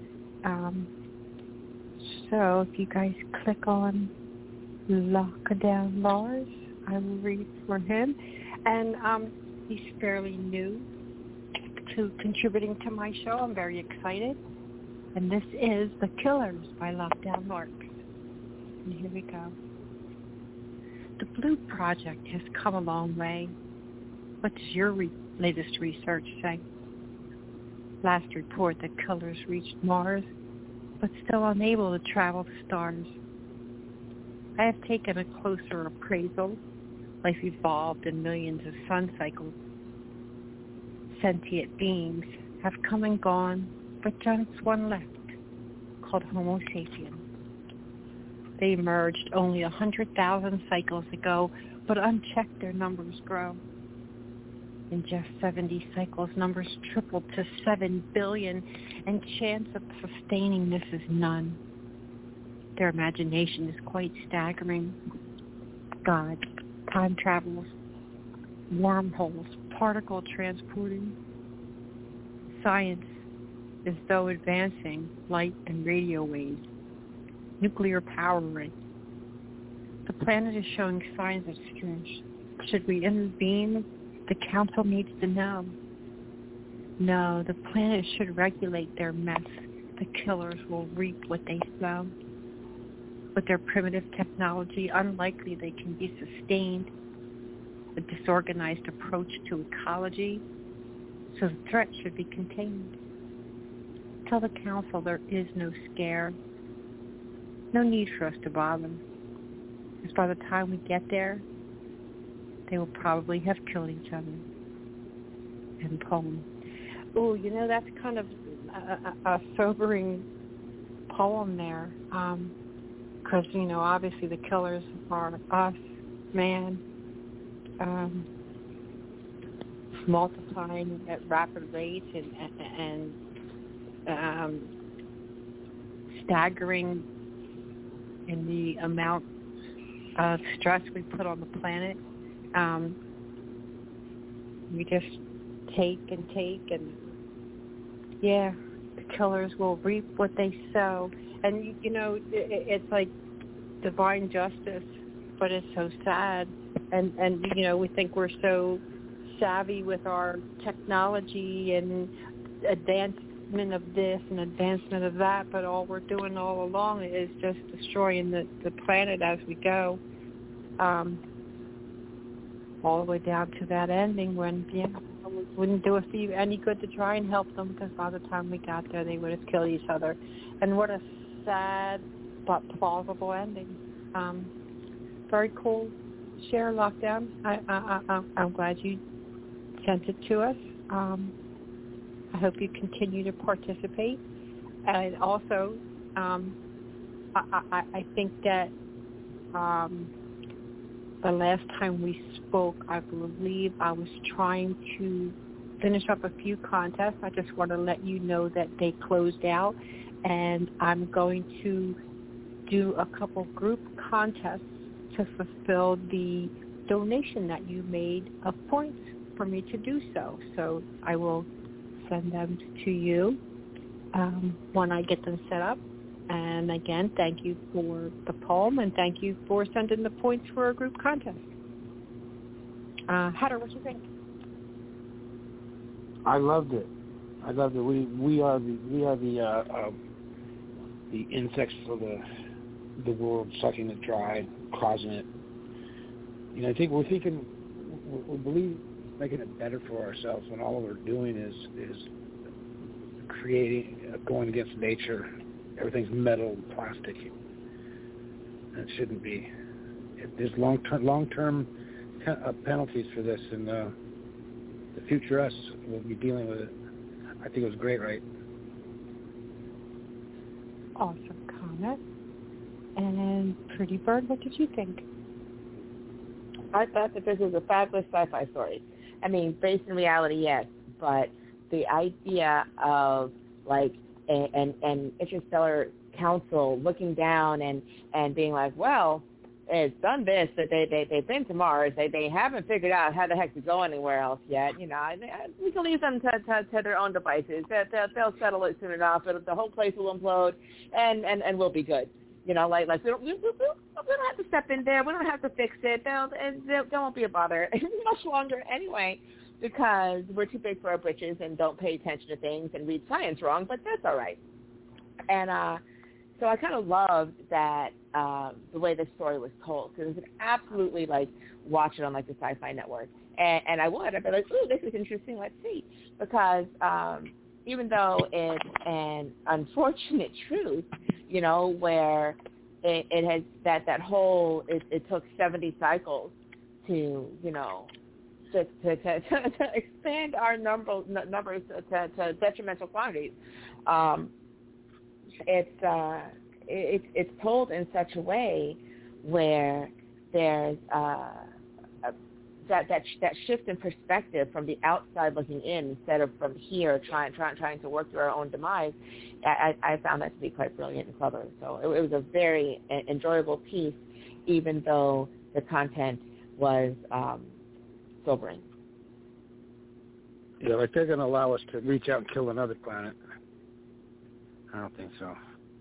So if you guys click on Lockdown Mars, I will read for him. And he's fairly new to contributing to my show. I'm very excited. And this is The Killers by Lockdown Mars. And here we go. The Blue Project has come a long way. What does your latest research say? Last report, the killers reached Mars, but still unable to travel the stars. I have taken a closer appraisal. Life evolved in millions of sun cycles. Sentient beings have come and gone, but just one left, called Homo sapiens. They emerged only 100,000 cycles ago, but unchecked their numbers grow. In just 70 cycles, numbers tripled to 7 billion, and chance of sustaining this is none. Their imagination is quite staggering. God, time travels, wormholes, particle transporting. Science is though advancing light and radio waves, nuclear powering. The planet is showing signs of stress. Should we intervene? The council needs to know. No, the planet should regulate their mess. The killers will reap what they sow. With their primitive technology, unlikely they can be sustained. A disorganized approach to ecology, so the threat should be contained. Tell the council there is no scare. No need for us to bother. Because by the time we get there, they will probably have killed each other. And poem. Oh, that's kind of a sobering poem there. Because, obviously the killers are us, man, multiplying at rapid rates and staggering in the amount of stress we put on the planet. We just take, and the killers will reap what they sow. And, it's like divine justice, but it's so sad. And we think we're so savvy with our technology and advancement of this and advancement of that, but all we're doing all along is just destroying the planet as we go. All the way down to that ending when, it wouldn't do us any good to try and help them, because by the time we got there, they would have killed each other. And what a sad but plausible ending. Very cool. Share Lockdown. I'm glad you sent it to us. I hope you continue to participate. And also, I think that the last time we spoke, I believe I was trying to finish up a few contests. I just want to let you know that they closed out, and I'm going to do a couple group contests to fulfill the donation that you made of points for me to do so. So I will send them to you when I get them set up. And again, thank you for the poem, and thank you for sending the points for a group contest. Hatter, what do you think? I loved it. We are the insects for the world, sucking it dry, causing it. I think we believe making it better for ourselves when all we're doing is creating, going against nature. Everything's metal and plastic, and it shouldn't be. There's long-term penalties for this, and the future us will be dealing with it. I think it was great, right? Awesome comment. And Pretty Bird, what did you think? I thought that this was a fabulous sci-fi story. I mean, based in reality, yes, but the idea of an interstellar council looking down and being like, well, it's done this, that they've been to Mars, they haven't figured out how the heck to go anywhere else yet. We can leave them to their own devices. They'll settle it soon enough. The whole place will implode, and we'll be good. We don't have to step in there. We don't have to fix it. They won't be a bother much longer anyway, because we're too big for our britches and don't pay attention to things and read science wrong, but that's all right. And so I kind of loved that the way this story was told, because it was absolutely watch it on the Sci-Fi Network. And I'd be like, ooh, this is interesting, let's see. Because even though it's an unfortunate truth, where it has that whole, it took 70 cycles to expand our numbers to detrimental quantities. It's told in such a way where there's that shift in perspective from the outside looking in instead of from here trying to work through our own demise. I found that to be quite brilliant and clever. So it was a very enjoyable piece, even though the content was sobering. Yeah, they're going to allow us to reach out and kill another planet. I don't think so.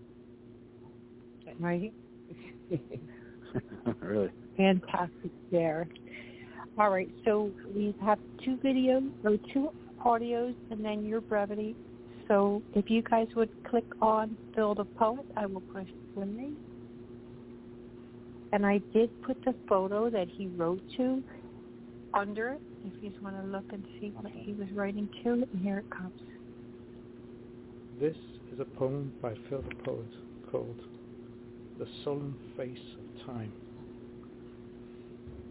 Right? Really? Fantastic there. All right, so we have 2 videos, or 2 audios, and then your brevity. So if you guys would click on Build a Poet, I will push play. And I did put the photo that he wrote to under it, if you just want to look and see what he was writing to. And here it comes. This is a poem by Phil the Poet called The Sullen Face of Time.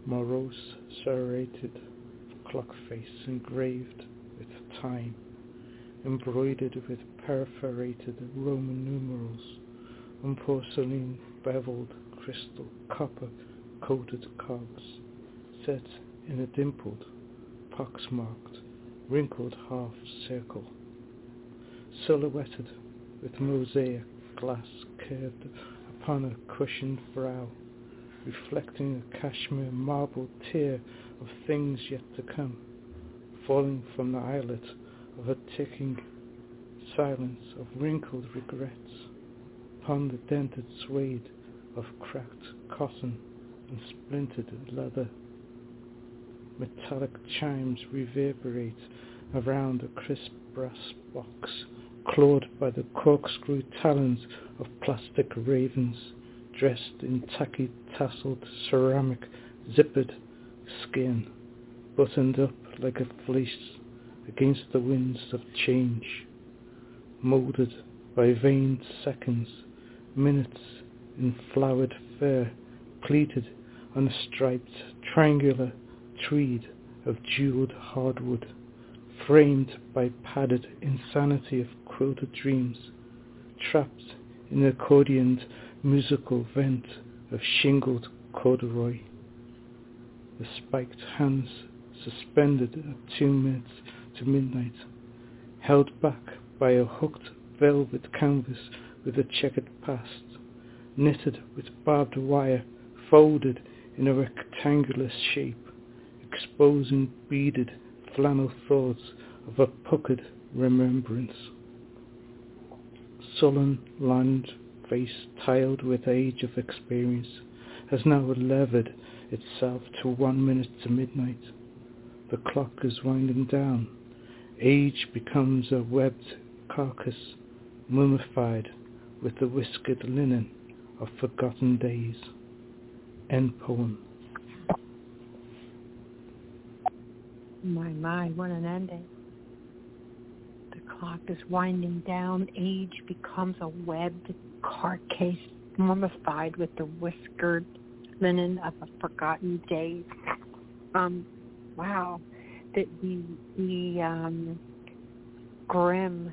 morose, serrated clock face engraved with time, embroidered with perforated Roman numerals, on porcelain beveled crystal copper-coated cogs, set in a dimpled, pox-marked, wrinkled half-circle, silhouetted with mosaic glass curved upon a cushioned brow, reflecting a cashmere marble tier of things yet to come, falling from the eyelet of a ticking silence of wrinkled regrets upon the dented suede of cracked cotton and splintered leather. Metallic chimes reverberate around a crisp brass box, clawed by the corkscrew talons of plastic ravens, dressed in tacky tasseled ceramic zippered skin, buttoned up like a fleece against the winds of change, moulded by veined seconds, minutes in flowered fur, pleated on a striped triangular tweed of jeweled hardwood, framed by padded insanity of quilted dreams, trapped in the accordioned musical vent of shingled corduroy. The spiked hands suspended at 2 minutes to midnight, held back by a hooked velvet canvas with a checkered past, knitted with barbed wire, folded in a rectangular shape, exposing beaded flannel thoughts of a puckered remembrance. Sullen, lined face, tiled with age of experience, has now levered itself to 1 minute to midnight. The clock is winding down. Age becomes a webbed carcass, mummified with the whiskered linen of forgotten days. End poem. My, what an ending. The clock is winding down. Age becomes a webbed carcass, mummified with the whiskered linen of a forgotten days. Wow. The grim,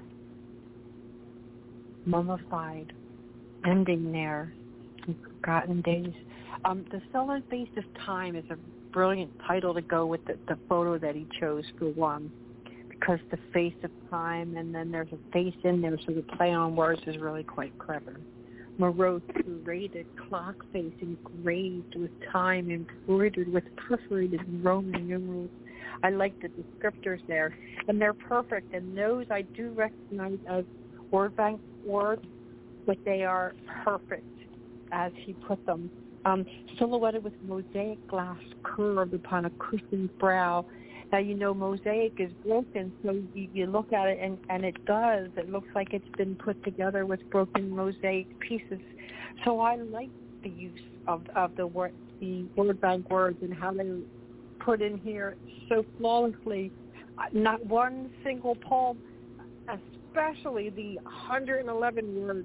mummified ending there. Forgotten days. The Sullen Face of Time is a brilliant title to go with the photo that he chose for one, because the face of time, and then there's a face in there, so the play on words is really quite clever. Morose, serrated clock face engraved with time, embroidered with perforated Roman numerals. I like the descriptors there, and they're perfect, and those I do recognize as word bank words, but they are perfect as he put them. Silhouetted with mosaic glass curved upon a cushioned brow. Now, you know, mosaic is broken, so you look at it, and it does. It looks like it's been put together with broken mosaic pieces. So I like the use of the word bank words and how they put in here so flawlessly. Not one single poem, especially the 111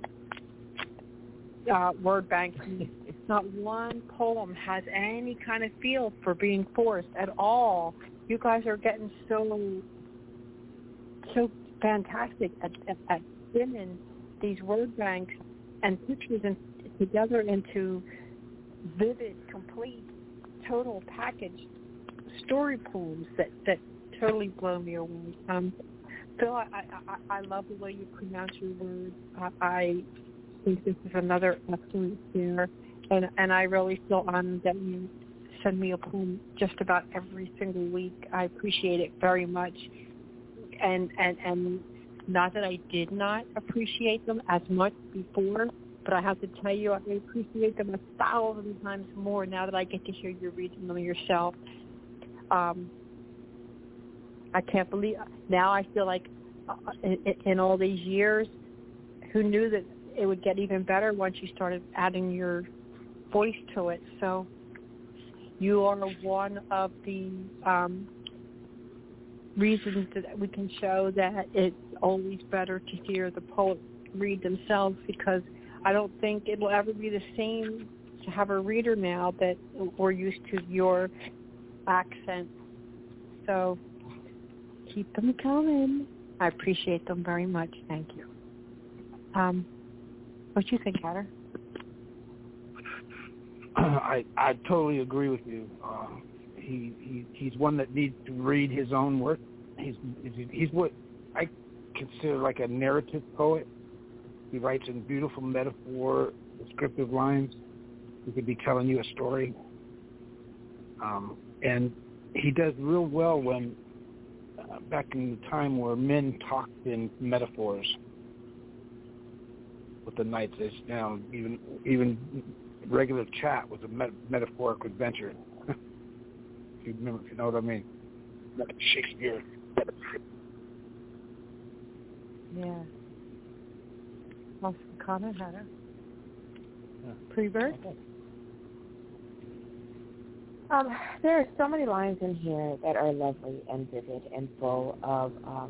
word bank. Not one poem has any kind of feel for being forced at all. You guys are getting so fantastic at spinning these word banks and pictures together into vivid, complete, total package story poems that totally blow me away. Phil, I love the way you pronounce your words. I think this is another excellent share, and I really feel honored that you send me a poem just about every single week. I appreciate it very much, and not that I did not appreciate them as much before, but I have to tell you I appreciate them 1,000 times more now that I get to hear you reading them yourself. I can't believe now. I feel like in all these years, who knew that it would get even better once you started adding your voice to it. So you are one of the reasons that we can show that it's always better to hear the poet read themselves, because I don't think it will ever be the same to have a reader now that we're used to your accent. So keep them coming. I appreciate them very much. Thank you. What do you think, Hatter? I totally agree with you. He's one that needs to read his own work. He's what I consider like a narrative poet. He writes in beautiful metaphor, descriptive lines. He could be telling you a story. And he does real well when back in the time where men talked in metaphors with the knights. It's now even regular chat was a metaphoric adventure. If you know what I mean. Like Shakespeare. Yeah. Awesome comment, Heather. Pre-bird? There are so many lines in here that are lovely and vivid and full of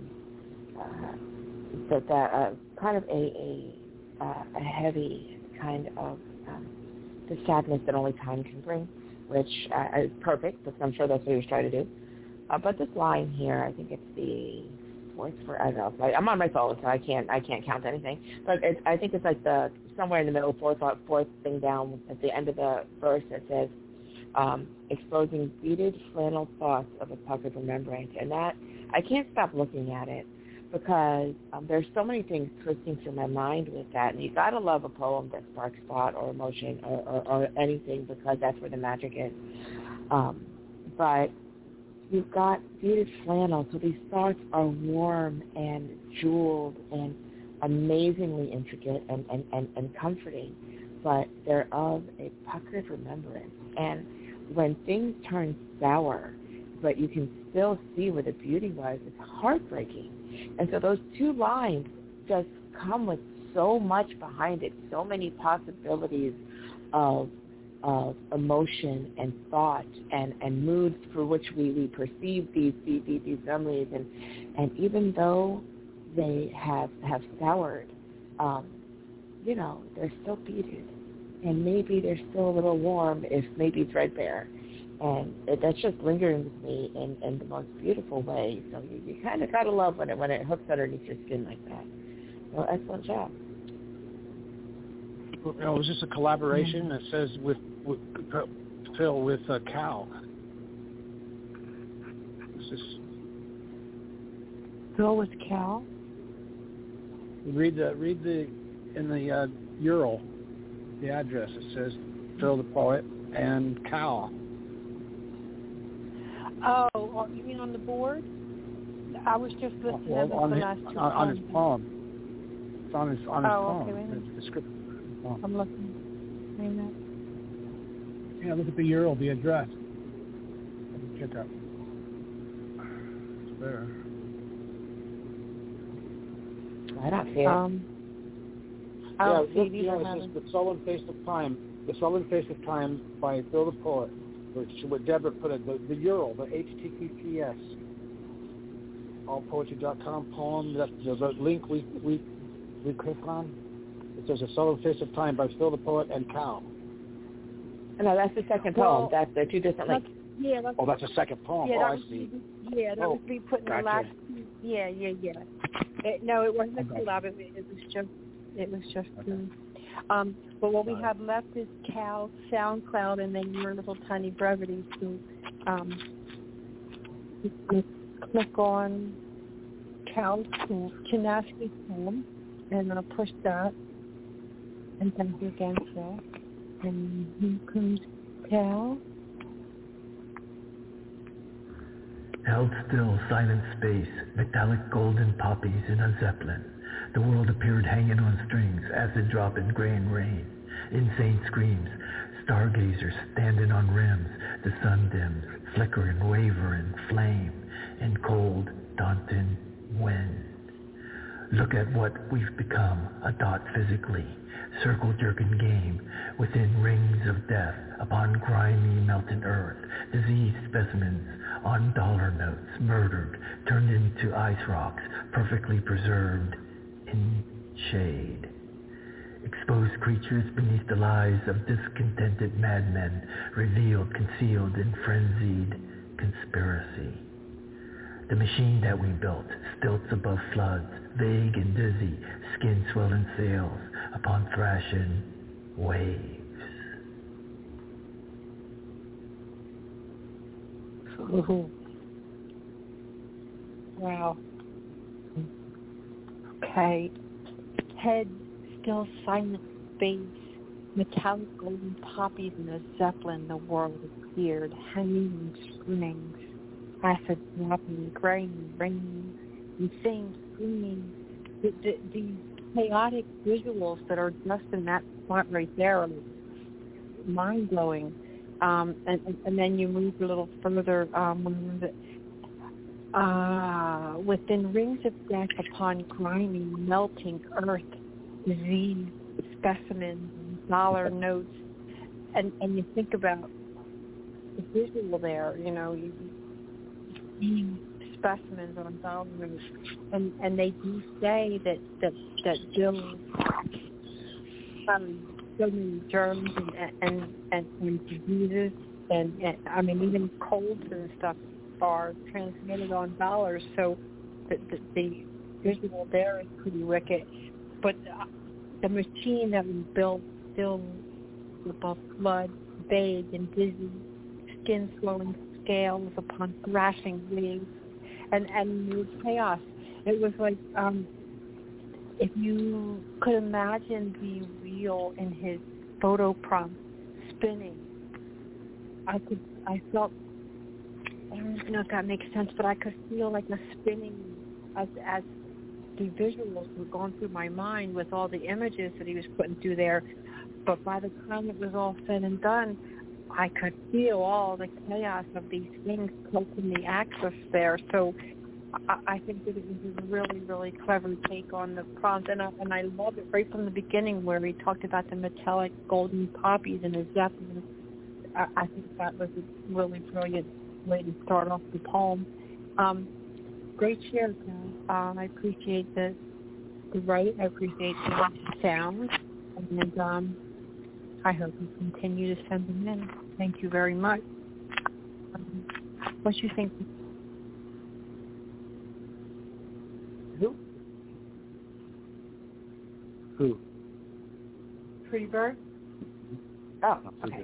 kind of a heavy kind of the sadness that only time can bring, which is perfect because I'm sure that's what he was trying to do. But this line here, I think it's the fourth. I don't know. I'm on my phone, so I can't count anything. But I think it's like the somewhere in the middle, fourth thing down at the end of the verse that says, exposing beaded flannel thoughts of a puckered remembrance. And that, I can't stop looking at it because there's so many things twisting through my mind with that. And you got to love a poem that sparks thought or emotion or anything because that's where the magic is. But you've got beaded flannel, so these thoughts are warm and jeweled and amazingly intricate and comforting, but they're of a puckered remembrance. And when things turn sour, but you can still see where the beauty was, it's heartbreaking. And so those two lines just come with so much behind it, so many possibilities of emotion and thought and moods through which we perceive these memories. And even though they have soured, they're still beaded. And maybe they're still a little warm, if maybe threadbare. And that's just lingering with me in the most beautiful way. So you kind of got to love when it hooks underneath your skin like that. So excellent job. Well, it was just a collaboration. It says with Phil with Cal. This is Phil with Cal. Read the in the URL, the address. It says Phil the poet and Cal. Oh, you mean on the board? I was just listening to the last two on his poem. It's on his poem. Okay, wait a minute. The script. Oh. I'm looking. Wait a minute. Yeah, look at the URL, the address. Check out. It's there. I don't see it. I don't see it either. It says The Sullen Face of Time. The Sullen Face of Time by Phil the Poet. What Deborah put it, the URL, the HTTPS, allpoetry.com poem. That's the link we click on. It says The Sullen Face of Time by Phil the Poet and Cal. No, that's the second poem. That's the two different links. Yeah. That's a second poem. Yeah, I see. Yeah, that was me putting the last. Yeah. No, it wasn't a collab. It was just. But what we have left is Cal, SoundCloud, and then your little tiny brevity. So, you can click on Cal's Chinaski poem, and I'll push that. And thank you again, Phil. And here comes Cal. Held still, silent space, metallic golden poppies in a zeppelin. The world appeared hanging on strings, acid dropping grain rain. Insane screams, stargazers standing on rims. The sun dims, flickering, wavering, flame, in cold, daunting wind. Look at what we've become, a dot physically, circle-jerking game, within rings of death, upon grimy, melted earth, diseased specimens, on dollar notes, murdered, turned into ice rocks, perfectly preserved in shade. Exposed creatures beneath the lies of discontented madmen, revealed, concealed in frenzied conspiracy. The machine that we built, stilts above floods, vague and dizzy, skin-swelling sails upon thrashing waves. Ooh. Wow. Okay. Head, still silent space, metallic golden poppies in a zeppelin, the world appeared, hanging in strings, acid dropping, grain, rain, insane screaming. These chaotic visuals that are just in that spot right there are mind-blowing. And then you move a little further within rings of death upon grimy, melting earth, disease, specimens, dollar notes, and you think about the visual there, you see specimens on dollar notes, and they do say that Bill so many germs and diseases and I mean even colds and stuff are transmitted on dollars. So the visual there is pretty wicked. But the machine that was built still above flood, vague and dizzy, skin swelling scales upon thrashing waves, and it was chaos. It was like if you could imagine the wheel in his photo prompt spinning, I felt, I don't know if that makes sense, but I could feel like a spinning as the visuals were going through my mind with all the images that he was putting through there. But by the time it was all said and done, I could feel all the chaos of these things tilting the axis there. So I think that it was a really, really clever take on the prompt, and I love it right from the beginning where he talked about the metallic golden poppies in his zeppelin. I think that was a really brilliant way to start off the poem. Great share, Cal. I appreciate the write. I appreciate the sound, and I hope you continue to send them in. Thank you very much. What you think? Who? Pretty Bird? Oh, okay.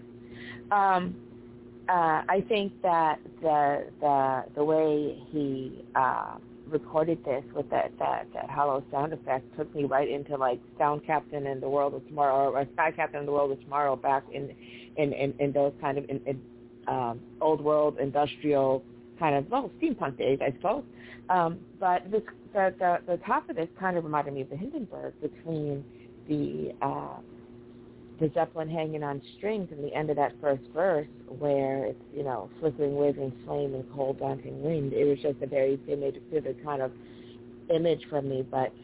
I think that the way he recorded this with that hollow sound effect took me right into like Sound Captain and the World of Tomorrow, or Sky Captain and the World of Tomorrow, back in those kind of old world industrial kind of steampunk days, I suppose. But the top of this kind of reminded me of the Hindenburg, between the Zeppelin hanging on strings and the end of that first verse where it's, flickering, waving flame and cold, daunting wind. It was just a very vivid kind of image for me. But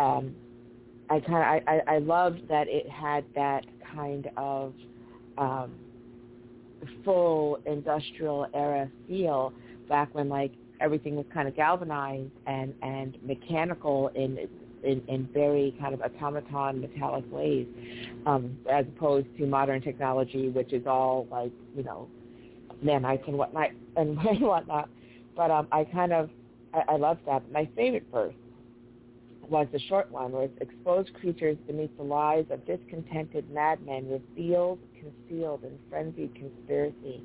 I loved that it had that kind of full industrial era feel back when like everything was kind of galvanized and mechanical in very kind of automaton metallic ways, as opposed to modern technology, which is all like, nanites and whatnot. But I loved that. My favorite verse was the short one, where it's exposed creatures beneath the lies of discontented madmen, revealed, concealed, in frenzied conspiracy.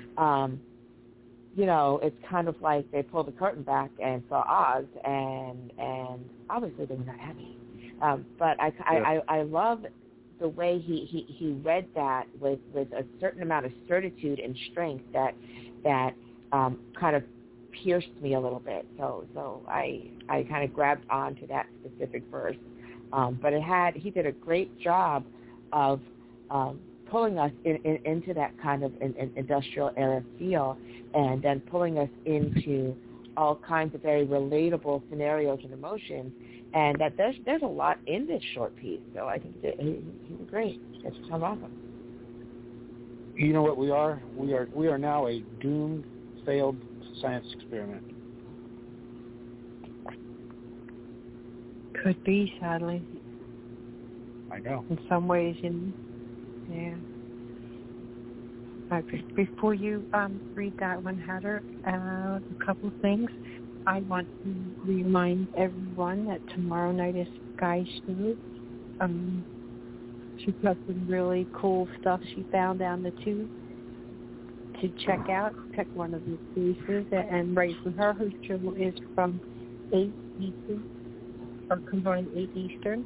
It's kind of like they pulled the curtain back and saw Oz, and obviously they were not happy. But I love the way he read that with a certain amount of certitude and strength that kind of pierced me a little bit. So I kind of grabbed onto that specific verse. But he did a great job of pulling us into that kind of industrial era feel, and then pulling us into all kinds of very relatable scenarios and emotions, and that there's a lot in this short piece. So I think that he was great. It's kind of awesome. You know what we are? We are now a doomed, failed science experiment. Could be, sadly. I know. In some ways, yeah. Before you read that one, Heather, a couple of things. I want to remind everyone that tomorrow night is Sky's show. She's got some really cool stuff she found down the tube to check out. Pick one of the places and write for her. Her show is from 8 Eastern, or combined 8 Eastern.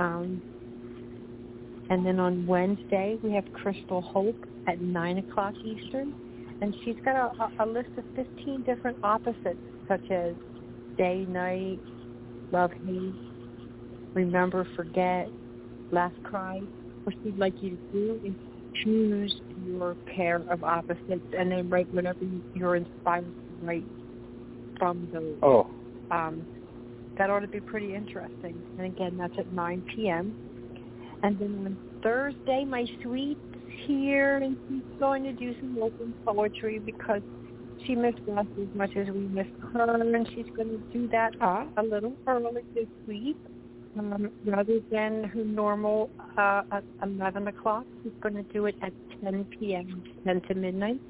And then on Wednesday, we have Crystal Hope at 9 o'clock Eastern. And she's got a list of 15 different opposites, such as day, night, love, hate, remember, forget, last cry. What she'd like you to do is choose your pair of opposites and then write whatever you're inspired to write from those. Oh. That ought to be pretty interesting. And again, that's at 9 p.m. And then on Thursday, my sweet's here, and she's going to do some open poetry because she missed us as much as we missed her, and she's going to do that a little early this week. Rather than her normal at 11 o'clock, she's going to do it at 10 p.m., 10 to midnight.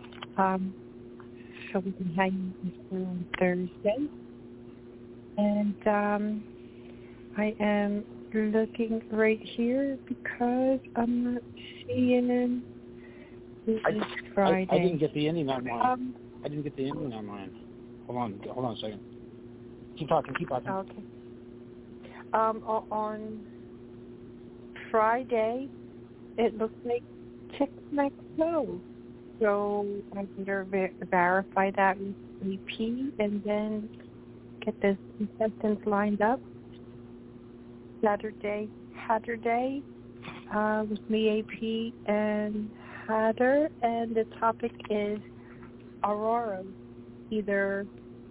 So we can hang with her on Thursday. And I am looking right here because I'm not seeing this Friday. I didn't get the ending on mine. I didn't get the ending on mine. Hold on a second. Keep talking. Okay. On Friday, it looks like Chick Next Go. So I better verify that with AP and then get the contestants lined up. Saturday with me, AP, and Heather, and the topic is Aurora, either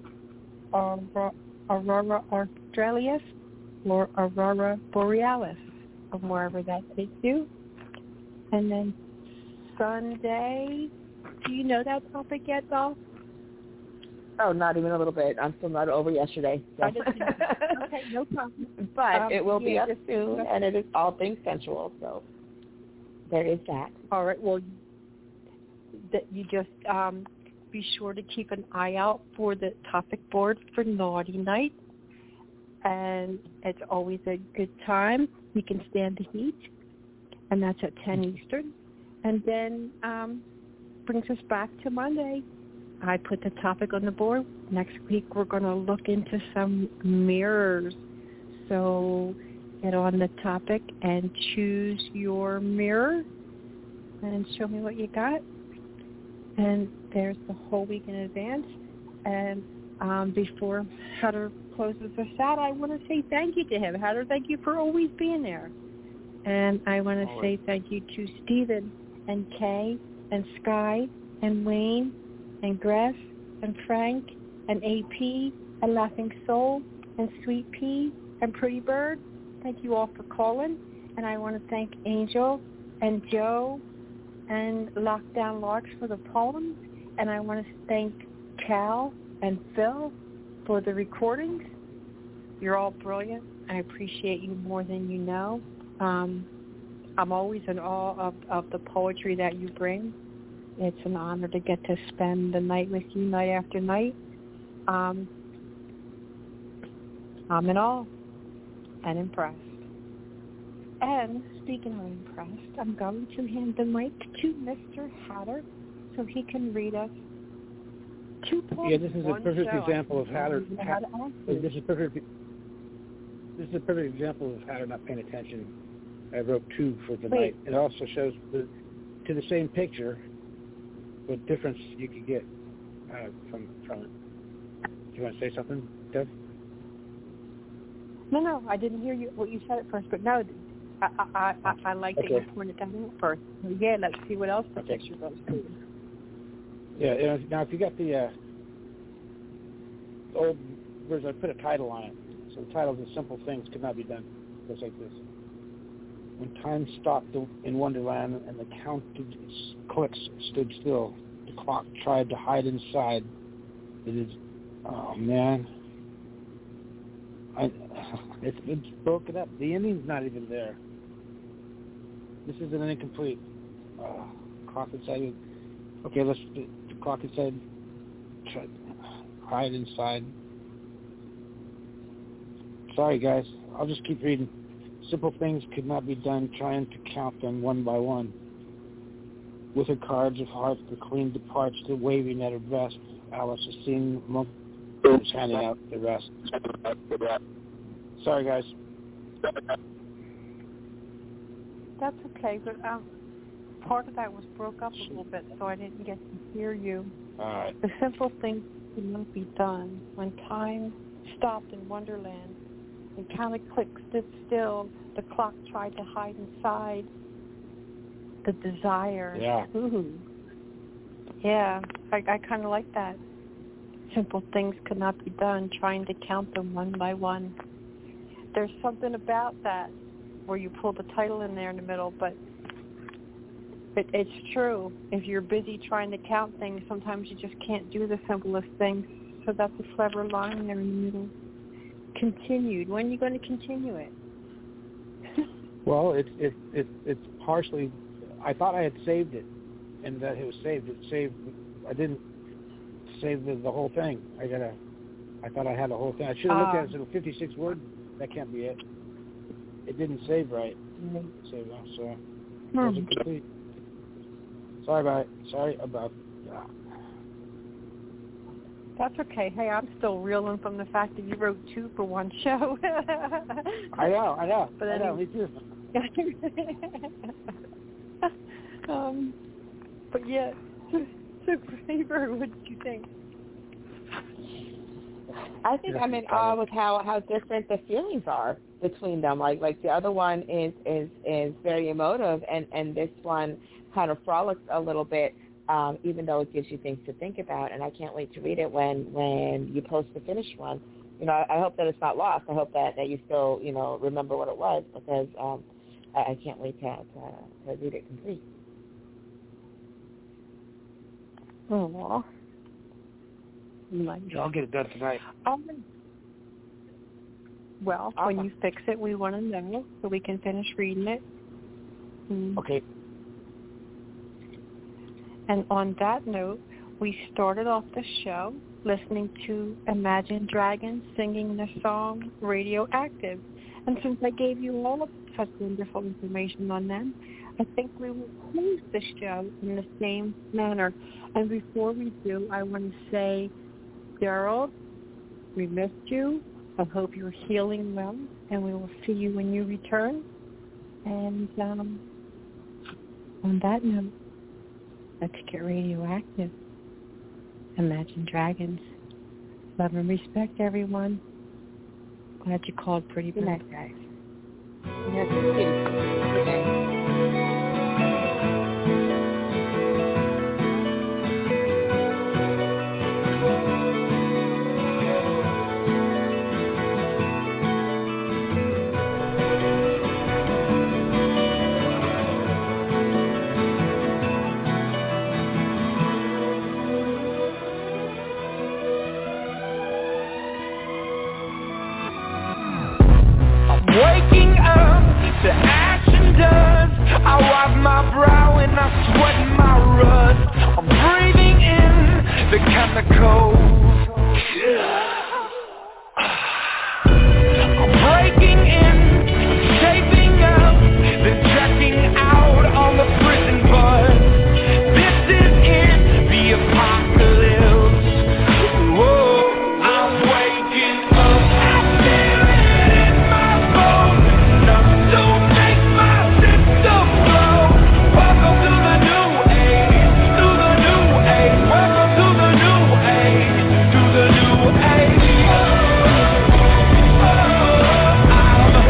Aurora Australis or Aurora Borealis, or wherever that takes you. And then Sunday, do you know that topic yet, Dolph? Oh, not even a little bit. I'm still not over yesterday. So. Okay, no problem. But it will be up soon, and it is all things sensual, so there is that. All right, well, you just be sure to keep an eye out for the topic board for Naughty Night, and it's always a good time. You can stand the heat, and that's at 10 Eastern. And then brings us back to Monday. I put the topic on the board. Next week we're going to look into some mirrors. So get on the topic and choose your mirror and show me what you got. And there's the whole week in advance. And before Heather closes us out, I want to say thank you to him. Heather, thank you for always being there. And I want to say thank you to Stephen and Kay and Sky and Wayne and Gref and Frank and AP and Laughing Soul and Sweet Pea and Pretty Bird. Thank you all for calling. And I want to thank Angel and Joe and Lockdown Larks for the poems. And I want to thank Cal and Phil for the recordings. You're all brilliant. I appreciate you more than you know. I'm always in awe of the poetry that you bring. It's an honor to get to spend the night with you night after night. I'm in awe and impressed. And speaking of impressed, I'm going to hand the mic to Mr. Hatter so he can read us 2 poems. Yeah, this is a perfect example of Hatter. This is a perfect example of Hatter not paying attention. I wrote 2 for the night. It also shows to the same picture what difference you could get from it. Do you want to say something, Dev? No, I didn't hear what you said at first, but no, I like that you pointed that out first. So yeah, let's see what else the picture goes to. Yeah, now if you got the old version, I put a title on it. So the title is Simple Things Could Not Be Done. It goes like this. When time stopped in Wonderland and the counted clicks stood still, the clock tried to hide inside. It is, oh man, it's broken up. The ending's not even there. This isn't an incomplete. Clock inside. Okay, let's. The clock inside. Hide inside. Sorry, guys. I'll just keep reading. Simple things could not be done, trying to count them one by one. With her cards of hearts, the queen departs, the waving at her breast. Alice is seeing monks handing out the rest. Sorry, guys. That's okay, but part of that was broke up a little bit, so I didn't get to hear you. All right. The simple things could not be done. When time stopped in Wonderland, and Caliclick stood still, the clock tried to hide inside the desire. Yeah. Ooh. Yeah, I kind of like that. Simple things could not be done, trying to count them one by one. There's something about that where you pull the title in there in the middle, but it's true. If you're busy trying to count things, sometimes you just can't do the simplest things. So that's a clever line there in the middle. Continued. When are you going to continue it? Well, it's partially. I thought I had saved it, and that it was saved. It saved. I didn't save the whole thing. I thought I had the whole thing. I should have looked at it. So 56 words. That can't be it. It didn't save right. Save that. So it wasn't complete. Sorry about. That's okay. Hey, I'm still reeling from the fact that you wrote 2 for one show. I know. But I know. Me too. But yeah, so Graver, what did you think? I think I'm in awe with how different the feelings are between them. Like the other one is very emotive, and this one kind of frolics a little bit, even though it gives you things to think about. And I can't wait to read it when you post the finished one. You know, I hope that it's not lost. I hope that you still remember what it was, because I can't wait to read it complete. Oh. I'll get it done tonight. Well, when you fix it, we want to know so we can finish reading it. Okay. And on that note, we started off the show listening to Imagine Dragons singing the song Radioactive. And since I gave you all of such wonderful information on them, I think we will close the show in the same manner. And before we do, I want to say, Gerald, we missed you. I hope you're healing well, and we will see you when you return. And on that note, let's get radioactive. Imagine Dragons. Love and respect, everyone. Glad you called, Pretty Bird. Good night, guys. Yes, good night. Waking up to action dust. I wipe my brow and I sweat my rust. I'm breathing in the chemicals. I'm breaking in, shaping up, then checking out on the prison bus. This is it, the apocalypse. Whoa, I'm waking up. I feel it in my bones, enough to make my system blow. Welcome to the new age, to the new age. Welcome to the new age, to the new age. I'm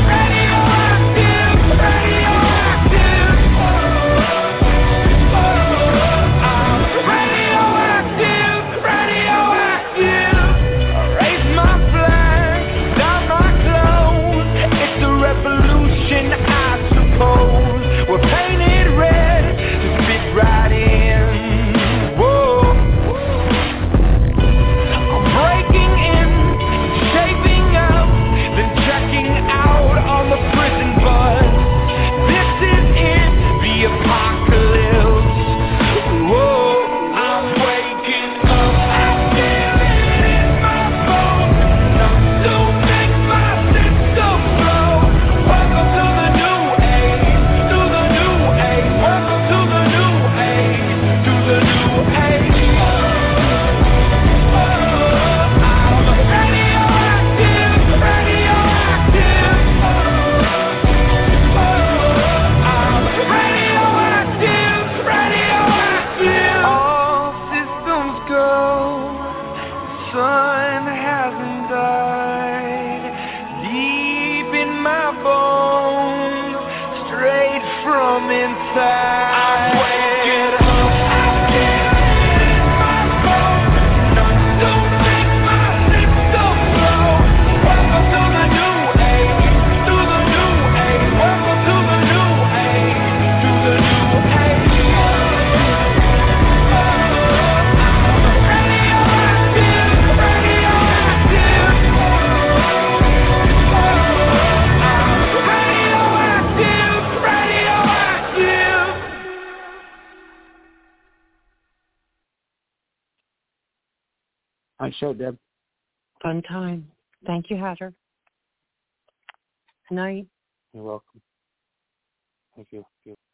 Nice show, Deb. Fun time. Thank you, Hatter. Good night. You're welcome. Thank you.